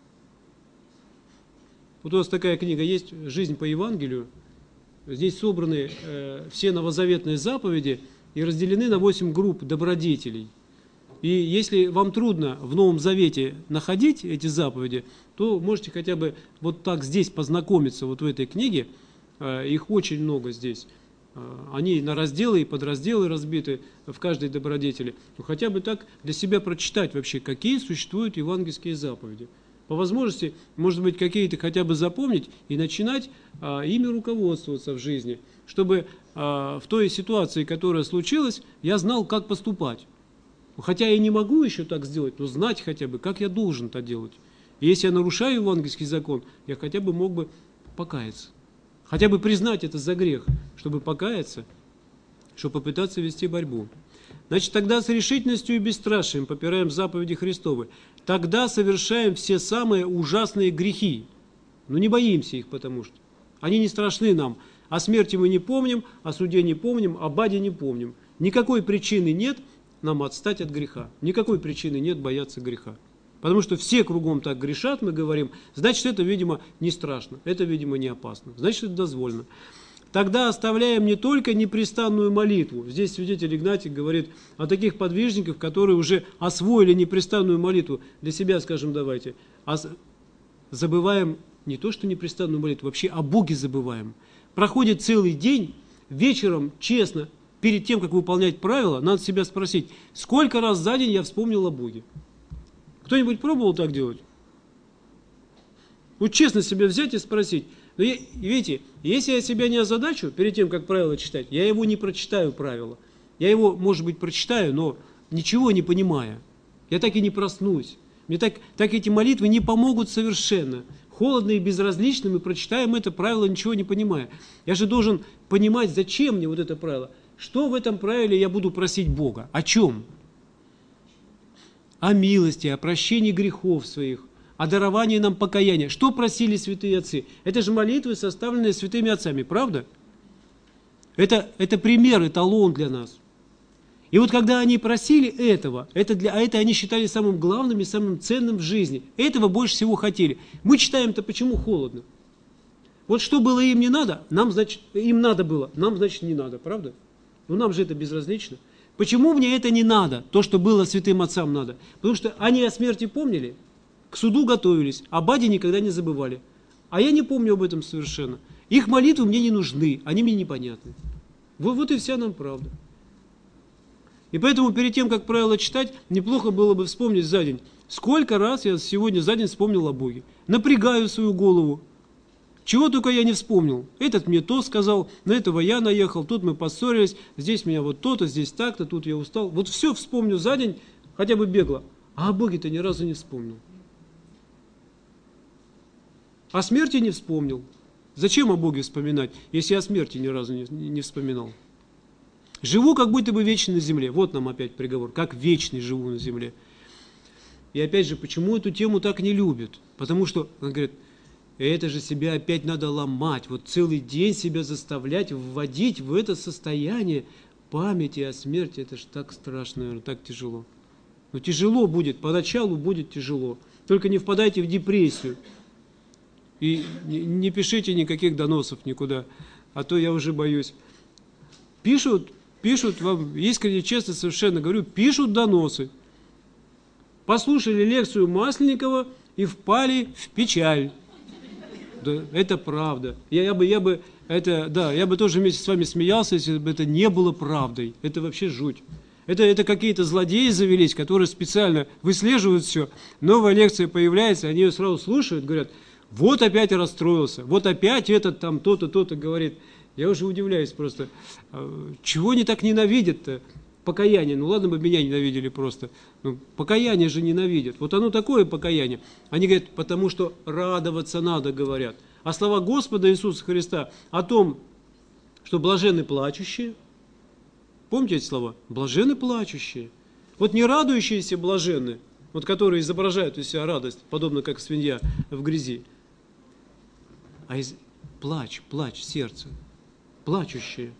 Вот у нас такая книга есть «Жизнь по Евангелию». Здесь собраны все новозаветные заповеди и разделены на 8 групп добродетелей. И если вам трудно в Новом Завете находить эти заповеди, то можете хотя бы вот так здесь познакомиться, вот в этой книге. Их очень много здесь. Они на разделы и подразделы разбиты в каждой добродетели. Но хотя бы так для себя прочитать вообще, какие существуют евангельские заповеди. По возможности, может быть, какие-то хотя бы запомнить и начинать ими руководствоваться в жизни, чтобы в той ситуации, которая случилась, я знал, как поступать. Хотя я не могу еще так сделать, но знать хотя бы, как я должен это делать. И если я нарушаю евангельский закон, я хотя бы мог бы покаяться. Хотя бы признать это за грех, чтобы покаяться, чтобы попытаться вести борьбу. Значит, тогда с решительностью и бесстрашием попираем заповеди Христовы. Тогда совершаем все самые ужасные грехи. Но не боимся их, потому что они не страшны нам. О смерти мы не помним, о суде не помним, об аде не помним. Никакой причины нет нам отстать от греха. Никакой причины нет бояться греха. Потому что все кругом так грешат, мы говорим, значит, это, видимо, не страшно, это, видимо, не опасно, значит, это дозволено. Тогда оставляем не только непрестанную молитву. Здесь святитель Игнатий говорит о таких подвижниках, которые уже освоили непрестанную молитву. Для себя, скажем, давайте. Забываем не то, что непрестанную молитву, вообще о Боге забываем. Проходит целый день, вечером, честно, перед тем, как выполнять правила, надо себя спросить, сколько раз за день я вспомнил о Боге. Кто-нибудь пробовал так делать? Вот честно себя взять и спросить. Но видите, если я себя не озадачу перед тем, как правило читать, я его не прочитаю правила. Я его, может быть, прочитаю, но ничего не понимая. Я так и не проснусь. Мне так эти молитвы не помогут совершенно. Холодно и безразлично мы прочитаем это правило, ничего не понимая. Я же должен понимать, зачем мне вот это правило. Что в этом правиле я буду просить Бога? О чем? О милости, о прощении грехов своих, о даровании нам покаяния. Что просили святые отцы? Это же молитвы, составленные святыми отцами, правда? Это пример, эталон для нас. И вот когда они просили этого, это они считали самым главным и самым ценным в жизни. Этого больше всего хотели. Мы читаем-то почему холодно? Вот что было им не надо, нам, значит, им надо было, нам, значит, не надо, правда? Но нам же это безразлично. Почему мне это не надо, то, что было святым отцам надо? Потому что они о смерти помнили, к суду готовились, об аде никогда не забывали. А я не помню об этом совершенно. Их молитвы мне не нужны, они мне непонятны. Вот и вся нам правда. И поэтому перед тем, как правило читать, неплохо было бы вспомнить за день, сколько раз я сегодня за день вспомнил о Боге. Напрягаю свою голову. Чего только я не вспомнил. Этот мне то сказал, на этого я наехал, тут мы поссорились, здесь меня вот то-то, здесь так-то, тут я устал. Вот все вспомню за день, хотя бы бегло. А о Боге-то ни разу не вспомнил. О смерти не вспомнил. Зачем о Боге вспоминать, если я о смерти ни разу не вспоминал? Живу, как будто бы вечно на земле. Вот нам опять приговор. Как вечный живу на земле. И опять же, почему эту тему так не любят? Потому что, он говорит, это же себя опять надо ломать. Вот целый день себя заставлять, вводить в это состояние памяти о смерти. Это же так страшно, наверное, так тяжело. Но тяжело будет, поначалу будет тяжело. Только не впадайте в депрессию. И не пишите никаких доносов никуда, а то я уже боюсь. Пишут вам, искренне, честно совершенно говорю, пишут доносы. Послушали лекцию Масленникова и впали в печаль. Да, это правда. Я бы тоже вместе с вами смеялся, если бы это не было правдой. Это вообще жуть. Это какие-то злодеи завелись, которые специально выслеживают все. Новая лекция появляется, они ее сразу слушают, говорят, вот опять расстроился, вот опять этот там то-то, то-то говорит. Я уже удивляюсь просто, чего они так ненавидят-то? Покаяние, ну ладно бы меня ненавидели просто, ну, покаяние же ненавидят. Вот оно такое покаяние. Они говорят, потому что радоваться надо, говорят. А слова Господа Иисуса Христа о том, что блаженны плачущие, помните эти слова? Блаженны плачущие. Вот не радующиеся блаженны, вот которые изображают из себя радость, подобно как свинья в грязи, а плач сердце, плачущие.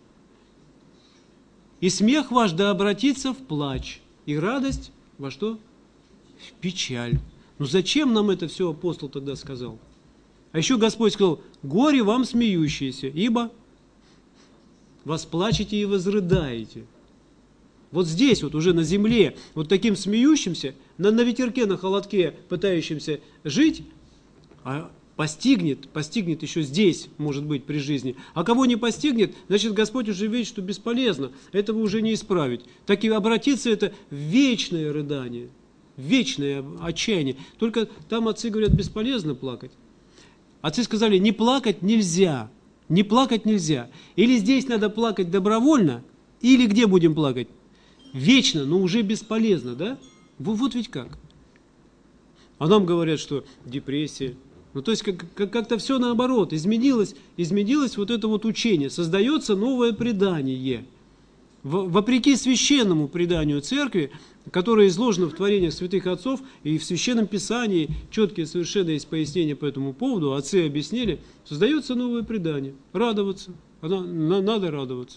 И смех ваш да обратится в плач, и радость во что? В печаль. Ну зачем нам это все апостол тогда сказал? А еще Господь сказал, горе вам смеющиеся, ибо восплачете и возрыдаете. Вот здесь, вот уже на земле, вот таким смеющимся, на ветерке, на холодке, пытающимся жить, постигнет еще здесь, может быть, при жизни. А кого не постигнет, значит, Господь уже видит, что бесполезно, этого уже не исправить. Так и обратиться это в вечное рыдание, в вечное отчаяние. Только там отцы говорят, бесполезно плакать. Отцы сказали, не плакать нельзя, не плакать нельзя. Или здесь надо плакать добровольно, или где будем плакать? Вечно, но уже бесполезно, да? Вот ведь как. А нам говорят, что депрессия. Ну, то есть, как-то все наоборот, изменилось вот это вот учение, создается новое предание. Вопреки священному преданию церкви, которое изложено в творениях святых отцов, и в Священном Писании четкие совершенно есть пояснения по этому поводу, отцы объяснили, создается новое предание. Радоваться, надо радоваться.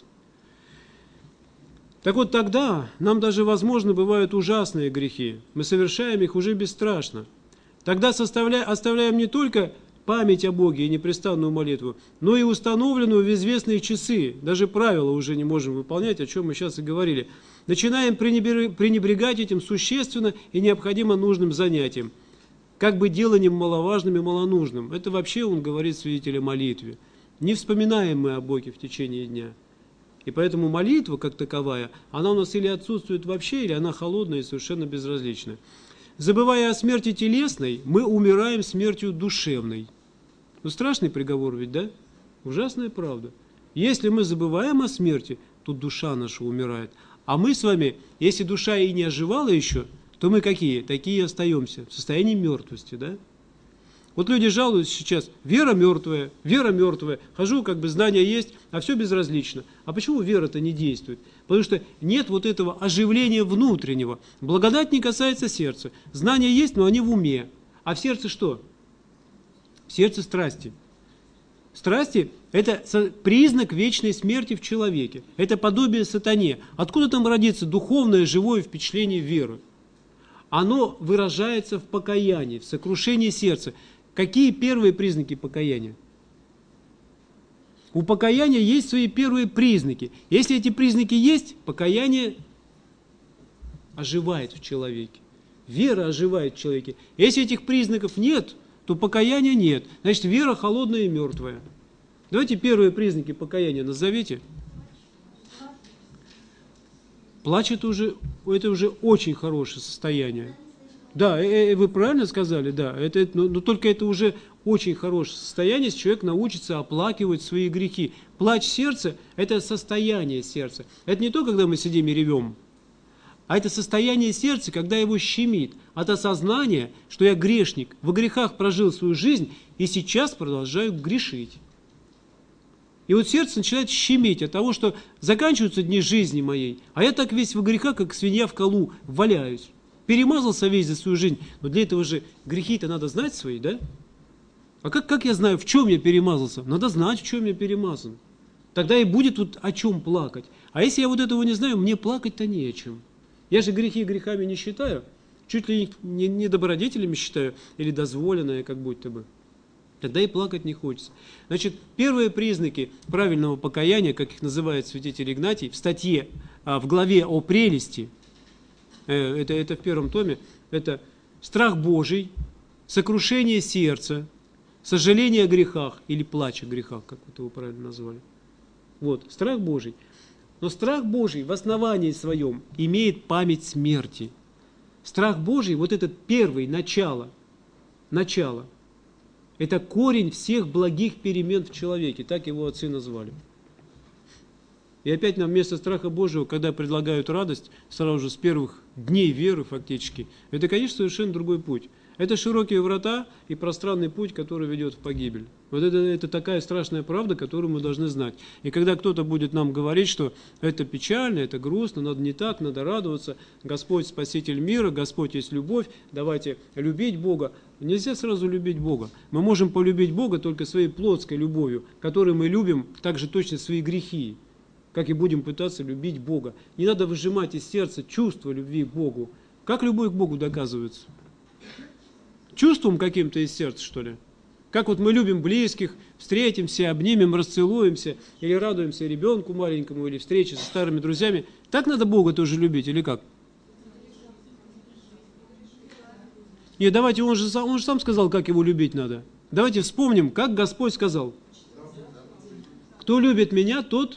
Так вот тогда нам даже, возможно, бывают ужасные грехи, мы совершаем их уже бесстрашно. Тогда оставляем не только память о Боге и непрестанную молитву, но и установленную в известные часы, даже правила уже не можем выполнять, о чем мы сейчас и говорили. Начинаем пренебрегать этим существенно и необходимо нужным занятием, как бы деланием маловажным и малонужным. Это вообще, он говорит, свидетель о молитве. Не вспоминаем мы о Боге в течение дня. И поэтому молитва, как таковая, она у нас или отсутствует вообще, или она холодная и совершенно безразличная. Забывая о смерти телесной, мы умираем смертью душевной. Ну, страшный приговор ведь, да? Ужасная правда. Если мы забываем о смерти, то душа наша умирает. А мы с вами, если душа и не оживала еще, то мы какие? Такие и остаемся, в состоянии мертвости, да? Вот люди жалуются сейчас, вера мертвая, хожу, как бы знания есть, а все безразлично. А почему вера-то не действует? Потому что нет вот этого оживления внутреннего. Благодать не касается сердца. Знания есть, но они в уме. А в сердце что? В сердце страсти. Страсти – это признак вечной смерти в человеке. Это подобие сатане. Откуда там родится духовное, живое впечатление веры? Оно выражается в покаянии, в сокрушении сердца. Какие первые признаки покаяния? У покаяния есть свои первые признаки. Если эти признаки есть, покаяние оживает в человеке. Вера оживает в человеке. Если этих признаков нет, то покаяния нет. Значит, вера холодная и мертвая. Давайте первые признаки покаяния назовите. Плач – это уже очень хорошее состояние. Да, вы правильно сказали, да. Но только это уже очень хорошее состояние, если человек научится оплакивать свои грехи. Плач сердца – это состояние сердца. Это не то, когда мы сидим и ревем, а это состояние сердца, когда его щемит от осознания, что я грешник, во грехах прожил свою жизнь и сейчас продолжаю грешить. И вот сердце начинает щемить от того, что заканчиваются дни жизни моей, а я так весь в грехах, как свинья в колу, валяюсь. Перемазался весь за свою жизнь. Но для этого же грехи-то надо знать свои, да? А как я знаю, в чем я перемазался? Надо знать, в чем я перемазан. Тогда и будет вот о чем плакать. А если я вот этого не знаю, мне плакать-то не о чем. Я же грехи грехами не считаю, чуть ли не добродетелями считаю, или дозволенное, как будто бы. Тогда и плакать не хочется. Значит, первые признаки правильного покаяния, как их называет святитель Игнатий, в статье, в главе о прелести, это в первом томе, это страх Божий, сокрушение сердца, сожаление о грехах или плач о грехах, как вот его правильно назвали. Вот, страх Божий. Но страх Божий в основании своем имеет память смерти. Страх Божий, вот этот первый, начало, это корень всех благих перемен в человеке, так его отцы назвали. И опять нам вместо страха Божьего, когда предлагают радость, сразу же с первых дней веры фактически, это, конечно, совершенно другой путь. Это широкие врата и пространный путь, который ведет в погибель. Вот это такая страшная правда, которую мы должны знать. И когда кто-то будет нам говорить, что это печально, это грустно, надо не так, надо радоваться, Господь Спаситель мира, Господь есть любовь, давайте любить Бога. Нельзя сразу любить Бога. Мы можем полюбить Бога только своей плотской любовью, которой мы любим также точно свои грехи, как и будем пытаться любить Бога. Не надо выжимать из сердца чувство любви к Богу. Как любовь к Богу доказывается? Чувством каким-то из сердца, что ли? Как вот мы любим близких, встретимся, обнимем, расцелуемся, или радуемся ребенку маленькому, или встрече со старыми друзьями. Так надо Бога тоже любить, или как? Нет, давайте, он же сам сказал, как его любить надо. Давайте вспомним, как Господь сказал. Кто любит меня, тот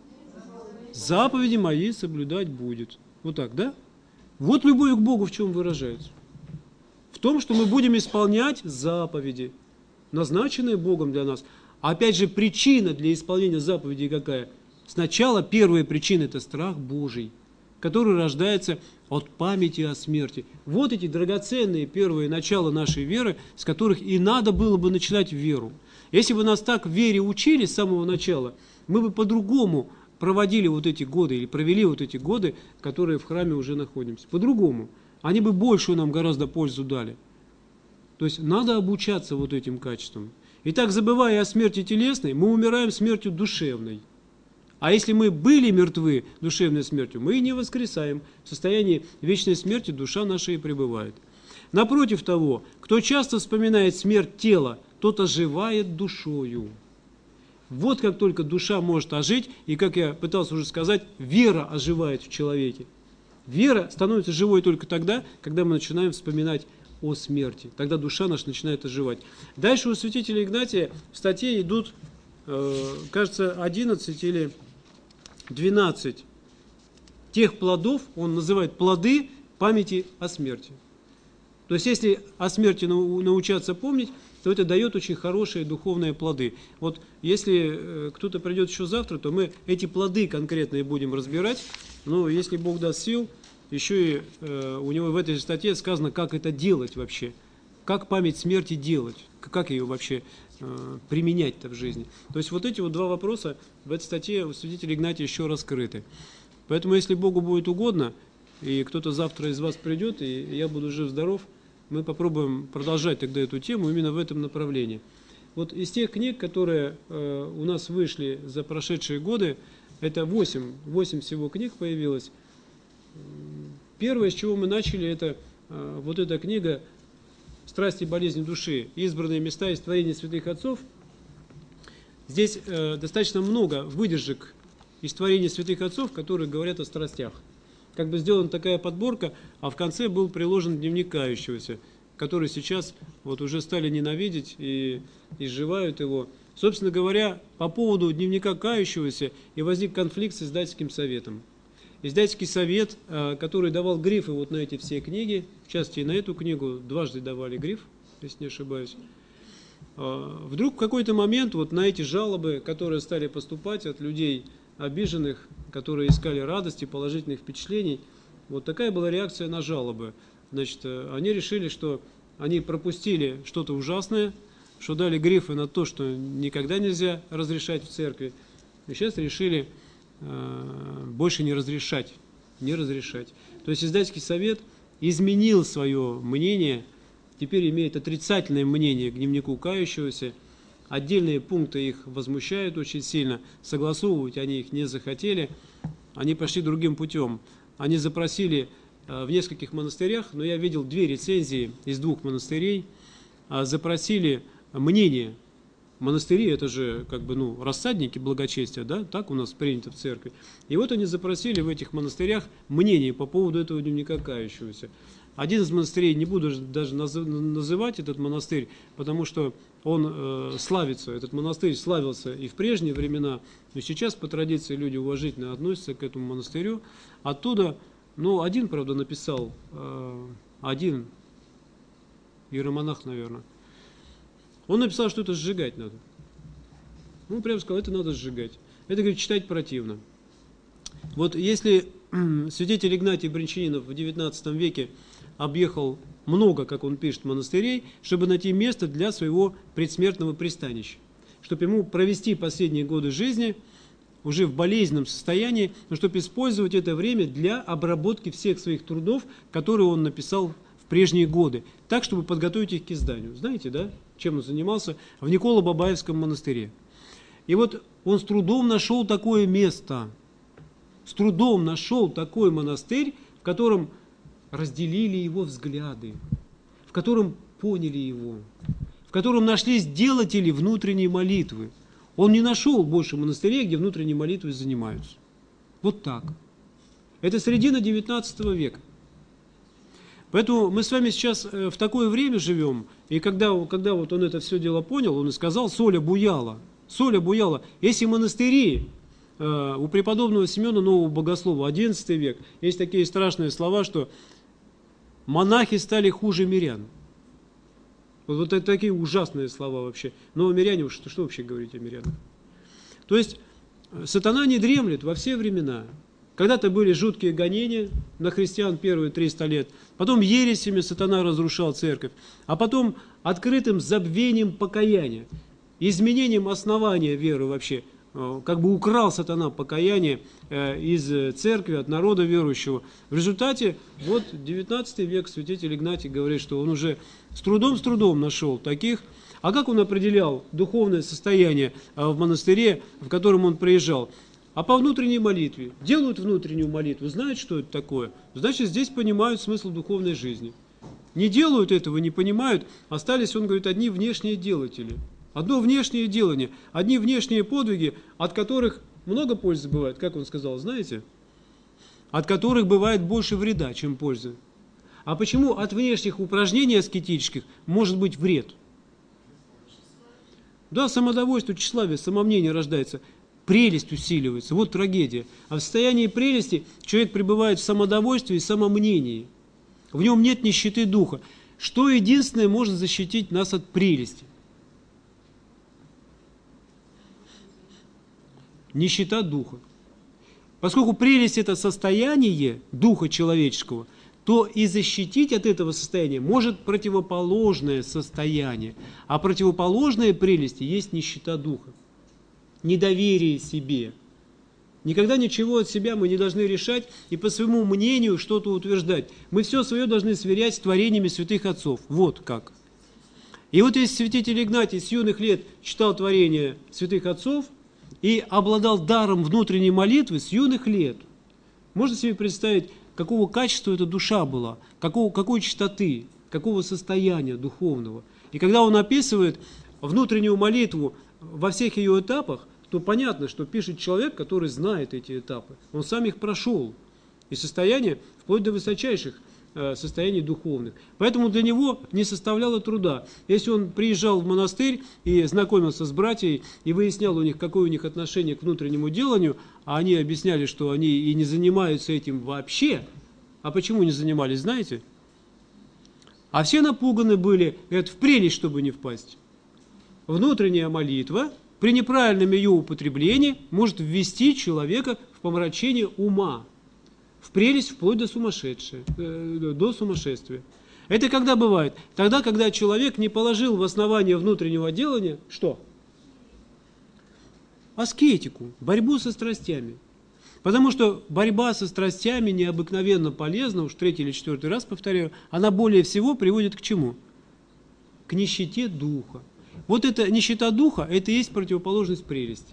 заповеди мои соблюдать будет. Вот так, да? Вот любовь к Богу в чем выражается. В том, что мы будем исполнять заповеди, назначенные Богом для нас. А опять же, причина для исполнения заповедей какая? Сначала первая причина – это страх Божий, который рождается от памяти о смерти. Вот эти драгоценные первые начала нашей веры, с которых и надо было бы начинать веру. Если бы нас так в вере учили с самого начала, мы бы по-другому проводили вот эти годы, или провели вот эти годы, которые в храме уже находимся. По-другому. Они бы большую нам гораздо пользу дали. То есть надо обучаться вот этим качествам. Итак, забывая о смерти телесной, мы умираем смертью душевной. А если мы были мертвы душевной смертью, мы и не воскресаем. В состоянии вечной смерти душа наша и пребывает. Напротив того, кто часто вспоминает смерть тела, тот оживает душою. Вот как только душа может ожить, и как я пытался уже сказать, вера оживает в человеке. Вера становится живой только тогда, когда мы начинаем вспоминать о смерти. Тогда душа наша начинает оживать. Дальше у святителя Игнатия в статье идут, кажется, 11 или 12 тех плодов, он называет плоды памяти о смерти. То есть, если о смерти научаться помнить, то это дает очень хорошие духовные плоды. Вот если кто-то придет еще завтра, то мы эти плоды конкретные будем разбирать. Но если Бог даст сил, еще и у него в этой статье сказано, как это делать вообще. Как память смерти делать, как ее вообще применять-то в жизни. То есть вот эти вот два вопроса в этой статье у святителя Игнатия еще раскрыты. Поэтому если Богу будет угодно, и кто-то завтра из вас придет, и я буду жив-здоров, мы попробуем продолжать тогда эту тему именно в этом направлении. Вот из тех книг, которые у нас вышли за прошедшие годы, это 8 всего книг появилось. Первое, с чего мы начали, это вот эта книга «Страсти и болезни души. Избранные места из творения святых отцов». Здесь достаточно много выдержек из творения святых отцов, которые говорят о страстях. Как бы сделана такая подборка, а в конце был приложен дневник кающегося, который сейчас вот уже стали ненавидеть и изживают его. Собственно говоря, по поводу дневника кающегося и возник конфликт с издательским советом. Издательский совет, который давал грифы вот на эти все книги, в частности и на эту книгу, дважды давали гриф, если не ошибаюсь. Вдруг в какой-то момент вот на эти жалобы, которые стали поступать от людей обиженных, которые искали радости, положительных впечатлений, вот такая была реакция на жалобы. Значит, они решили, что они пропустили что-то ужасное, что дали грифы на то, что никогда нельзя разрешать в церкви. И сейчас решили больше не разрешать. Не разрешать. То есть издательский совет изменил свое мнение, теперь имеет отрицательное мнение к дневнику кающегося. Отдельные пункты их возмущают очень сильно, согласовывать они их не захотели, они пошли другим путем. Они запросили в нескольких монастырях, но я видел 2 рецензии из 2 монастырей, запросили мнение. Монастыри — это же как бы, рассадники благочестия, да, так у нас принято в церкви. И вот они запросили в этих монастырях мнение по поводу этого дневника кающегося. Один из монастырей, не буду даже называть этот монастырь, потому что он славится, этот монастырь славился и в прежние времена, но сейчас по традиции люди уважительно относятся к этому монастырю. Оттуда, один, правда, написал, один иеромонах, наверное, он написал, что это сжигать надо. Он прямо сказал, это надо сжигать. Это, говорит, читать противно. Вот если святитель Игнатий Бринчанинов в XIX веке объехал много, как он пишет, монастырей, чтобы найти место для своего предсмертного пристанища, чтобы ему провести последние годы жизни уже в болезненном состоянии, но чтобы использовать это время для обработки всех своих трудов, которые он написал в прежние годы, так, чтобы подготовить их к изданию. Знаете, да, чем он занимался? В Николо-Бабаевском монастыре. И вот он с трудом нашел такое место, с трудом нашел такой монастырь, в котором разделили его взгляды, в котором поняли его, в котором нашлись делатели внутренней молитвы. Он не нашел больше монастырей, где внутренней молитвой занимаются. Вот так. Это середина XIX века. Поэтому мы с вами сейчас в такое время живем, и когда вот он это все дело понял, он и сказал, соль обуяла. Соль обуяла. Если монастыри, у преподобного Семена Нового Богослова, XI век, есть такие страшные слова, что монахи стали хуже мирян. Вот это такие ужасные слова вообще. Но миряне, что вообще говорить о мирянах? То есть сатана не дремлет во все времена. Когда-то были жуткие гонения на христиан первые 300 лет, потом ересями сатана разрушал церковь, а потом открытым забвением покаяния, изменением основания веры вообще, как бы украл сатана покаяние из церкви, от народа верующего. В результате, вот 19 век, святитель Игнатий говорит, что он уже с трудом нашел таких. А как он определял духовное состояние в монастыре, в котором он приезжал? А по внутренней молитве. Делают внутреннюю молитву, знают, что это такое. Значит, здесь понимают смысл духовной жизни. Не делают этого, не понимают, остались, он говорит, одни внешние делатели. Одно внешнее делание, одни внешние подвиги, от которых много пользы бывает, как он сказал, знаете? От которых бывает больше вреда, чем пользы. А почему от внешних упражнений аскетических может быть вред? Да, самодовольство, тщеславие, самомнение рождается. Прелесть усиливается, вот трагедия. А в состоянии прелести человек пребывает в самодовольстве и самомнении. В нем нет нищеты духа. Что единственное может защитить нас от прелести? Нищета духа. Поскольку прелесть – это состояние духа человеческого, то и защитить от этого состояния может противоположное состояние. А противоположная прелести есть нищета духа. Недоверие себе. Никогда ничего от себя мы не должны решать и по своему мнению что-то утверждать. Мы все свое должны сверять с творениями святых отцов. Вот как. И вот если святитель Игнатий с юных лет читал творения святых отцов и обладал даром внутренней молитвы с юных лет, можно себе представить, какого качества эта душа была, какой чистоты, какого состояния духовного. И когда он описывает внутреннюю молитву во всех ее этапах, то понятно, что пишет человек, который знает эти этапы. Он сам их прошел. И состояние, вплоть до высочайших состояний духовных. Поэтому для него не составляло труда. Если он приезжал в монастырь и знакомился с братьями, и выяснял у них, какое у них отношение к внутреннему деланию, а они объясняли, что они и не занимаются этим вообще. А почему не занимались, знаете? А все напуганы были, говорят, в прелесть, чтобы не впасть. Внутренняя молитва при неправильном ее употреблении может ввести человека в помрачение ума, в прелесть вплоть до сумасшествия. Это когда бывает? Тогда, когда человек не положил в основание внутреннего делания, что? Аскетику, борьбу со страстями. Потому что борьба со страстями необыкновенно полезна, уж третий или четвертый раз повторяю, она более всего приводит к чему? К нищете духа. Вот эта нищета духа, это и есть противоположность прелести.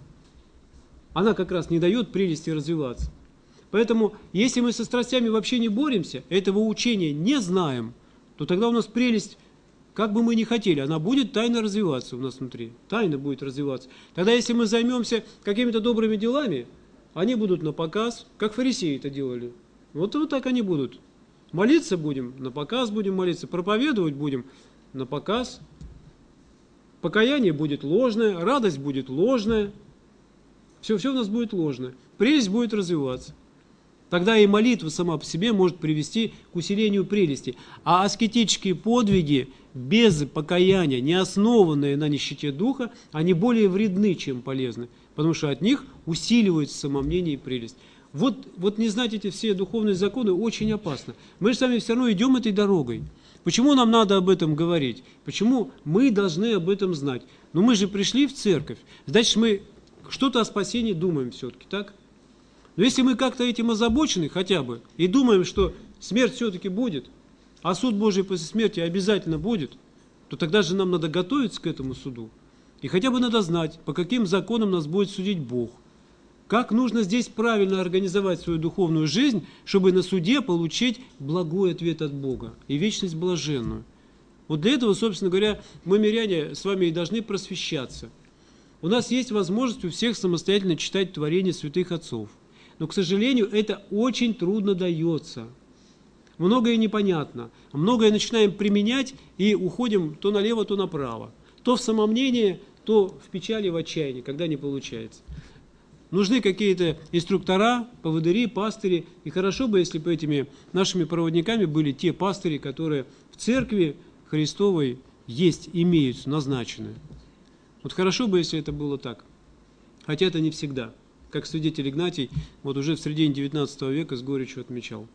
Она как раз не дает прелести развиваться. Поэтому, если мы со страстями вообще не боремся, этого учения не знаем, то тогда у нас прелесть, как бы мы ни хотели, она будет тайно развиваться у нас внутри. Тайно будет развиваться. Тогда, если мы займемся какими-то добрыми делами, они будут на показ, как фарисеи это делали. Вот так они будут. Молиться будем, на показ будем молиться, проповедовать будем, на показ. Покаяние будет ложное, радость будет ложная. Все у нас будет ложное. Прелесть будет развиваться. Тогда и молитва сама по себе может привести к усилению прелести. А аскетические подвиги без покаяния, не основанные на нищете духа, они более вредны, чем полезны. Потому что от них усиливается самомнение и прелесть. Вот не знать эти все духовные законы очень опасно. Мы же с вами все равно идем этой дорогой. Почему нам надо об этом говорить? Почему мы должны об этом знать? Но мы же пришли в церковь. Значит, мы что-то о спасении думаем все-таки, так? Но если мы как-то этим озабочены хотя бы, и думаем, что смерть все-таки будет, а суд Божий после смерти обязательно будет, то тогда же нам надо готовиться к этому суду. И хотя бы надо знать, по каким законам нас будет судить Бог. Как нужно здесь правильно организовать свою духовную жизнь, чтобы на суде получить благой ответ от Бога и вечность блаженную. Вот для этого, собственно говоря, мы, миряне, с вами и должны просвещаться. У нас есть возможность у всех самостоятельно читать творения святых отцов. Но, к сожалению, это очень трудно дается. Многое непонятно. Многое начинаем применять и уходим то налево, то направо. То в самомнение, то в печали, в отчаянии, когда не получается. Нужны какие-то инструктора, поводыри, пастыри. И хорошо бы, если бы этими нашими проводниками были те пастыри, которые в церкви Христовой есть, имеются, назначены. Вот хорошо бы, если это было так. Хотя это не всегда. Как свидетель Игнатий, вот уже в середине 19 века с горечью отмечал.